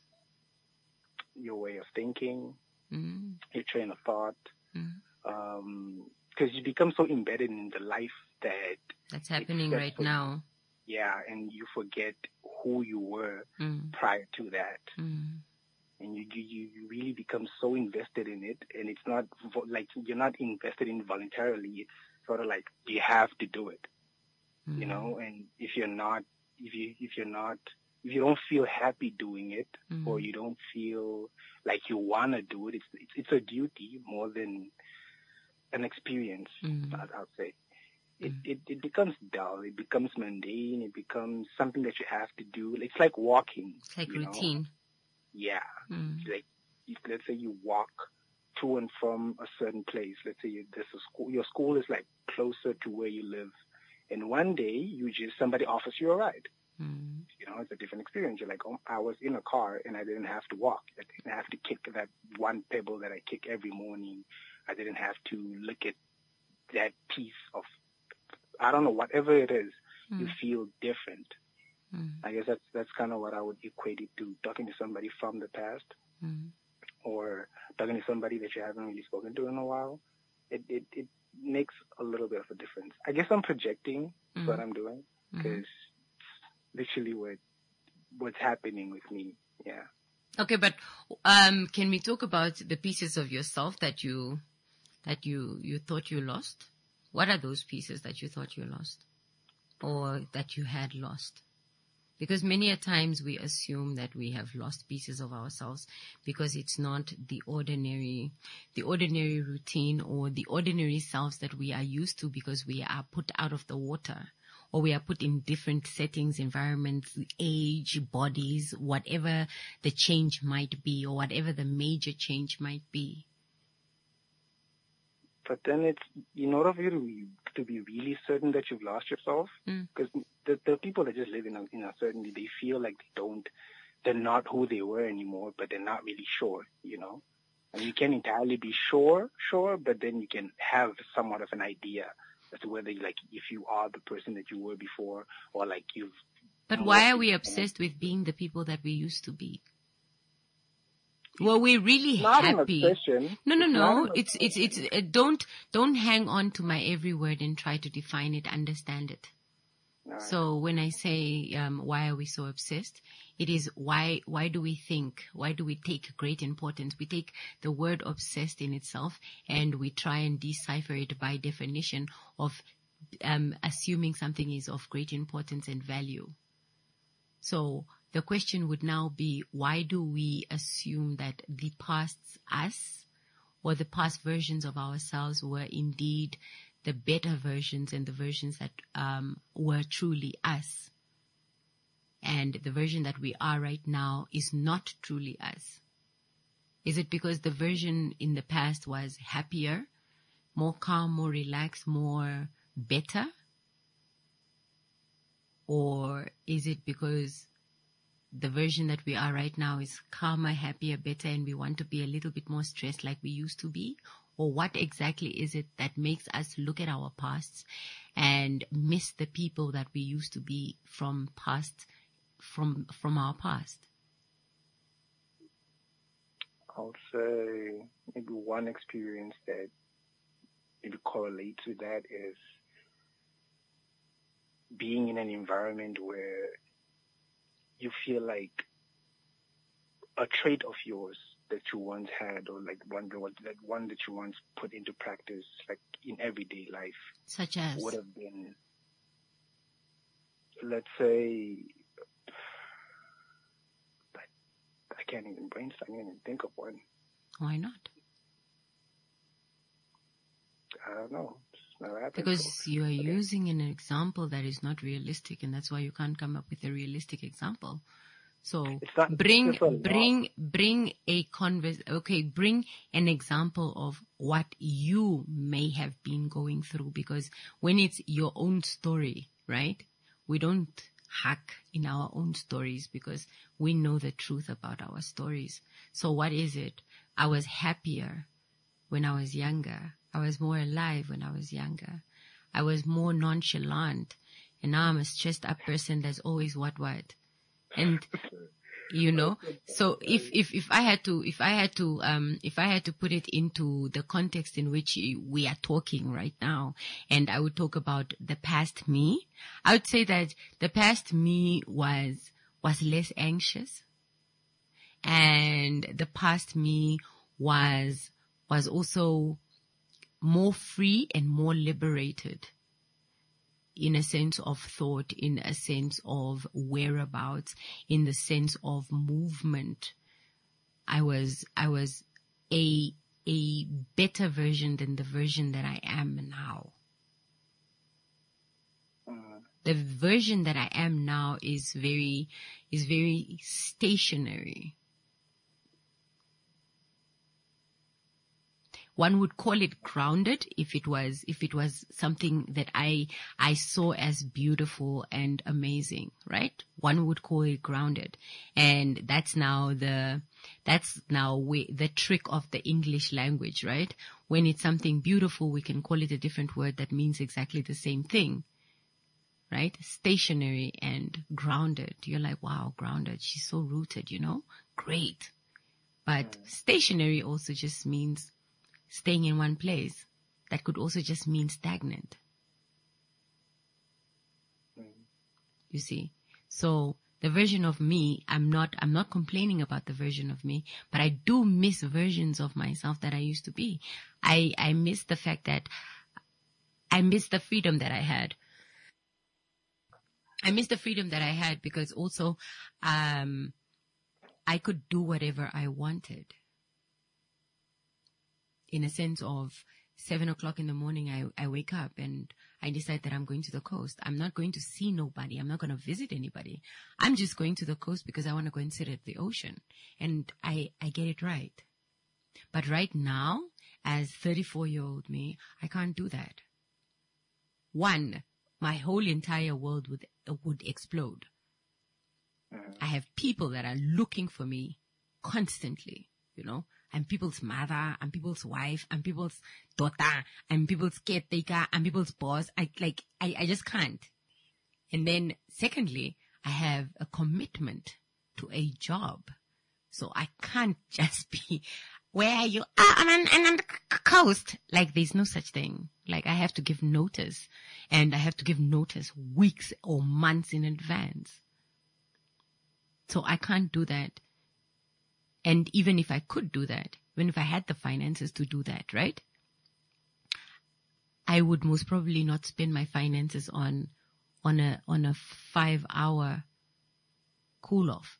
Your way of thinking,
Mm.
your train of thought,
Mm.
um, because you become so embedded in the life that
That's happening
that's
right
what-
now.
yeah, and you forget who you were
Mm.
prior to that,
Mm.
and you, you you really become so invested in it, and it's not vo- like you're not invested in it voluntarily. It's sort of like you have to do it, you know. And if you're not, if you if you're not, if you don't feel happy doing it,
Mm.
or you don't feel like you wanna do it, it's it's, it's a duty more than an experience.
Mm.
I'd, I'd say. It, it it becomes dull. It becomes mundane. It becomes something that you have to do. It's like walking.
It's like
you know?
routine.
Yeah.
Mm.
Like, you- let's say you walk to and from a certain place. Let's say you, there's a school. Your school is like closer to where you live, and one day you just somebody offers you a ride.
Mm.
You know, it's a different experience. You're like, oh, I was in a car and I didn't have to walk. I didn't have to kick that one pebble that I kick every morning. I didn't have to look at that piece of, I don't know, whatever it is, you
Mm.
feel different.
Mm.
I guess that's that's kind of what I would equate it to, talking to somebody from the past,
Mm.
or talking to somebody that you haven't really spoken to in a while. It it, it makes a little bit of a difference. I guess I'm projecting
Mm.
what I'm doing, because literally what what's happening with me. Yeah.
Okay, but um, can we talk about the pieces of yourself that you that you you thought you lost? What are those pieces that you thought you lost, or that you had lost? Because many a times we assume that we have lost pieces of ourselves because it's not the ordinary, the ordinary routine or the ordinary selves that we are used to, because we are put out of the water, or we are put in different settings, environments, age, bodies, whatever the change might be, or whatever the major change might be.
But then it's, in order for you to be, to be really certain that you've lost yourself, because the, the people that just live in, in uncertainty, they feel like they don't, they're not who they were anymore, but they're not really sure, you know? And you can entirely be sure, sure, but then you can have somewhat of an idea as to whether, like, if you are the person that you were before, or like you've.
But why are we obsessed with being the people that we used to be? Were we really
Not
happy?
an obsession.
No, no,
It's
no.
not an
It's it's it's. Uh, don't don't hang on to my every word and try to define it, understand it.
Right.
So when I say um, why are we so obsessed, it is why why do we think, why do we take great importance? We take the word obsessed in itself and we try and decipher it by definition of um, assuming something is of great importance and value. So the question would now be, why do we assume that the past us or the past versions of ourselves were indeed the better versions and the versions that um, were truly us? And the version that we are right now is not truly us. Is it because the version in the past was happier, more calm, more relaxed, more better? Or is it because the version that we are right now is calmer, happier, better, and we want to be a little bit more stressed like we used to be? Or what exactly is it that makes us look at our pasts and miss the people that we used to be from past, from, from our past?
I'll say maybe one experience that maybe correlates with that is being in an environment where you feel like a trait of yours that you once had, or like one that one that you once put into practice, like in everyday life,
such as
would have been, let's say, I can't even brainstorm, I can't even think of one.
Why not?
I don't know. It's never happened
Because
before.
you are using an example that is not realistic, and that's why you can't come up with a realistic example. So
not,
bring, bring, bring a converse, okay, bring an example of what you may have been going through, because when it's your own story, right? We don't hack in our own stories because we know the truth about our stories. So what is it? I was happier when I was younger. I was more alive when I was younger. I was more nonchalant. And now I'm a stressed up person that's always what, what. And, you know, so if, if, if I had to, if I had to, um, if I had to put it into the context in which we are talking right now, and I would talk about the past me, I would say that the past me was, was less anxious. And the past me was, was also more free and more liberated. In a sense of thought, in a sense of whereabouts, in the sense of movement. I was, I was a, a better version than the version that I am now. The version that I am now is very, is very stationary. One would call it grounded if it was, if it was something that I, I saw as beautiful and amazing, right? One would call it grounded. And that's now the, that's now we, the trick of the English language, right? When it's something beautiful, we can call it a different word that means exactly the same thing, right? Stationary and grounded. You're like, wow, grounded. She's so rooted, you know? Great. But stationary also just means staying in one place. That could also just mean stagnant. You see? So the version of me, I'm not, I'm not complaining about the version of me, but I do miss versions of myself that I used to be. I, I miss the fact that I miss the freedom that I had. I miss the freedom that I had because also, um, I could do whatever I wanted. In a sense of seven o'clock in the morning, I, I wake up and I decide that I'm going to the coast. I'm not going to see nobody. I'm not going to visit anybody. I'm just going to the coast because I want to go and sit at the ocean. And I, I get it right. But right now, as thirty-four-year-old me, I can't do that. One, my whole entire world would, would explode. I have people that are looking for me constantly, you know. I'm people's mother, I'm people's wife, I'm people's daughter, I'm people's caretaker, I'm people's boss. I like, I, I just can't. And then secondly, I have a commitment to a job. So I can't just be where you are on, on, on the coast. Like there's no such thing. Like I have to give notice, and I have to give notice weeks or months in advance. So I can't do that. And even if I could do that, even if I had the finances to do that, right? I would most probably not spend my finances on, on a, on a five hour cool off.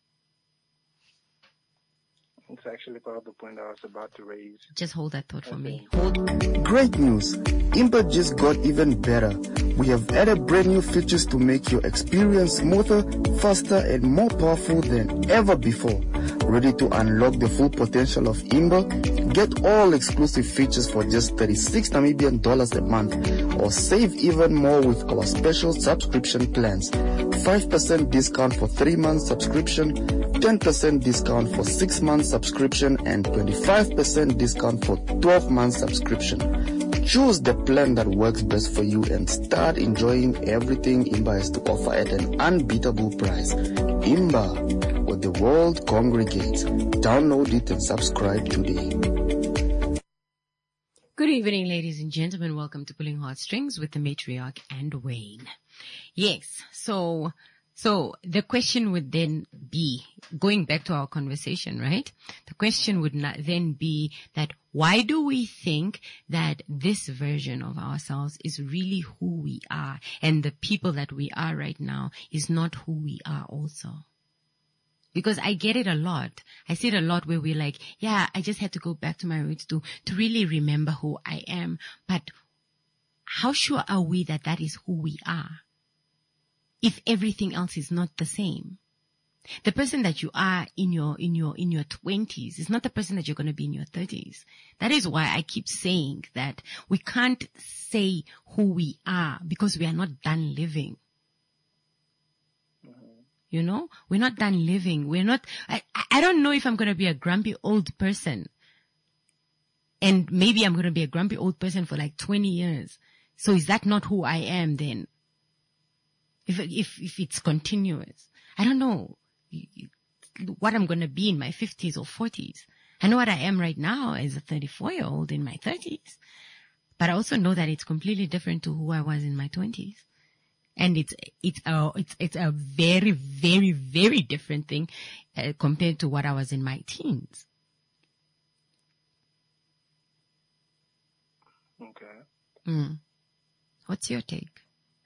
It's actually part of the point I was about to raise.
Just hold that thought for me.
Hold. Great news. Imba just got even better. We have added brand new features to make your experience smoother, faster, and more powerful than ever before. Ready to unlock the full potential of Imba? Get all exclusive features for just thirty-six Namibian dollars a month, or save even more with our special subscription plans. five percent discount for three months subscription, ten percent discount for six months subscription, and twenty-five percent discount for twelve months subscription. Choose the plan that works best for you and start enjoying everything Imba has to offer at an unbeatable price. Imba, where the world congregates. Download it and subscribe today.
Good evening, ladies and gentlemen. Welcome to Pulling Heartstrings with the Matriarch and Wayne. Yes, so so the question would then be, going back to our conversation, right? The question would not then be that why do we think that this version of ourselves is really who we are, and the people that we are right now is not who we are also? Because I get it a lot. I see it a lot where we're like, yeah, I just had to go back to my roots to, to really remember who I am. But how sure are we that that is who we are if everything else is not the same? The person that you are in your, in your, in your twenties is not the person that you're going to be in your thirties. That is why I keep saying that we can't say who we are because we are not done living. You know, we're not done living. We're not, I, I don't know if I'm going to be a grumpy old person. And maybe I'm going to be a grumpy old person for like twenty years. So is that not who I am then? If, if, if it's continuous. I don't know what I'm going to be in my fifties or forties. I know what I am right now as a thirty-four year old in my thirties. But I also know that it's completely different to who I was in my twenties. And it's, it's a, it's, it's a very, very, very different thing uh, compared to what I was in my teens.
Okay.
Mm. What's your take?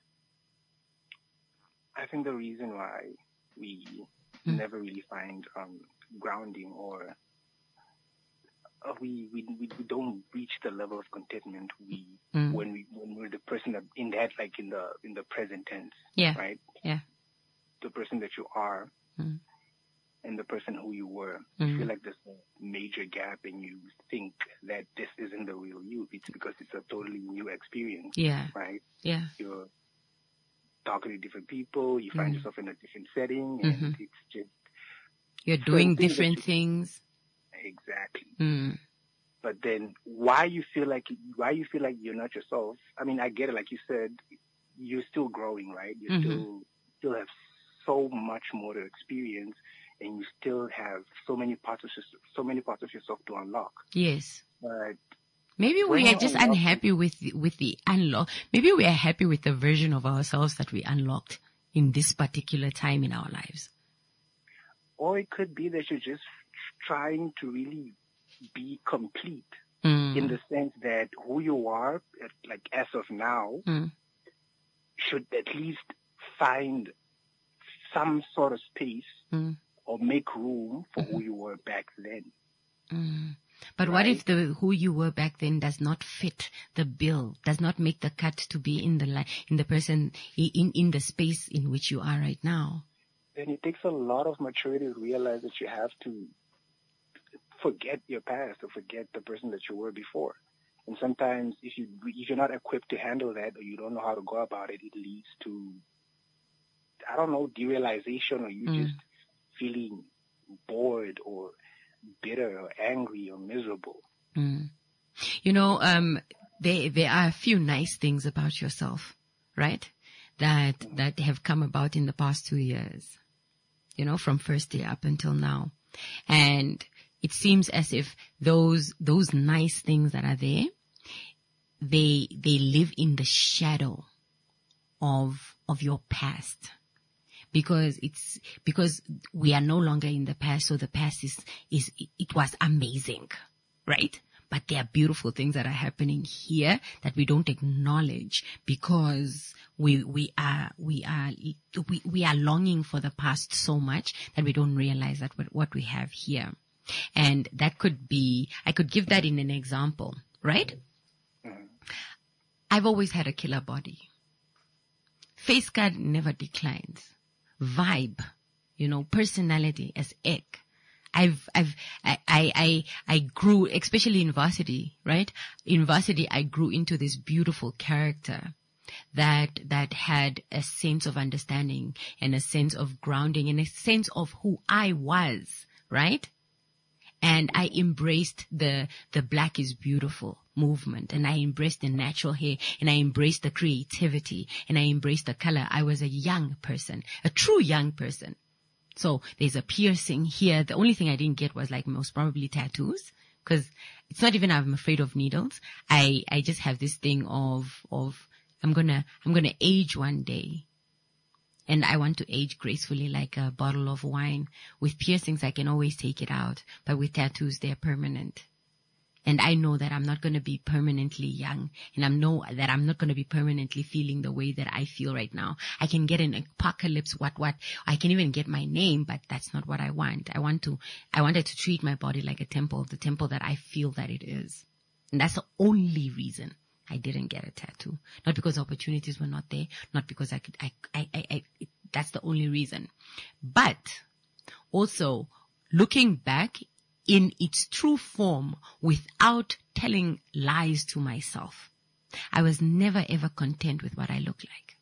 I think the reason why we mm. never really find um, grounding or uh, we, we we we don't reach the level of contentment we mm. when we when we're the person that in that like in the in the present tense.
Yeah.
Right?
Yeah.
The person that you are
mm.
and the person who you were.
Mm.
You feel like there's a major gap and you think that this isn't the real you. It's because it's a totally new experience.
Yeah.
Right?
Yeah.
You're talking to different people, you find
mm.
yourself in a different setting and
mm-hmm.
it's just
you're doing different things.
Exactly.
Mm.
But then why you feel like, why you feel like you're not yourself? I mean, I get it. Like you said, you're still growing, right? You
mm-hmm.
still, still have so much more to experience and you still have so many parts of, so many parts of yourself to unlock.
Yes.
But
maybe we are just unhappy with, the, with the unlock. Maybe we are happy with the version of ourselves that we unlocked in this particular time in our lives.
Or it could be that you're just trying to really be complete
mm.
in the sense that who you are, like as of now,
mm.
should at least find some sort of space
mm.
or make room for
mm-hmm.
who you were back then.
Mm. But
right?
what if the who you were back then does not fit the bill, does not make the cut to be in the li- in the person in in the space in which you are right now?
Then it takes a lot of maturity to realize that you have to forget your past or forget the person that you were before. And sometimes if you if you're not equipped to handle that or you don't know how to go about it, it leads to, I don't know, derealization or you
mm.
just feeling bored or bitter or angry or miserable.
Mm. You know, um, there, there are a few nice things about yourself, right? That, mm. that have come about in the past two years, you know, from first year up until now. And it seems as if those, those nice things that are there, they, they live in the shadow of, of your past. Because it's, because we are no longer in the past, so the past is, is, it was amazing, right? But there are beautiful things that are happening here that we don't acknowledge because we, we are, we are, we, we are longing for the past so much that we don't realize that what, what we have here. And that could be, I could give that in an example, right? I've always had a killer body. Face card never declines. Vibe, you know, personality as egg. I've, I've, I, I, I grew, especially in varsity, right? In varsity, I grew into this beautiful character that, that had a sense of understanding and a sense of grounding and a sense of who I was, right? And I embraced the, the black is beautiful movement, and I embraced the natural hair, and I embraced the creativity, and I embraced the color. I was a young person, a true young person. So there's a piercing here. The only thing I didn't get was like most probably tattoos, because it's not even I'm afraid of needles. I, I just have this thing of, of I'm gonna, I'm gonna age one day. And I want to age gracefully like a bottle of wine. With piercings, I can always take it out. But with tattoos, they're permanent. And I know that I'm not going to be permanently young. And I know that I'm not going to be permanently feeling the way that I feel right now. I can get an apocalypse, what, what. I can even get my name, but that's not what I want. I want to, I wanted to treat my body like a temple, the temple that I feel that it is. And that's the only reason I didn't get a tattoo. Not because opportunities were not there. Not because I could, I, I, I, I that's the only reason. But also looking back in its true form without telling lies to myself, I was never ever content with what I look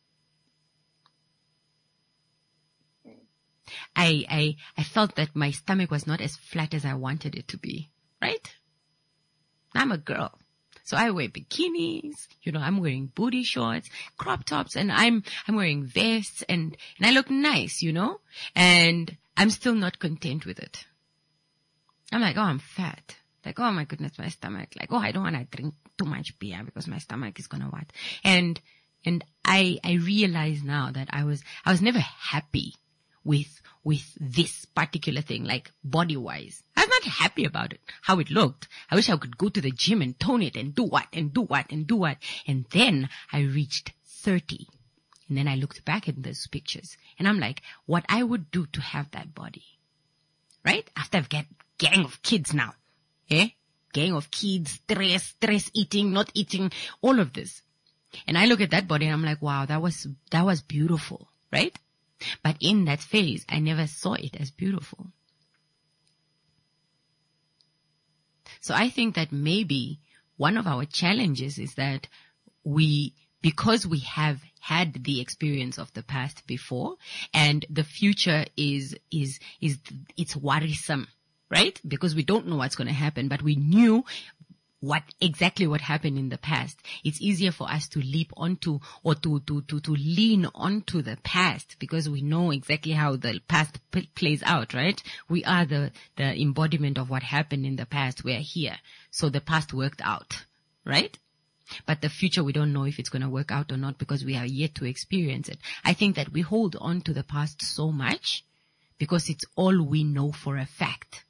like. I, I, I felt that my stomach was not as flat as I wanted it to be, right? I'm a girl. So I wear bikinis, you know, I'm wearing booty shorts, crop tops, and I'm, I'm wearing vests, and, and I look nice, you know, and I'm still not content with it. I'm like, oh, I'm fat. Like, oh my goodness, my stomach. Like, oh, I don't want to drink too much beer because my stomach is going to what? And, and I, I realize now that I was, I was never happy with, with this particular thing, like body wise. I was not happy about it, how it looked. I wish I could go to the gym and tone it and do what and do what and do what. And then I reached thirty. And then I looked back at those pictures and I'm like, what I would do to have that body, right? After I've got gang of kids now, eh? Gang of kids, stress, stress eating, not eating, all of this. And I look at that body and I'm like, wow, that was, that was beautiful, right? But in that phase, I never saw it as beautiful. So I think that maybe one of our challenges is that we, because we have had the experience of the past before, and the future is, is, is, it's worrisome, right? Because we don't know what's going to happen, but we knew what exactly what happened in the past. It's easier for us to leap onto or to, to, to, to lean onto the past because we know exactly how the past p- plays out, right? We are the, the embodiment of what happened in the past. We're here. So the past worked out, right? But the future, we don't know if it's going to work out or not because we are yet to experience it. I think that we hold on to the past so much because it's all we know for a fact.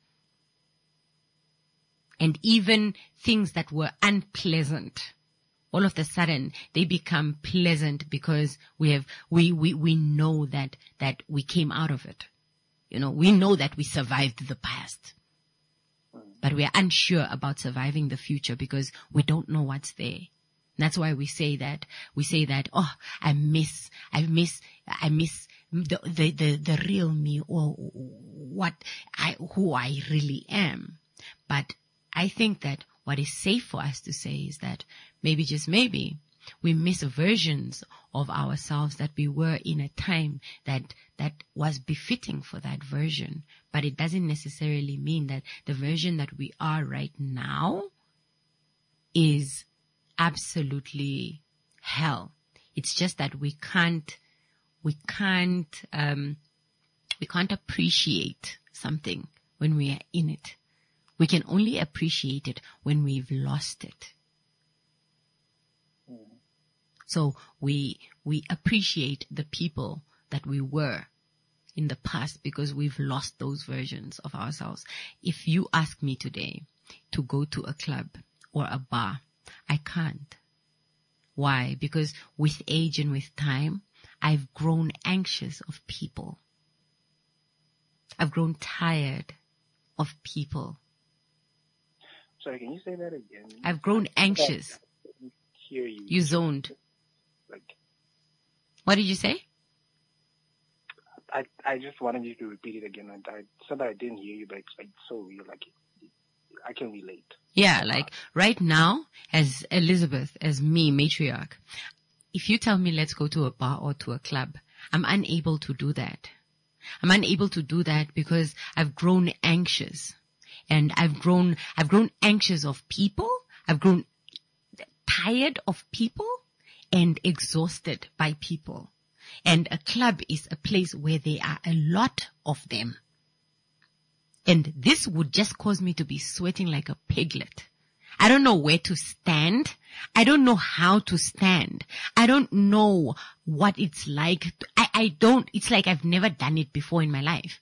And even things that were unpleasant, all of a sudden they become pleasant because we have, we, we, we know that, that we came out of it. You know, we know that we survived the past, but we are unsure about surviving the future because we don't know what's there. That's why we say that, we say that, oh, I miss, I miss, I miss the, the, the, the real me or what I, who I really am. But I think that what is safe for us to say is that maybe, just maybe, we miss versions of ourselves that we were in a time that, that was befitting for that version. But it doesn't necessarily mean that the version that we are right now is absolutely hell. It's just that we can't, we can't, um, we can't appreciate something when we are in it. We can only appreciate it when we've lost it. So we, we appreciate the people that we were in the past because we've lost those versions of ourselves. If you ask me today to go to a club or a bar, I can't. Why? Because with age and with time, I've grown anxious of people. I've grown tired of people.
Sorry, can you say that again?
I've grown anxious.
I didn't hear you.
You zoned.
Like,
what did you say?
I I just wanted you to repeat it again. I, I said that I didn't hear you, but it's like so real. Like I can relate.
Yeah, like right now, as Elizabeth, as me, matriarch, if you tell me let's go to a bar or to a club, I'm unable to do that. I'm unable to do that because I've grown anxious. And I've grown, I've grown anxious of people. I've grown tired of people and exhausted by people. And a club is a place where there are a lot of them. And this would just cause me to be sweating like a piglet. I don't know where to stand. I don't know how to stand. I don't know what it's like. I, I don't, it's like I've never done it before in my life.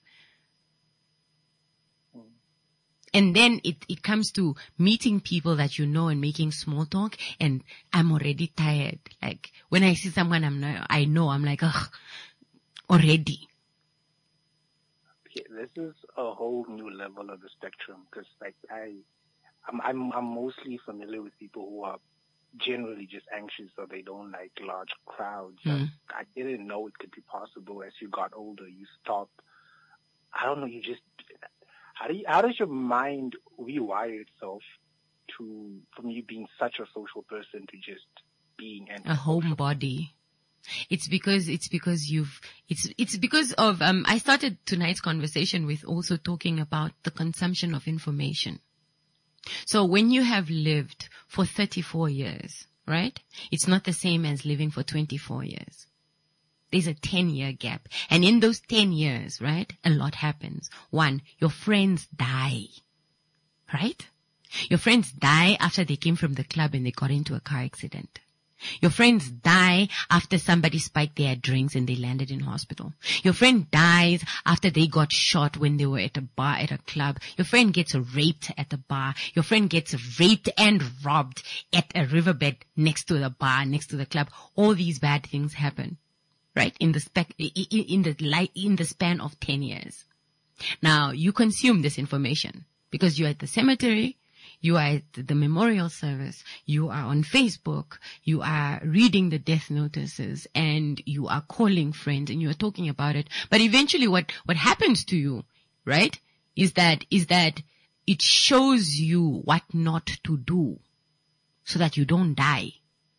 And then it, it comes to meeting people that you know and making small talk, and I'm already tired. Like when I see someone I'm not, I know, I'm like, ugh, already.
Okay, this is a whole new level of the spectrum because, like, I, I'm, I'm, I'm mostly familiar with people who are generally just anxious or they don't like large crowds.
Mm.
I didn't know it could be possible as you got older. You stop. I don't know. You just. How do you, how does your mind rewire itself to from you being such a social person to just being an
a homebody? It's because it's because you've it's it's because of um I started tonight's conversation with also talking about the consumption of information. So when you have lived for thirty-four years, right? It's not the same as living for twenty-four years. There's a ten year gap. And in those ten years, right, a lot happens. One, your friends die, right? Your friends die after they came from the club and they got into a car accident. Your friends die after somebody spiked their drinks and they landed in hospital. Your friend dies after they got shot when they were at a bar, at a club. Your friend gets raped at the bar. Your friend gets raped and robbed at a riverbed next to the bar, next to the club. All these bad things happen. Right? In the spec, in the light, in the span of ten years. Now, you consume this information because you're at the cemetery, you are at the memorial service, you are on Facebook, you are reading the death notices, and you are calling friends and you are talking about it. But eventually what, what happens to you, right, is that, is that it shows you what not to do so that you don't die.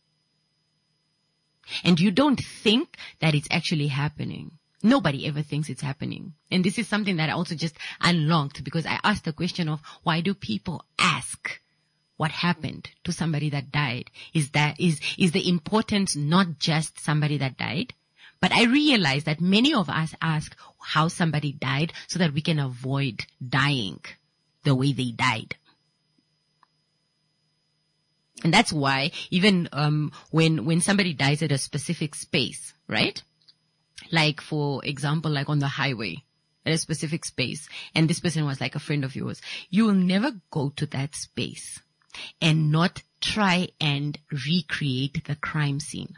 And you don't think that it's actually happening. Nobody ever thinks it's happening. And this is something that I also just unlocked because I asked the question of why do people ask what happened to somebody that died? Is that, is, is the importance not just somebody that died? But I realized that many of us ask how somebody died so that we can avoid dying the way they died. And that's why even um when when somebody dies at a specific space, right? Like for example, like on the highway, at a specific space, and this person was like a friend of yours, you will never go to that space and not try and recreate the crime scene.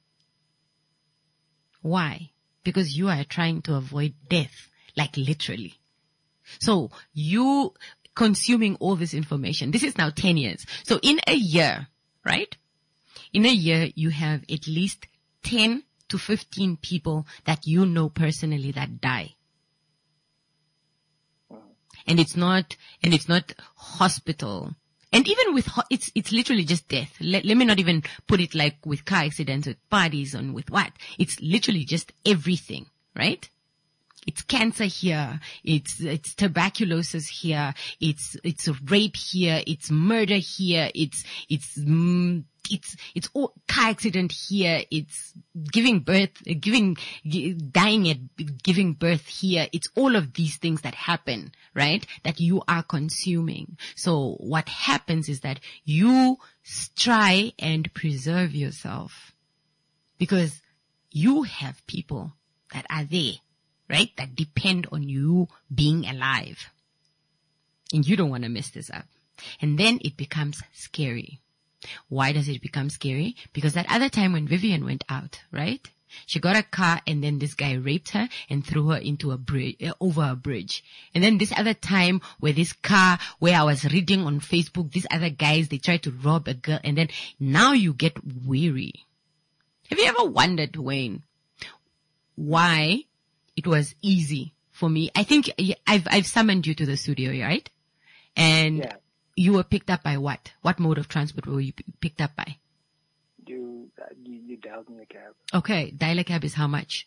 Why? Because you are trying to avoid death, like literally. So you consuming all this information. This is now ten years. So in a year, right? In a year, you have at least ten to fifteen people that you know personally that die. And it's not, and it's not hospital And even with, ho- it's, it's literally just death. Let, let me not even put it like with car accidents, with parties and with what. It's literally just everything, right? It's cancer here. It's, it's tuberculosis here. It's, it's rape here. It's murder here. It's, it's, mm, it's, it's all car accident here. It's giving birth, giving, g- dying at giving birth here. It's all of these things that happen, right? That you are consuming. So what happens is that you try and preserve yourself because you have people that are there, right? That depend on you being alive. And you don't want to mess this up. And then it becomes scary. Why does it become scary? Because that other time when Vivian went out, right? She got a car and then this guy raped her and threw her into a bridge, uh, over a bridge. And then this other time where this car, where I was reading on Facebook, these other guys, they tried to rob a girl and then now you get weary. Have you ever wondered, Wayne, why it was easy for me? I think I've, I've summoned you to the studio, right? And
Yeah.
you were picked up by what? What mode of transport were you p- picked up by?
You, uh, you, you dialed me a cab.
Okay, dial a cab is how much?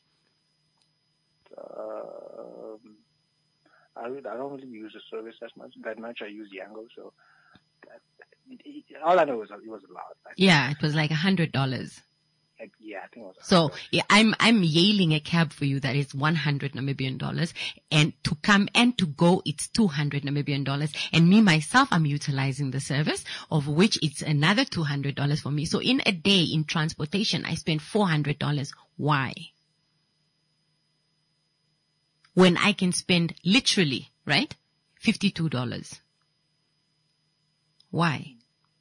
Um, I, would- I don't really use the service that much. That much I use Yango, so that, it, it, all I know is it was a lot. Like,
Yeah, it was like a hundred dollars.
like, yeah, I think it was. A
So yeah, I'm I'm yailing a cab for you that is one hundred Namibian dollars, and to come and to go it's two hundred Namibian dollars, and me myself I'm utilizing the service of which it's another two hundred dollars for me. So in a day in transportation I spend four hundred dollars. Why? When I can spend literally, right, fifty-two dollars. Why?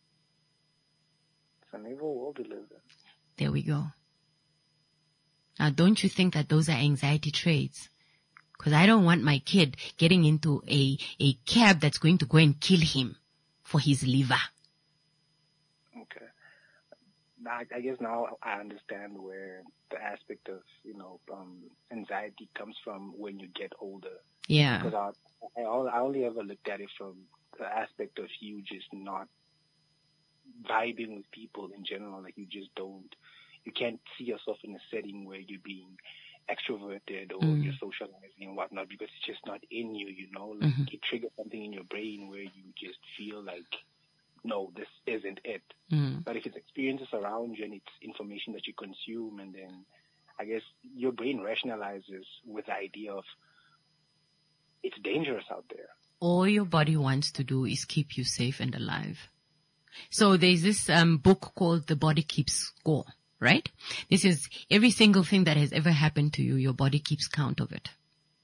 It's an evil world to live in.
There we go. Now, don't you think that those are anxiety traits? Because I don't want my kid getting into a, a cab that's going to go and kill him for his liver.
Okay. Now, I I guess now I understand where the aspect of, you know, um, anxiety comes from when you get older.
Yeah.
Because I, I, al- I only ever looked at it from the aspect of you just not vibing with people in general. Like you just don't, you can't see yourself in a setting where you're being extroverted or
Mm.
you're socializing and whatnot because it's just not in you, you know? Like
Mhm.
it triggers something in your brain where you just feel like, no, this isn't it.
Mm.
But if it's experiences around you and it's information that you consume, and then I guess your brain rationalizes with the idea of it's dangerous out there.
All your body wants to do is keep you safe and alive. So there's this um, book called The Body Keeps Score, right? This is every single thing that has ever happened to you, your body keeps count of it.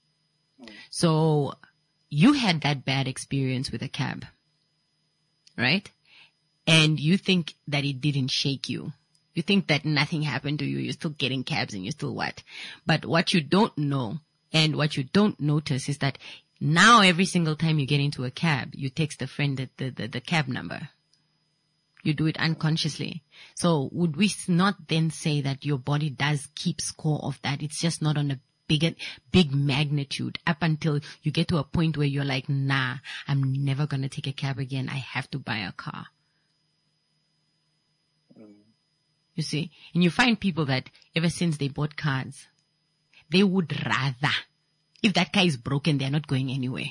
So you had that bad experience with a cab, right? And you think that it didn't shake you. You think that nothing happened to you. You're still getting cabs and you're still what? But what you don't know and what you don't notice is that now every single time you get into a cab, you text a friend the, the, the, the cab number. You do it unconsciously. So would we not then say that your body does keep score of that? It's just not on a big, big magnitude up until you get to a point where you're like, nah, I'm never going to take a cab again. I have to buy a car. You see? And you find people that ever since they bought cars, they would rather, if that car is broken, they're not going anywhere.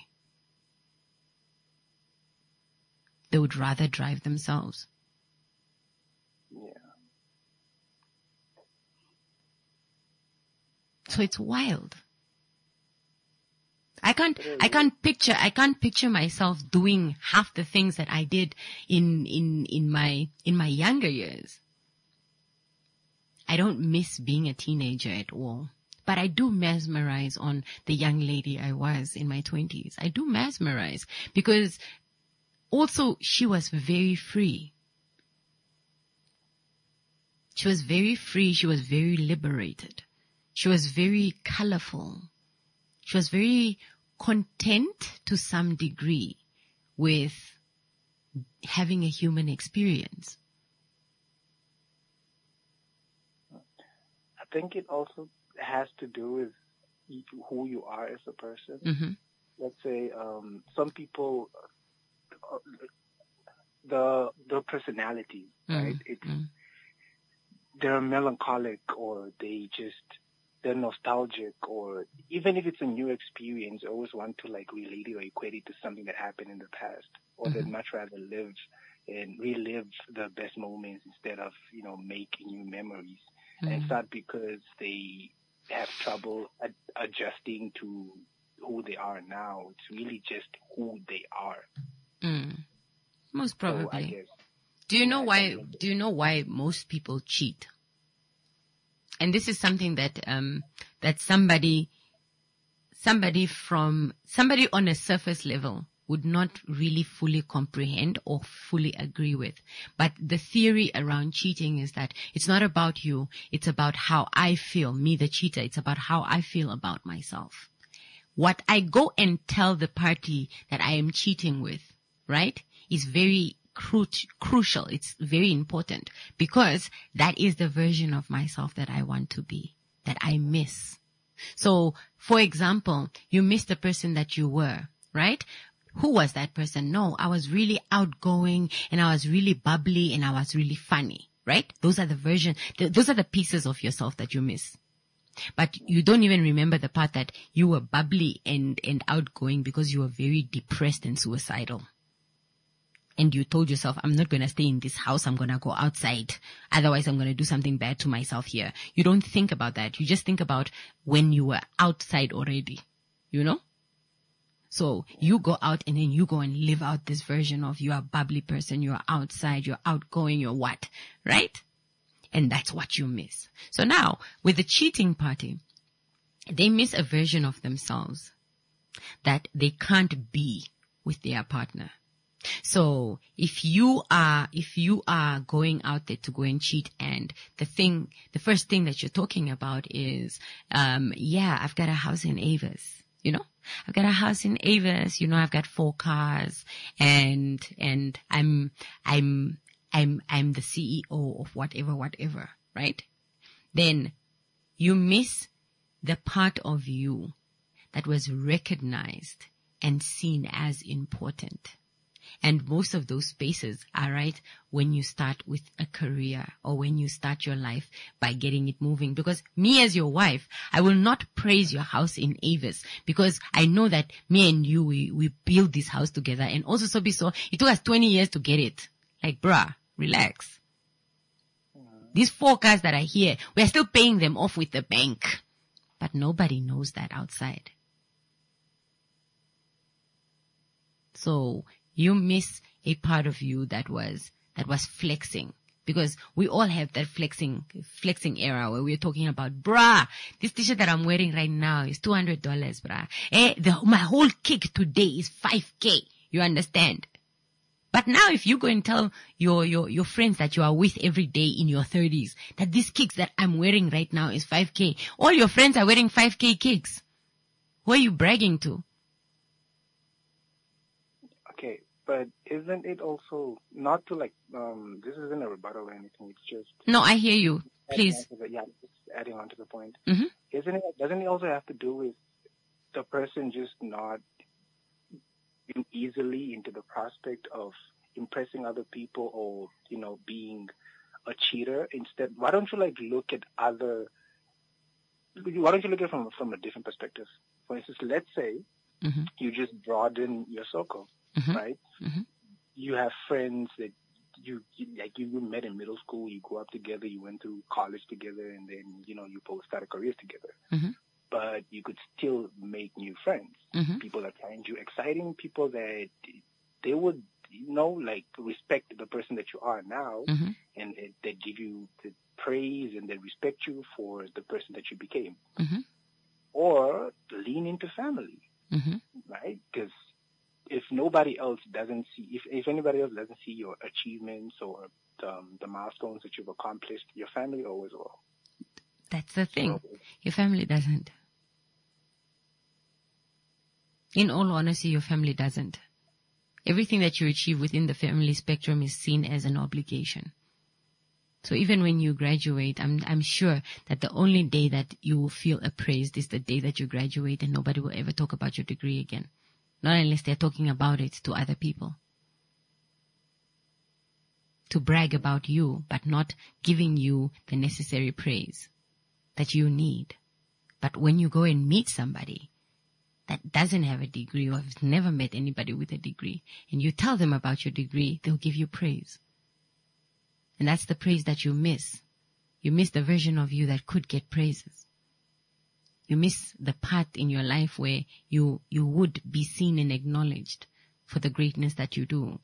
They would rather drive themselves.
Yeah.
So it's wild. I can't, I can't picture, I can't picture myself doing half the things that I did in, in, in my, in my younger years. I don't miss being a teenager at all, but I do mesmerize on the young lady I was in my twenties. I do mesmerize because also she was very free. She was very free. She was very liberated. She was very colorful. She was very content to some degree with having a human experience.
I think it also has to do with y- who you are as a person.
Mm-hmm.
Let's say um, some people, uh, the the personality,
Mm,
right? It's
mm.
they're melancholic, or they just they're nostalgic, or even if it's a new experience, they always want to like relate it or equate it to something that happened in the past, or they'd
Mhm.
much rather live and relive the best moments instead of, you know, making new memories. And it's
Mm.
not because they have trouble ad- adjusting to who they are now. It's really just who they are.
Mm. Most
So I
probably.
guess
Do you know why? Do you know why most people cheat? And this is something that um that somebody somebody from somebody on a surface level would not really fully comprehend or fully agree with. But the theory around cheating is that it's not about you, it's about how I feel, me the cheater, it's about how I feel about myself. What I go and tell the party that I am cheating with, right, is very cru- crucial. It's very important because that is the version of myself that I want to be, that I miss. So, for example, you miss the person that you were, right? Who was that person? No, I was really outgoing and I was really bubbly and I was really funny, right? Those are the version, th- those are the pieces of yourself that you miss. But you don't even remember the part that you were bubbly and, and outgoing because you were very depressed and suicidal. And you told yourself, I'm not going to stay in this house. I'm going to go outside. Otherwise, I'm going to do something bad to myself here. You don't think about that. You just think about when you were outside already, you know? So you go out and then you go and live out this version of you are a bubbly person. You're outside. You're outgoing. You're what, right? And that's what you miss. So now with the cheating party, they miss a version of themselves that they can't be with their partner. So if you are, if you are going out there to go and cheat and the thing, the first thing that you're talking about is, um, yeah, I've got a house in Avis, you know, I've got a house in Avis, you know, I've got four cars and, and I'm, I'm, I'm, I'm the C E O of whatever, whatever, right? Then you miss the part of you that was recognized and seen as important. And most of those spaces are right when you start with a career or when you start your life by getting it moving. Because me as your wife, I will not praise your house in Avis because I know that me and you, we, we build this house together. And also, so be so, it took us twenty years to get it. Like, bruh, relax. These four cars that are here, we are still paying them off with the bank. But nobody knows that outside. So you miss a part of you that was, that was flexing. Because we all have that flexing, flexing era where we're talking about, bruh, this t-shirt that I'm wearing right now is two hundred dollars, bruh. Eh, the, my whole kick today is five K. You understand? But now if you go and tell your, your, your friends that you are with every day in your thirties that this kicks that I'm wearing right now is five K, all your friends are wearing five K kicks. Who are you bragging to?
Okay, but isn't it also not to like um this isn't a rebuttal or anything, it's just
No, I hear you.
adding
Please.
on to the- yeah, just adding on to the point.
Mm-hmm.
Isn't it doesn't it also have to do with the person just not being easily into the prospect of impressing other people or, you know, being a cheater instead? Why don't you like look at other why don't you look at it from from a different perspective? For instance, let's say
Mm-hmm.
you just broaden your circle.
Mm-hmm.
Right?
Mm-hmm.
You have friends that you, you like you met in middle school, you grew up together, you went through college together, and then, you know, you both started careers together.
Mm-hmm.
But you could still make new friends.
Mm-hmm.
People that find you exciting, people that they would, you know, like respect the person that you are now,
Mm-hmm.
and they, they give you the praise and they respect you for the person that you became.
Mm-hmm.
Or lean into family,
Mm-hmm.
right? Because if nobody else doesn't see, if, if anybody else doesn't see your achievements or um, the milestones that you've accomplished, your family always will.
That's the thing. Your family doesn't. In all honesty, your family doesn't. Everything that you achieve within the family spectrum is seen as an obligation. So even when you graduate, I'm, I'm sure that the only day that you will feel appraised is the day that you graduate, and nobody will ever talk about your degree again. Not unless they're talking about it to other people. to brag about you, but not giving you the necessary praise that you need. But when you go and meet somebody that doesn't have a degree or has never met anybody with a degree, and you tell them about your degree, they'll give you praise. And that's the praise that you miss. You miss the version of you that could get praises. You miss the part in your life where you, you would be seen and acknowledged for the greatness that you do.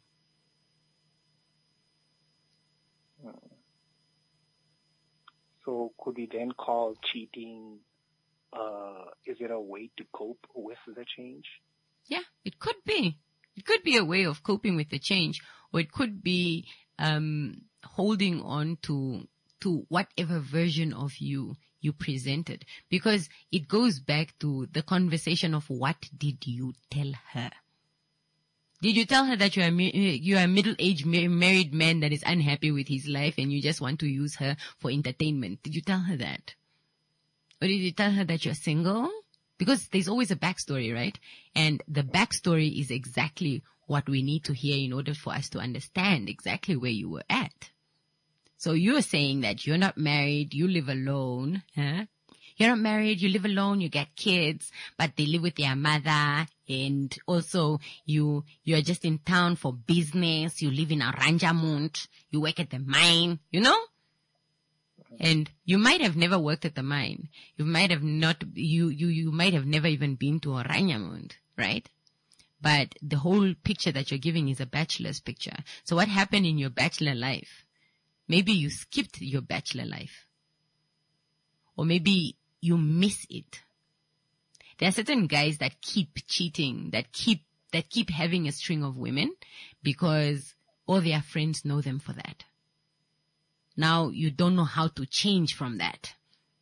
So could we then call cheating, uh, is it a way to cope with the change?
Yeah, it could be. It could be a way of coping with the change, or it could be um, holding on to to whatever version of you you presented, because it goes back to the conversation of what did you tell her? Did you tell her that you are you are a middle-aged married man that is unhappy with his life and you just want to use her for entertainment? Did you tell her that? Or did you tell her that you're single? Because there's always a backstory, right? And the backstory is exactly what we need to hear in order for us to understand exactly where you were at. So you're saying that you're not married, you live alone, huh? You're not married, you live alone, you get kids, but they live with their mother, and also you, you're just in town for business, you live in Aranjamund, you work at the mine, you know? And you might have never worked at the mine. You might have not, you, you, you might have never even been to Aranjamund, right? But the whole picture that you're giving is a bachelor's picture. So what happened in your bachelor life? Maybe you skipped your bachelor life. Or maybe you miss it. There are certain guys that keep cheating, that keep, that keep having a string of women because all their friends know them for that. Now you don't know how to change from that.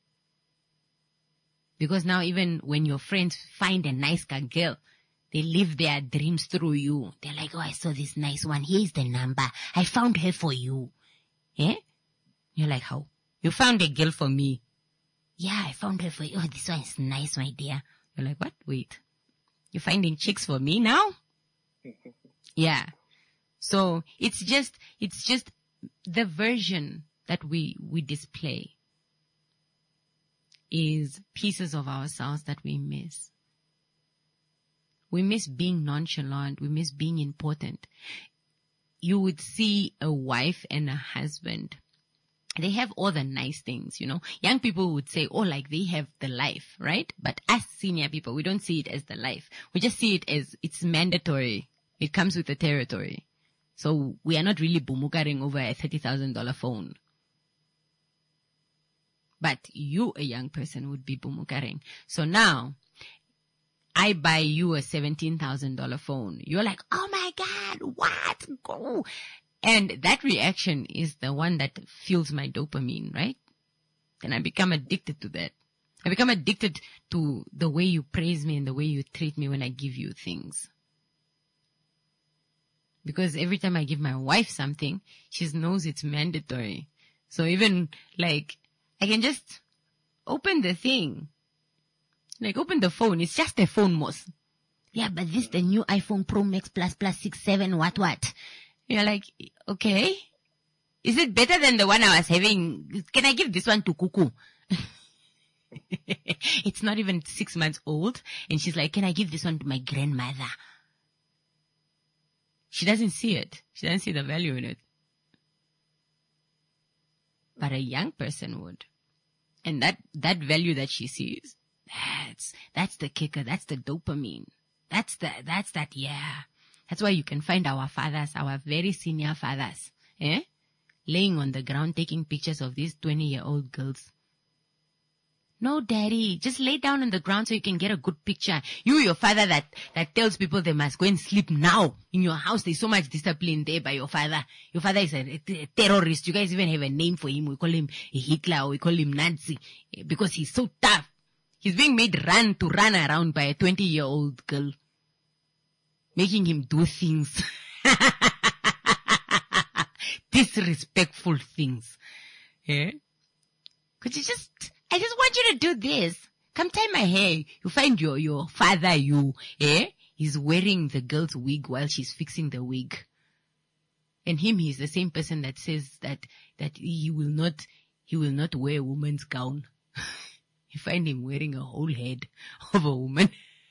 Because now even when your friends find a nice girl, they live their dreams through you. They're like, oh, I saw this nice one. Here's the number. I found her for you. Eh? You're like, how? You found a girl for me. Yeah, I found her for you. Oh, this one is nice, my dear. You're like, what? Wait. You're finding chicks for me now? Yeah. So it's just, it's just the version that we, we display is pieces of ourselves that we miss. We miss being nonchalant. We miss being important. You would see a wife and a husband. They have all the nice things, you know. Young people would say, oh, like they have the life, right? But us senior people, we don't see it as the life. We just see it as it's mandatory. It comes with the territory. So we are not really bumukaring over a thirty thousand dollars phone. But you, a young person, would be bumukaring. So now, I buy you a seventeen thousand dollars phone. You're like, oh my God, what? Go. And that reaction is the one that fuels my dopamine, right? And I become addicted to that. I become addicted to the way you praise me and the way you treat me when I give you things. Because every time I give my wife something, she knows it's mandatory. So even like, I can just open the thing. Like open the phone. It's just a phone, Moss. Yeah, but this the new iPhone Pro Max Plus Plus six, seven, what, what? You're like, okay. Is it better than the one I was having? Can I give this one to Kuku? It's not even six months old. And she's like, can I give this one to my grandmother? She doesn't see it. She doesn't see the value in it. But a young person would. And that, that value that she sees, that's, that's the kicker. That's the dopamine. That's the, that's that, yeah. That's why you can find our fathers, our very senior fathers, eh? Laying on the ground, taking pictures of these twenty-year-old girls. No, daddy, just lay down on the ground so you can get a good picture. You, your father that, that tells people they must go and sleep now in your house. There's so much discipline there by your father. Your father is a, a terrorist. You guys even have a name for him. We call him Hitler or we call him Nazi because he's so tough. He's being made run to run around by a twenty-year-old girl, making him do things. Disrespectful things. Yeah? Could you just, I just want you to do this. Come tie my hair. You find your, your father, you, eh? He's wearing the girl's wig while she's fixing the wig. And him, he's the same person that says that, that he will not, he will not wear a woman's gown. You find him wearing a whole head of a woman.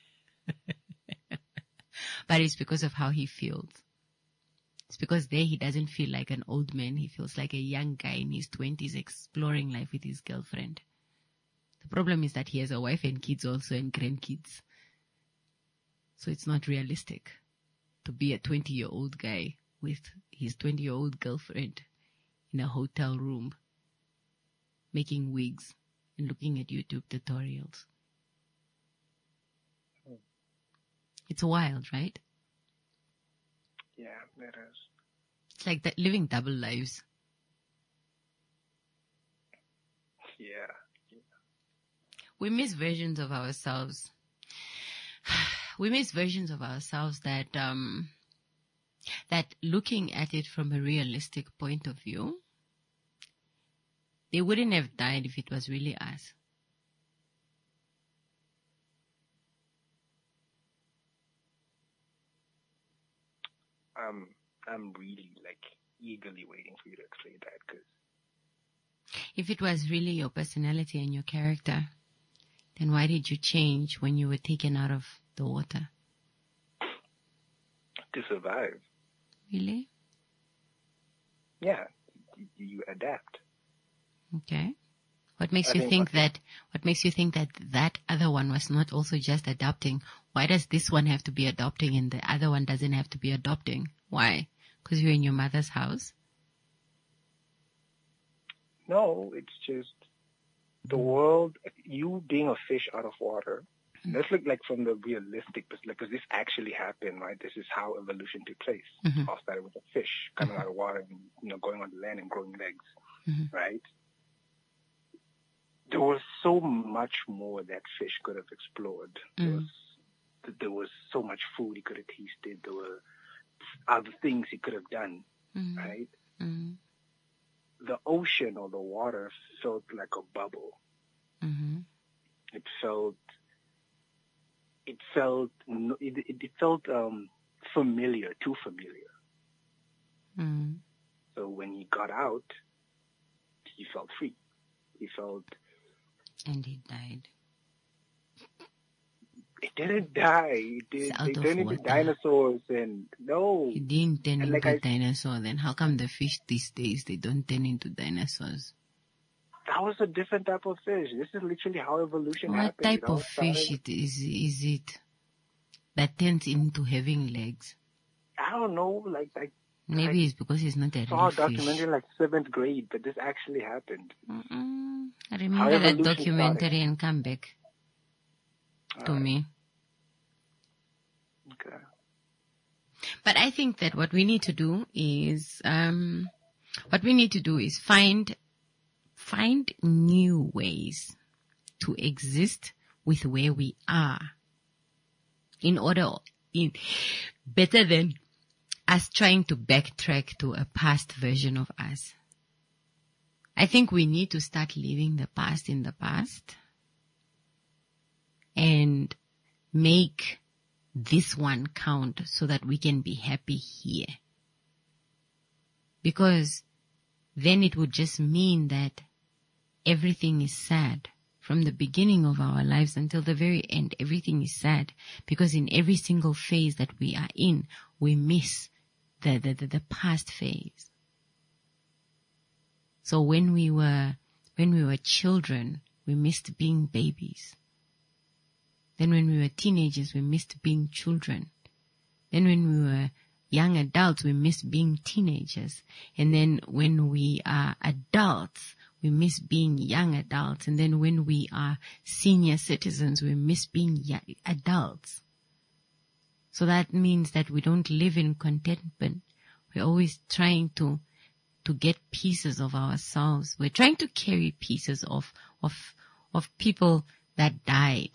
But it's because of how he feels. It's because there he doesn't feel like an old man. He feels like a young guy in his twenties exploring life with his girlfriend. The problem is that he has a wife and kids also and grandkids. So it's not realistic to be a twenty-year-old guy with his twenty-year-old girlfriend in a hotel room making wigs and looking at YouTube tutorials. It's wild, right?
Yeah, it is.
It's like that living double lives.
Yeah. yeah.
We miss versions of ourselves. We miss versions of ourselves that, um, that looking at it from a realistic point of view, they wouldn't have died if it was really us.
Um, I'm really like eagerly waiting for you to explain that, because
if it was really your personality and your character, then why did you change when you were taken out of the water?
To survive.
Really?
Yeah, you, you adapt.
Okay. What makes
I
you
think
think
what-
that, what makes you think that that other one was not also just adapting? Why does this one have to be adopting and the other one doesn't have to be adopting? Why? Because you're in your mother's house?
No, it's just the world, you being a fish out of water. Let's look like from the realistic perspective, because this actually happened, right? This is how evolution took place.
Mhm.
All started with a fish coming out of water and, you know, going on the land and growing legs,
Mhm.
right? There was so much more that fish could have explored. There
Mm.
was, there was so much food he could have tasted. There were other things he could have done,
Mhm.
right?
Mhm.
The ocean or the water felt like a bubble.
Mhm.
It felt, it felt, no- it, it, it felt um, familiar, too familiar.
Mhm.
So when he got out, he felt free. He felt,
And he died.
it didn't die. It did,
It's out
they
of
turned into
water.
dinosaurs and no.
He didn't turn
And
into
like
a
I-
dinosaur. Then how come the fish these days, they don't turn into dinosaurs?
That was a different type of fish. This is literally how evolution
What
happened.
type
you know?
of fish
Starting-
it is, is it that turns into having legs?
I don't know, like, like
Maybe it's because it's not a
saw
real
a
fish.
documentary like seventh grade, but this actually happened.
Mm-mm.
How
Remember that
evolution
documentary
started.
and come back to me.
Okay.
But I think that what we need to do is, um, what we need to do is find, find new ways to exist with where we are in order, in better than us trying to backtrack to a past version of us. I think we need to start leaving the past in the past and make this one count so that we can be happy here. Because then it would just mean that everything is sad. From the beginning of our lives until the very end, everything is sad. Because in every single phase that we are in, we miss the, the, the, the past phase. So when we were, when we were children, we missed being babies. Then when we were teenagers, we missed being children. Then when we were young adults, we missed being teenagers. And then when we are adults, we miss being young adults. And then when we are senior citizens, we miss being young adults. So that means that we don't live in contentment. We're always trying to, to get pieces of ourselves. We're trying to carry pieces of, of, of people that died.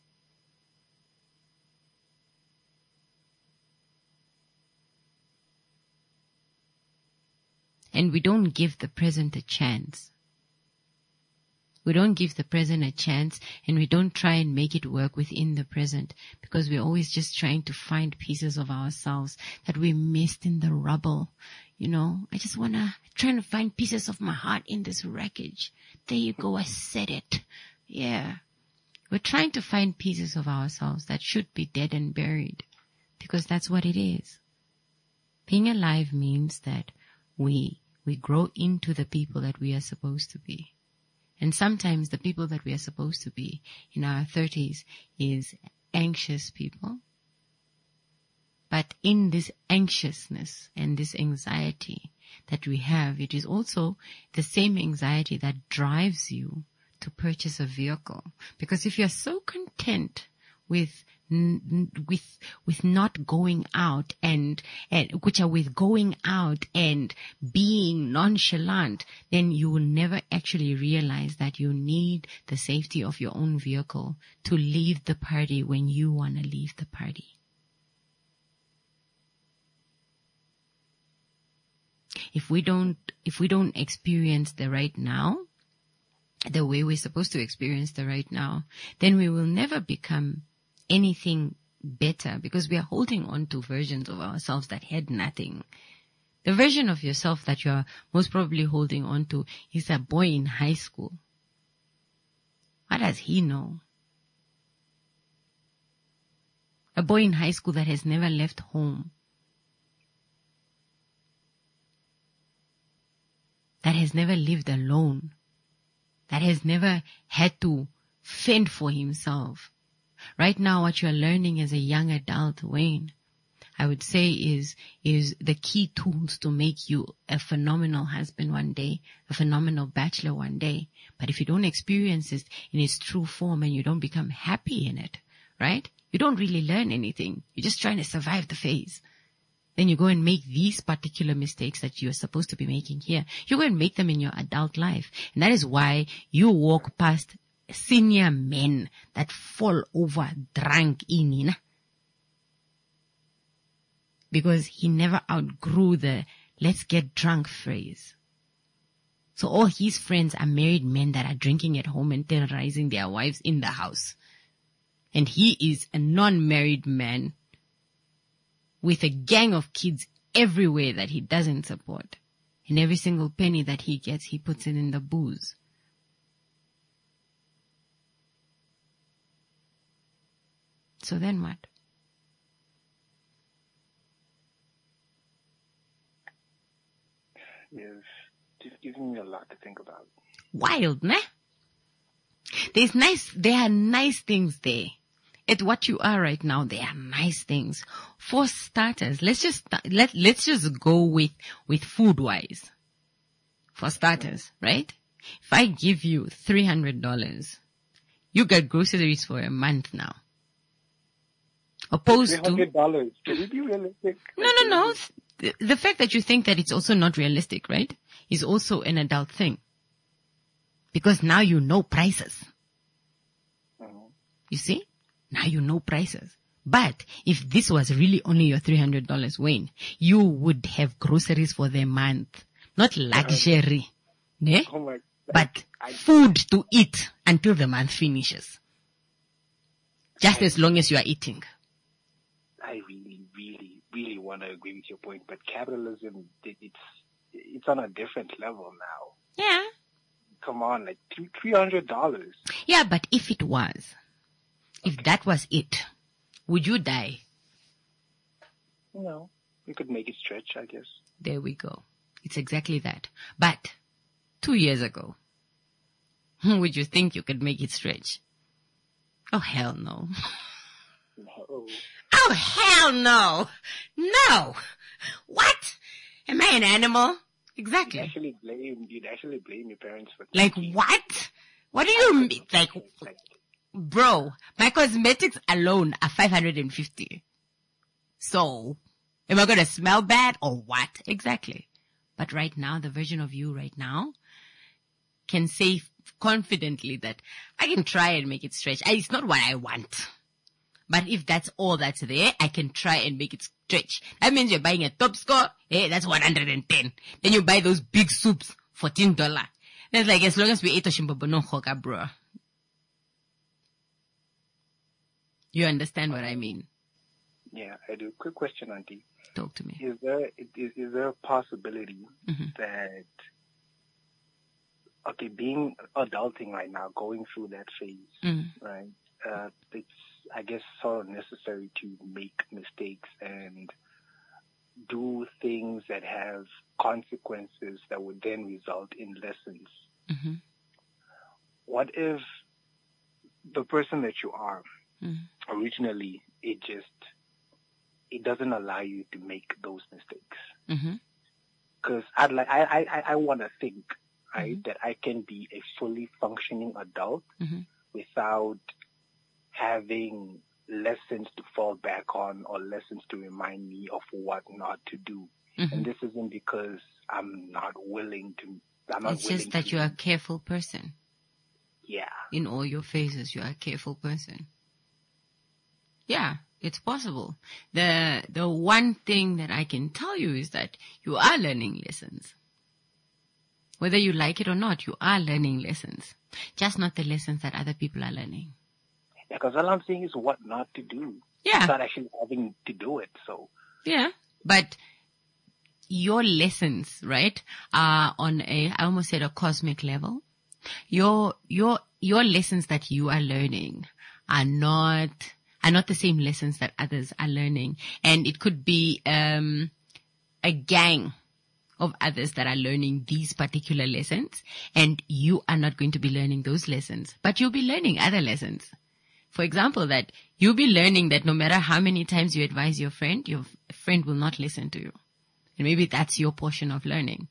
And we don't give the present a chance. We don't give the present a chance, and we don't try and make it work within the present, because we're always just trying to find pieces of ourselves that we missed in the rubble. You know, I just want to, trying to find pieces of my heart in this wreckage. There you go. I said it. Yeah. We're trying to find pieces of ourselves that should be dead and buried, because that's what it is. Being alive means that we, we grow into the people that we are supposed to be. And sometimes the people that we are supposed to be in our thirties is anxious people. But in this anxiousness and this anxiety that we have, it is also the same anxiety that drives you to purchase a vehicle. Because if you're so content with with with not going out and and which are with going out and being nonchalant, then you will never actually realize that you need the safety of your own vehicle to leave the party when you want to leave the party. If we don't, if we don't experience the right now, the way we're supposed to experience the right now, then we will never become anything better, because we are holding on to versions of ourselves that had nothing. The version of yourself that you are most probably holding on to is a boy in high school. What does he know? A boy in high school that has never left home, that has never lived alone, that has never had to fend for himself. Right now, what you're learning as a young adult, Wayne, I would say is, is the key tools to make you a phenomenal husband one day, a phenomenal bachelor one day. But if you don't experience it in its true form and you don't become happy in it, right? You don't really learn anything. You're just trying to survive the phase. Then you go and make these particular mistakes that you're supposed to be making here. You go and make them in your adult life. And that is why you walk past senior men that fall over drunk in, you know? Because he never outgrew the let's get drunk phrase. So all his friends are married men that are drinking at home and terrorizing their wives in the house. And he is a non-married man with a gang of kids everywhere that he doesn't support. And every single penny that he gets, he puts it in the booze. So then what?
You've just given me a lot to think about.
Wild, ne? There's nice, there are nice things there. At what you are right now, there are nice things. For starters, let's just, let, let's just go with, with food wise. For starters, right? If I give you three hundred dollars, you get groceries for a month now. Opposed to
three hundred dollars. Can it be realistic?
No, no, no. The, the fact that you think that it's also not realistic, right, is also an adult thing. Because now you know prices.
Uh-huh.
You see? Now you know prices. But if this was really only your three hundred dollars, Wayne, you would have groceries for the month. Not luxury. Uh-huh. Ne?
Oh my,
but I, food to eat until the month finishes. Just I, as long as you are eating.
I really, really, really want to agree with your point, but capitalism, it, it's it's on a different level now.
Yeah.
Come on, like three hundred dollars.
Yeah, but if it was, if okay. that was it, would you die?
No, we could make it stretch, I guess.
There we go. It's exactly that. But two years ago, would you think you could make it stretch? Oh, hell no.
No.
Oh, hell no. No. What? Am I an animal? Exactly.
You'd actually blame, you'd actually blame your parents for
Like what? What do you mean? Like, like, bro, my cosmetics alone are five hundred fifty. So, am I going to smell bad or what? Exactly. But right now, the version of you right now can say confidently that I can try and make it stretch. It's not what I want. But if that's all that's there, I can try and make it stretch. That means you're buying a top score. Hey, that's one hundred ten. Then you buy those big soups, fourteen dollars. It's like, as long as we eat Oshimbobo no hoka, bro. You understand what I mean?
Yeah, I do. Quick question, Auntie.
Talk to me.
Is there is, is there a possibility
mm-hmm.
that, okay, being adulting right now, going through that phase,
mm.
right? Uh, it's, I guess, sort of necessary to make mistakes and do things that have consequences that would then result in lessons.
Mm-hmm.
What if the person that you are
mm.
originally, it just, it doesn't allow you to make those mistakes? Because
mm-hmm.
I'd like, I, I, I want to think, right,
mm-hmm.
that I can be a fully functioning adult
mm-hmm.
without having lessons to fall back on or lessons to remind me of what not to do.
Mm-hmm.
And this isn't because I'm not willing to. I'm not
it's
willing
just that
to,
you're a careful person.
Yeah.
In all your phases, you're a careful person. Yeah, it's possible. The the one thing that I can tell you is that you are learning lessons. Whether you like it or not, you are learning lessons. Just not the lessons that other people are learning.
Yeah, because all I'm saying is what not to do.
Yeah.
Without actually having to do it, so.
Yeah, but your lessons, right, are on a, I almost said a cosmic level. Your, your, your lessons that you are learning are not, are not the same lessons that others are learning. And it could be, um, a gang of others that are learning these particular lessons, and you are not going to be learning those lessons, but you'll be learning other lessons. For example, that you'll be learning that no matter how many times you advise your friend, your friend will not listen to you. And maybe that's your portion of learning.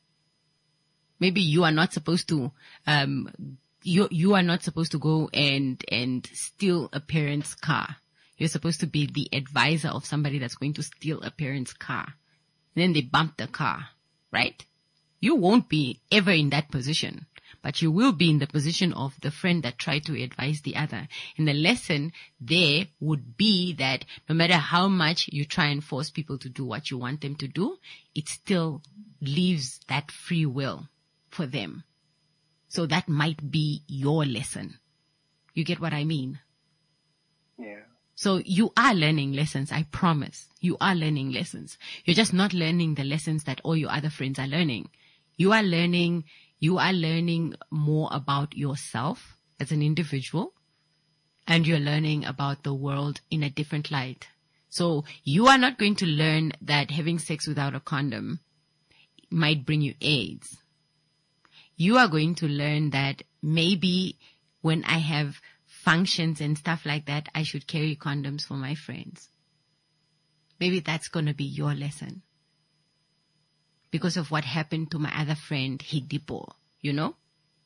Maybe you are not supposed to, um, you, you are not supposed to go and, and steal a parent's car. You're supposed to be the advisor of somebody that's going to steal a parent's car. And then they bump the car, right? You won't be ever in that position, but you will be in the position of the friend that tried to advise the other. And the lesson there would be that no matter how much you try and force people to do what you want them to do, it still leaves that free will for them. So that might be your lesson. You get what I mean?
Yeah.
So you are learning lessons, I promise. You are learning lessons. You're just not learning the lessons that all your other friends are learning. You are learning, you are learning more about yourself as an individual, and you're learning about the world in a different light. So you are not going to learn that having sex without a condom might bring you AIDS. You are going to learn that maybe when I have functions and stuff like that, I should carry condoms for my friends. Maybe that's going to be your lesson. Because of what happened to my other friend, Hidipo, you know?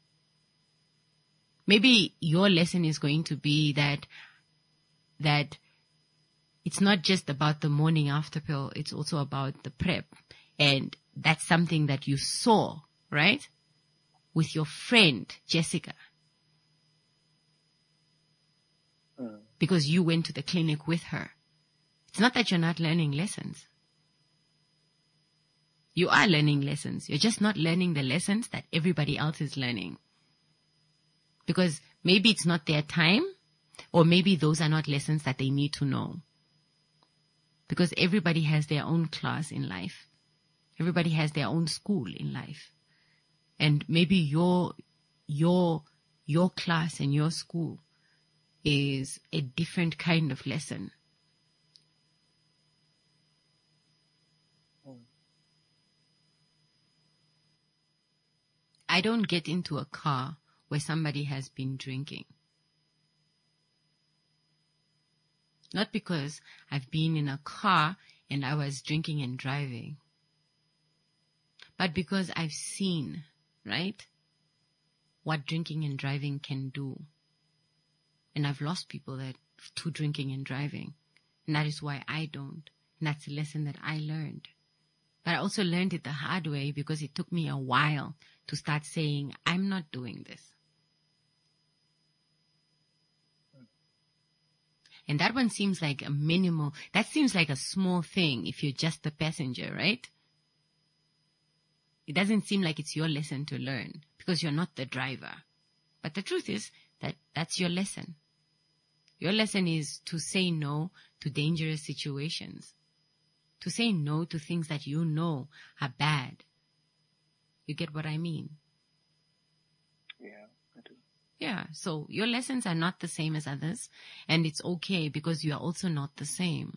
Maybe your lesson is going to be that, that it's not just about the morning after pill, it's also about the PrEP. And that's something that you saw, right? With your friend, Jessica.
Mm.
Because you went to the clinic with her. It's not that you're not learning lessons. You are learning lessons. You're just not learning the lessons that everybody else is learning. Because maybe it's not their time, or maybe those are not lessons that they need to know. Because everybody has their own class in life. Everybody has their own school in life. And maybe your, your, your class and your school is a different kind of lesson. I don't get into a car where somebody has been drinking. Not because I've been in a car and I was drinking and driving, but because I've seen, right, what drinking and driving can do. And I've lost people that to drinking and driving. And that is why I don't. And that's a lesson that I learned. But I also learned it the hard way because it took me a while to start saying, I'm not doing this. And that one seems like a minimal, that seems like a small thing if you're just the passenger, right? It doesn't seem like it's your lesson to learn because you're not the driver. But the truth is that that's your lesson. Your lesson is to say no to dangerous situations, to say no to things that you know are bad. You get what I mean?
Yeah, I do.
Yeah, so your lessons are not the same as others, and it's okay because you are also not the same.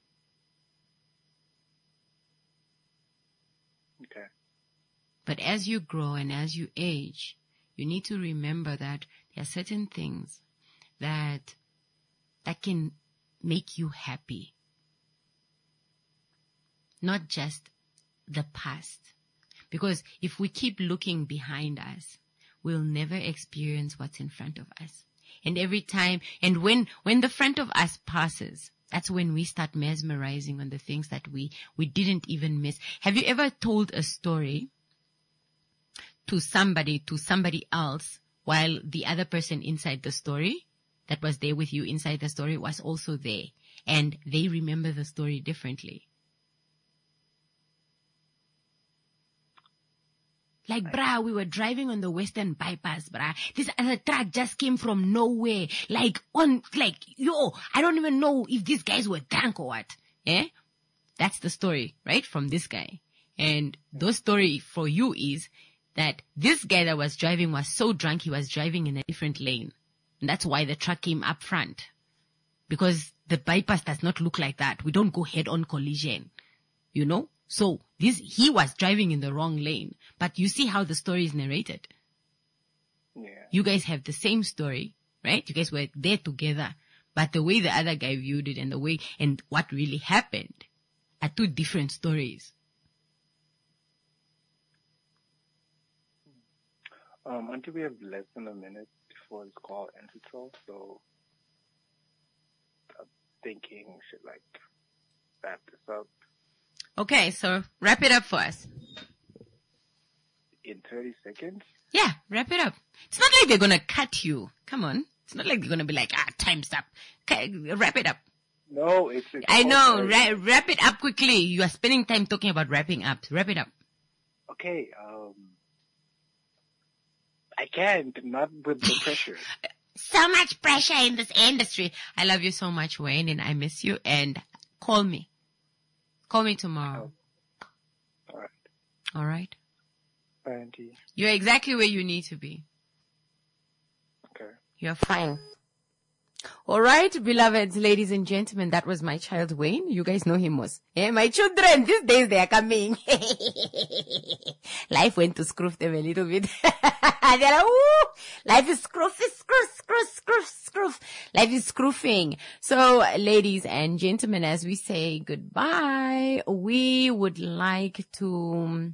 Okay.
But as you grow and as you age, you need to remember that there are certain things that that can make you happy. Not just the past. Because if we keep looking behind us, we'll never experience what's in front of us. And every time, and when, when the front of us passes, that's when we start mesmerizing on the things that we, we didn't even miss. Have you ever told a story to somebody, to somebody else, while the other person inside the story that was there with you inside the story was also there, and they remember the story differently? Like, brah, we were driving on the Western Bypass, brah. This other truck just came from nowhere. Like, on, like, yo, I don't even know if these guys were drunk or what. Eh? That's the story, right? From this guy. And the story for you is that this guy that was driving was so drunk he was driving in a different lane. And that's why the truck came up front. Because the bypass does not look like that. We don't go head-on collision. You know? So this, he was driving in the wrong lane. But you see how the story is narrated.
Yeah.
You guys have the same story, right? You guys were there together. But the way the other guy viewed it and the way, and what really happened are two different stories.
Um, until we have less than a minute before this call ends itself, so I'm thinking we should like wrap this up.
Okay, so wrap it up for us.
In thirty seconds?
Yeah, wrap it up. It's not like they're gonna cut you. Come on. It's not like they're gonna be like, ah, time's up. Okay, wrap it up.
No, it's... it's
I know. Ra- wrap it up quickly. You are spending time talking about wrapping up. Wrap it up.
Okay, um... I can't, not with the pressure.
So much pressure in this industry. I love you so much, Wayne, and I miss you. And call me. Call me tomorrow.
Oh. All right.
All right?
Bye, Auntie.
You're exactly where you need to be.
Okay.
You're fine. All right, beloved ladies and gentlemen, that was my child Wayne. You guys know him most. Yeah, my children, these days they are coming. Life went to scroof them a little bit. They're like, ooh, life is scroof, is scroof, scroof, scroof, scroof. Life is scroofing. So, ladies and gentlemen, as we say goodbye, we would like to,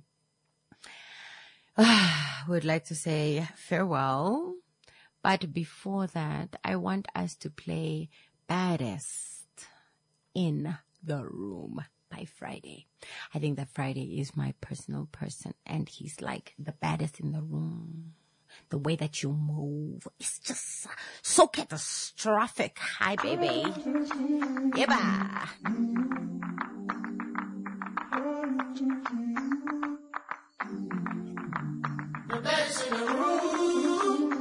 uh, would like to say farewell. But before that, I want us to play Baddest in the Room by Friday. I think that Friday is my personal person, and he's like the baddest in the room. The way that you move is just so catastrophic. Hi, baby. Yeba. The baddest in the room.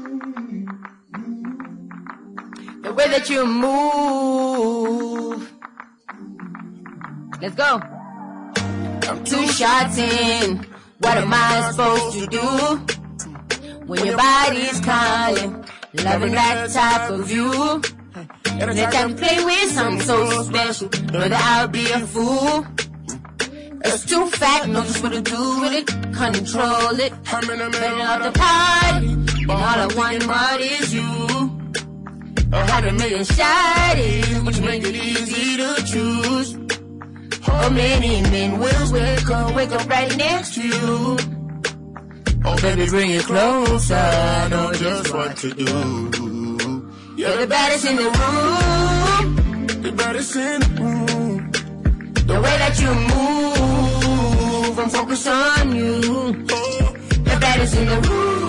The way that you move. Let's go. I'm two shots in. What am I supposed to do when your body's calling? Loving that type of you. Let them play with something so special. Know that I'll be a fool. It's too fat, know just what to do with it. Control it. I'm in the middle of the party. All I want what is you. A hundred million shawties, which make it easy to choose. How many men will wake up, wake up right next to you? Oh, baby, bring it closer, I know just what to do. You're the baddest in the room. The baddest in the room. The way that you move, I'm focused on you. The baddest in the room.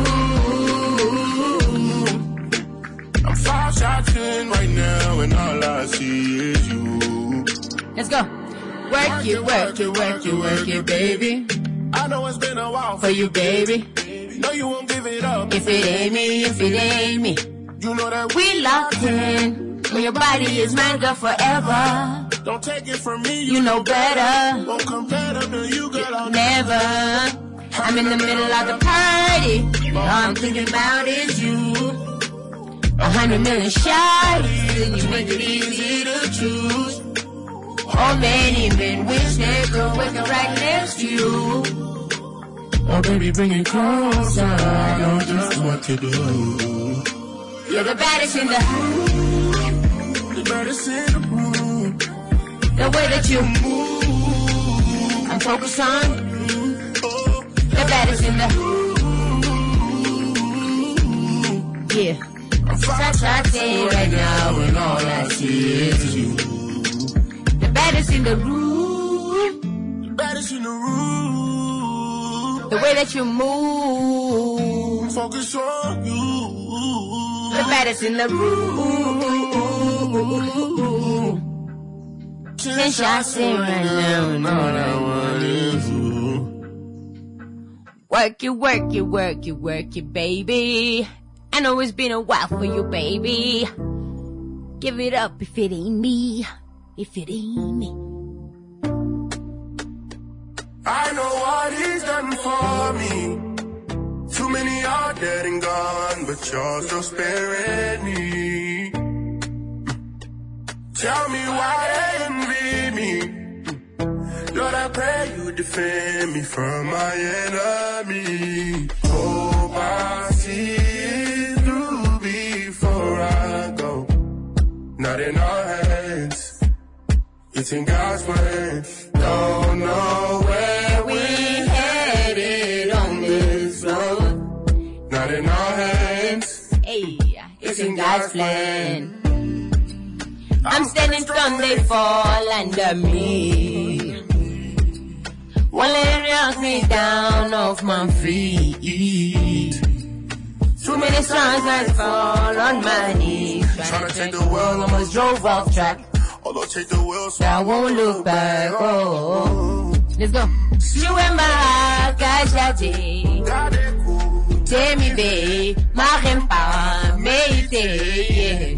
I'm five shots in right now, and all I see is you. Let's go. Work it, work it, work it, work it, baby.
I know it's been a while
For you, baby.
No, you won't give it up.
If it ain't me, if it ain't me.
You know that
we locked in. When your body is mine, girl, forever.
Don't take it from me,
You know better.
Won't come better than you, girl. I'll
Never. I'm in the middle of the party. All I'm thinking about is you. A hundred million shawties, and you make it easy to choose. Oh, many men wish they could wake up right next to you. Oh, baby, bring it closer. I know just what to do. You're the baddest in the room.
The baddest in the room.
The way that you move, I'm focused on you. The baddest in the room. Yeah. I'm frustrated right now and all I see is you. The baddest in the room.
The baddest in the room.
The way that you move,
focus on you.
The baddest in the room. Since I say right now and all I want is you. Work it, work it, work it, work it, baby. I know it's been a while for you, baby. Give it up if it ain't me. If it ain't me.
I know what he's done for me. Too many are dead and gone, but you're still sparing me. Tell me why they envy me. Lord, I pray you defend me from my enemy. Hope I see it through before I go. Not in our hands, it's in God's plan. Don't know where we headed on this road. Not in our hands,
hey, it's in God's plan. I'm standing strong, they fall under me. Won't let it knock me down off my feet. Too many songs that fall on my knees.
Trying to take the world,
almost drove off track.
Although take the wheel, so
I won't look back. Oh, let's go. You and my heart, guys, Tell me, babe, my rempa, mate,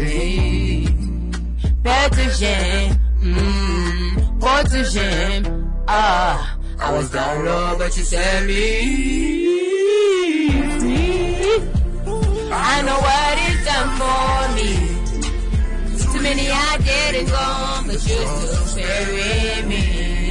Protégé, mmm, protégé. Ah, I was down low, but you set me free. I know what it's done for me. Too many I dead and gone, but you're still sparing me.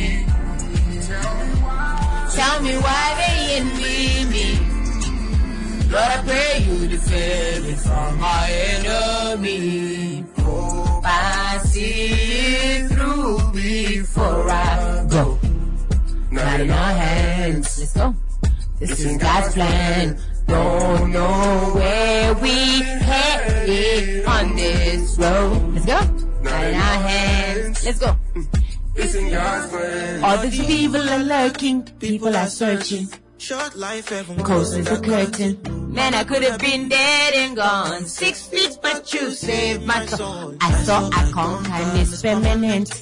Tell me why they envy me. Lord, I pray you defend me from my enemy. Hope I see it through before I go. Not in our hands. Let's go. This is God's plan. Don't know where we headed on this road. Let's go. Not in our hands. Let's go.
It's in God's plan.
All the people are lurking. People are searching.
Short life,
closing the curtain. Man, I could have been dead and gone. Six feet, but you saved my soul. I saw I can't kind this permanent.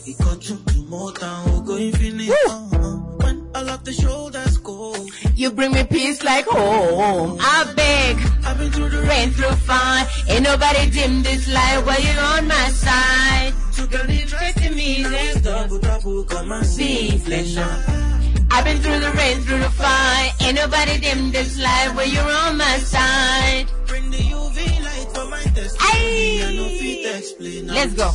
When all of the shoulders go,
you bring me peace like home. I beg.
I've been through the
rain, through fire. Ain't nobody dim this light while you're on my side.
Took a interest in me, let's double, double, come and see flesh out.
I've been through the rain, through the fire. Ain't nobody dim this light when you're on my side.
Bring the U V light for my testimony. I know feet explain.
Let's go.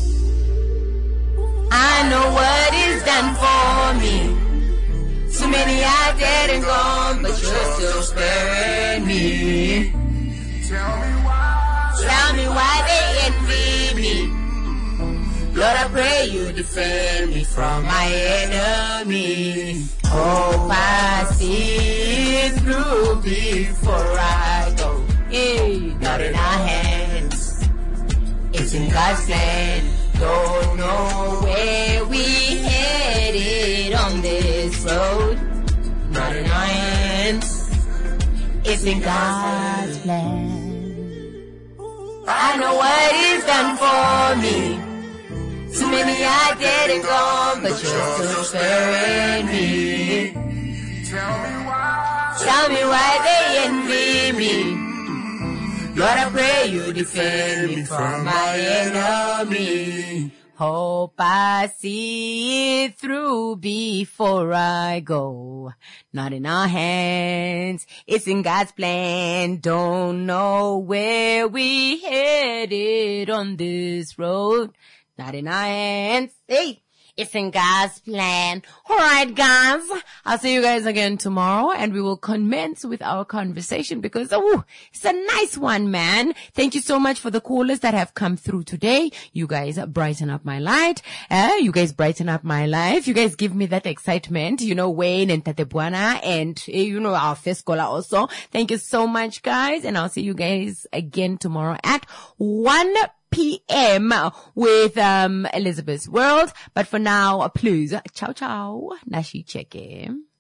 I know what is done for me. Too many are dead and gone, but you're still sparing me.
Tell me why.
Tell me why they envy me. Lord, I pray you defend me from my enemy. Hope I see it through before I go. Hey, not in our hands, it's in God's plan. Don't know where we headed on this road. Not in our hands, it's in God's plan. I know what He's done for me. Too many are dead and gone, but you're still sparing me.
Tell me why.
Tell me why they envy me. Lord, I pray you defend me from my enemy. Hope I see it through before I go. Not in our hands, it's in God's plan. Don't know where we headed on this road. Not in our hands, hey, it's in God's plan. Alright guys, I'll see you guys again tomorrow and we will commence with our conversation because, oh, it's a nice one, man. Thank you so much for the callers that have come through today. You guys brighten up my light. Uh, you guys brighten up my life. You guys give me that excitement. You know, Wayne and Tatebuana and, uh, you know, our first caller also. Thank you so much, guys. And I'll see you guys again tomorrow at one p m with um Elizabeth's World. But for now, please, ciao ciao, nashi cheke.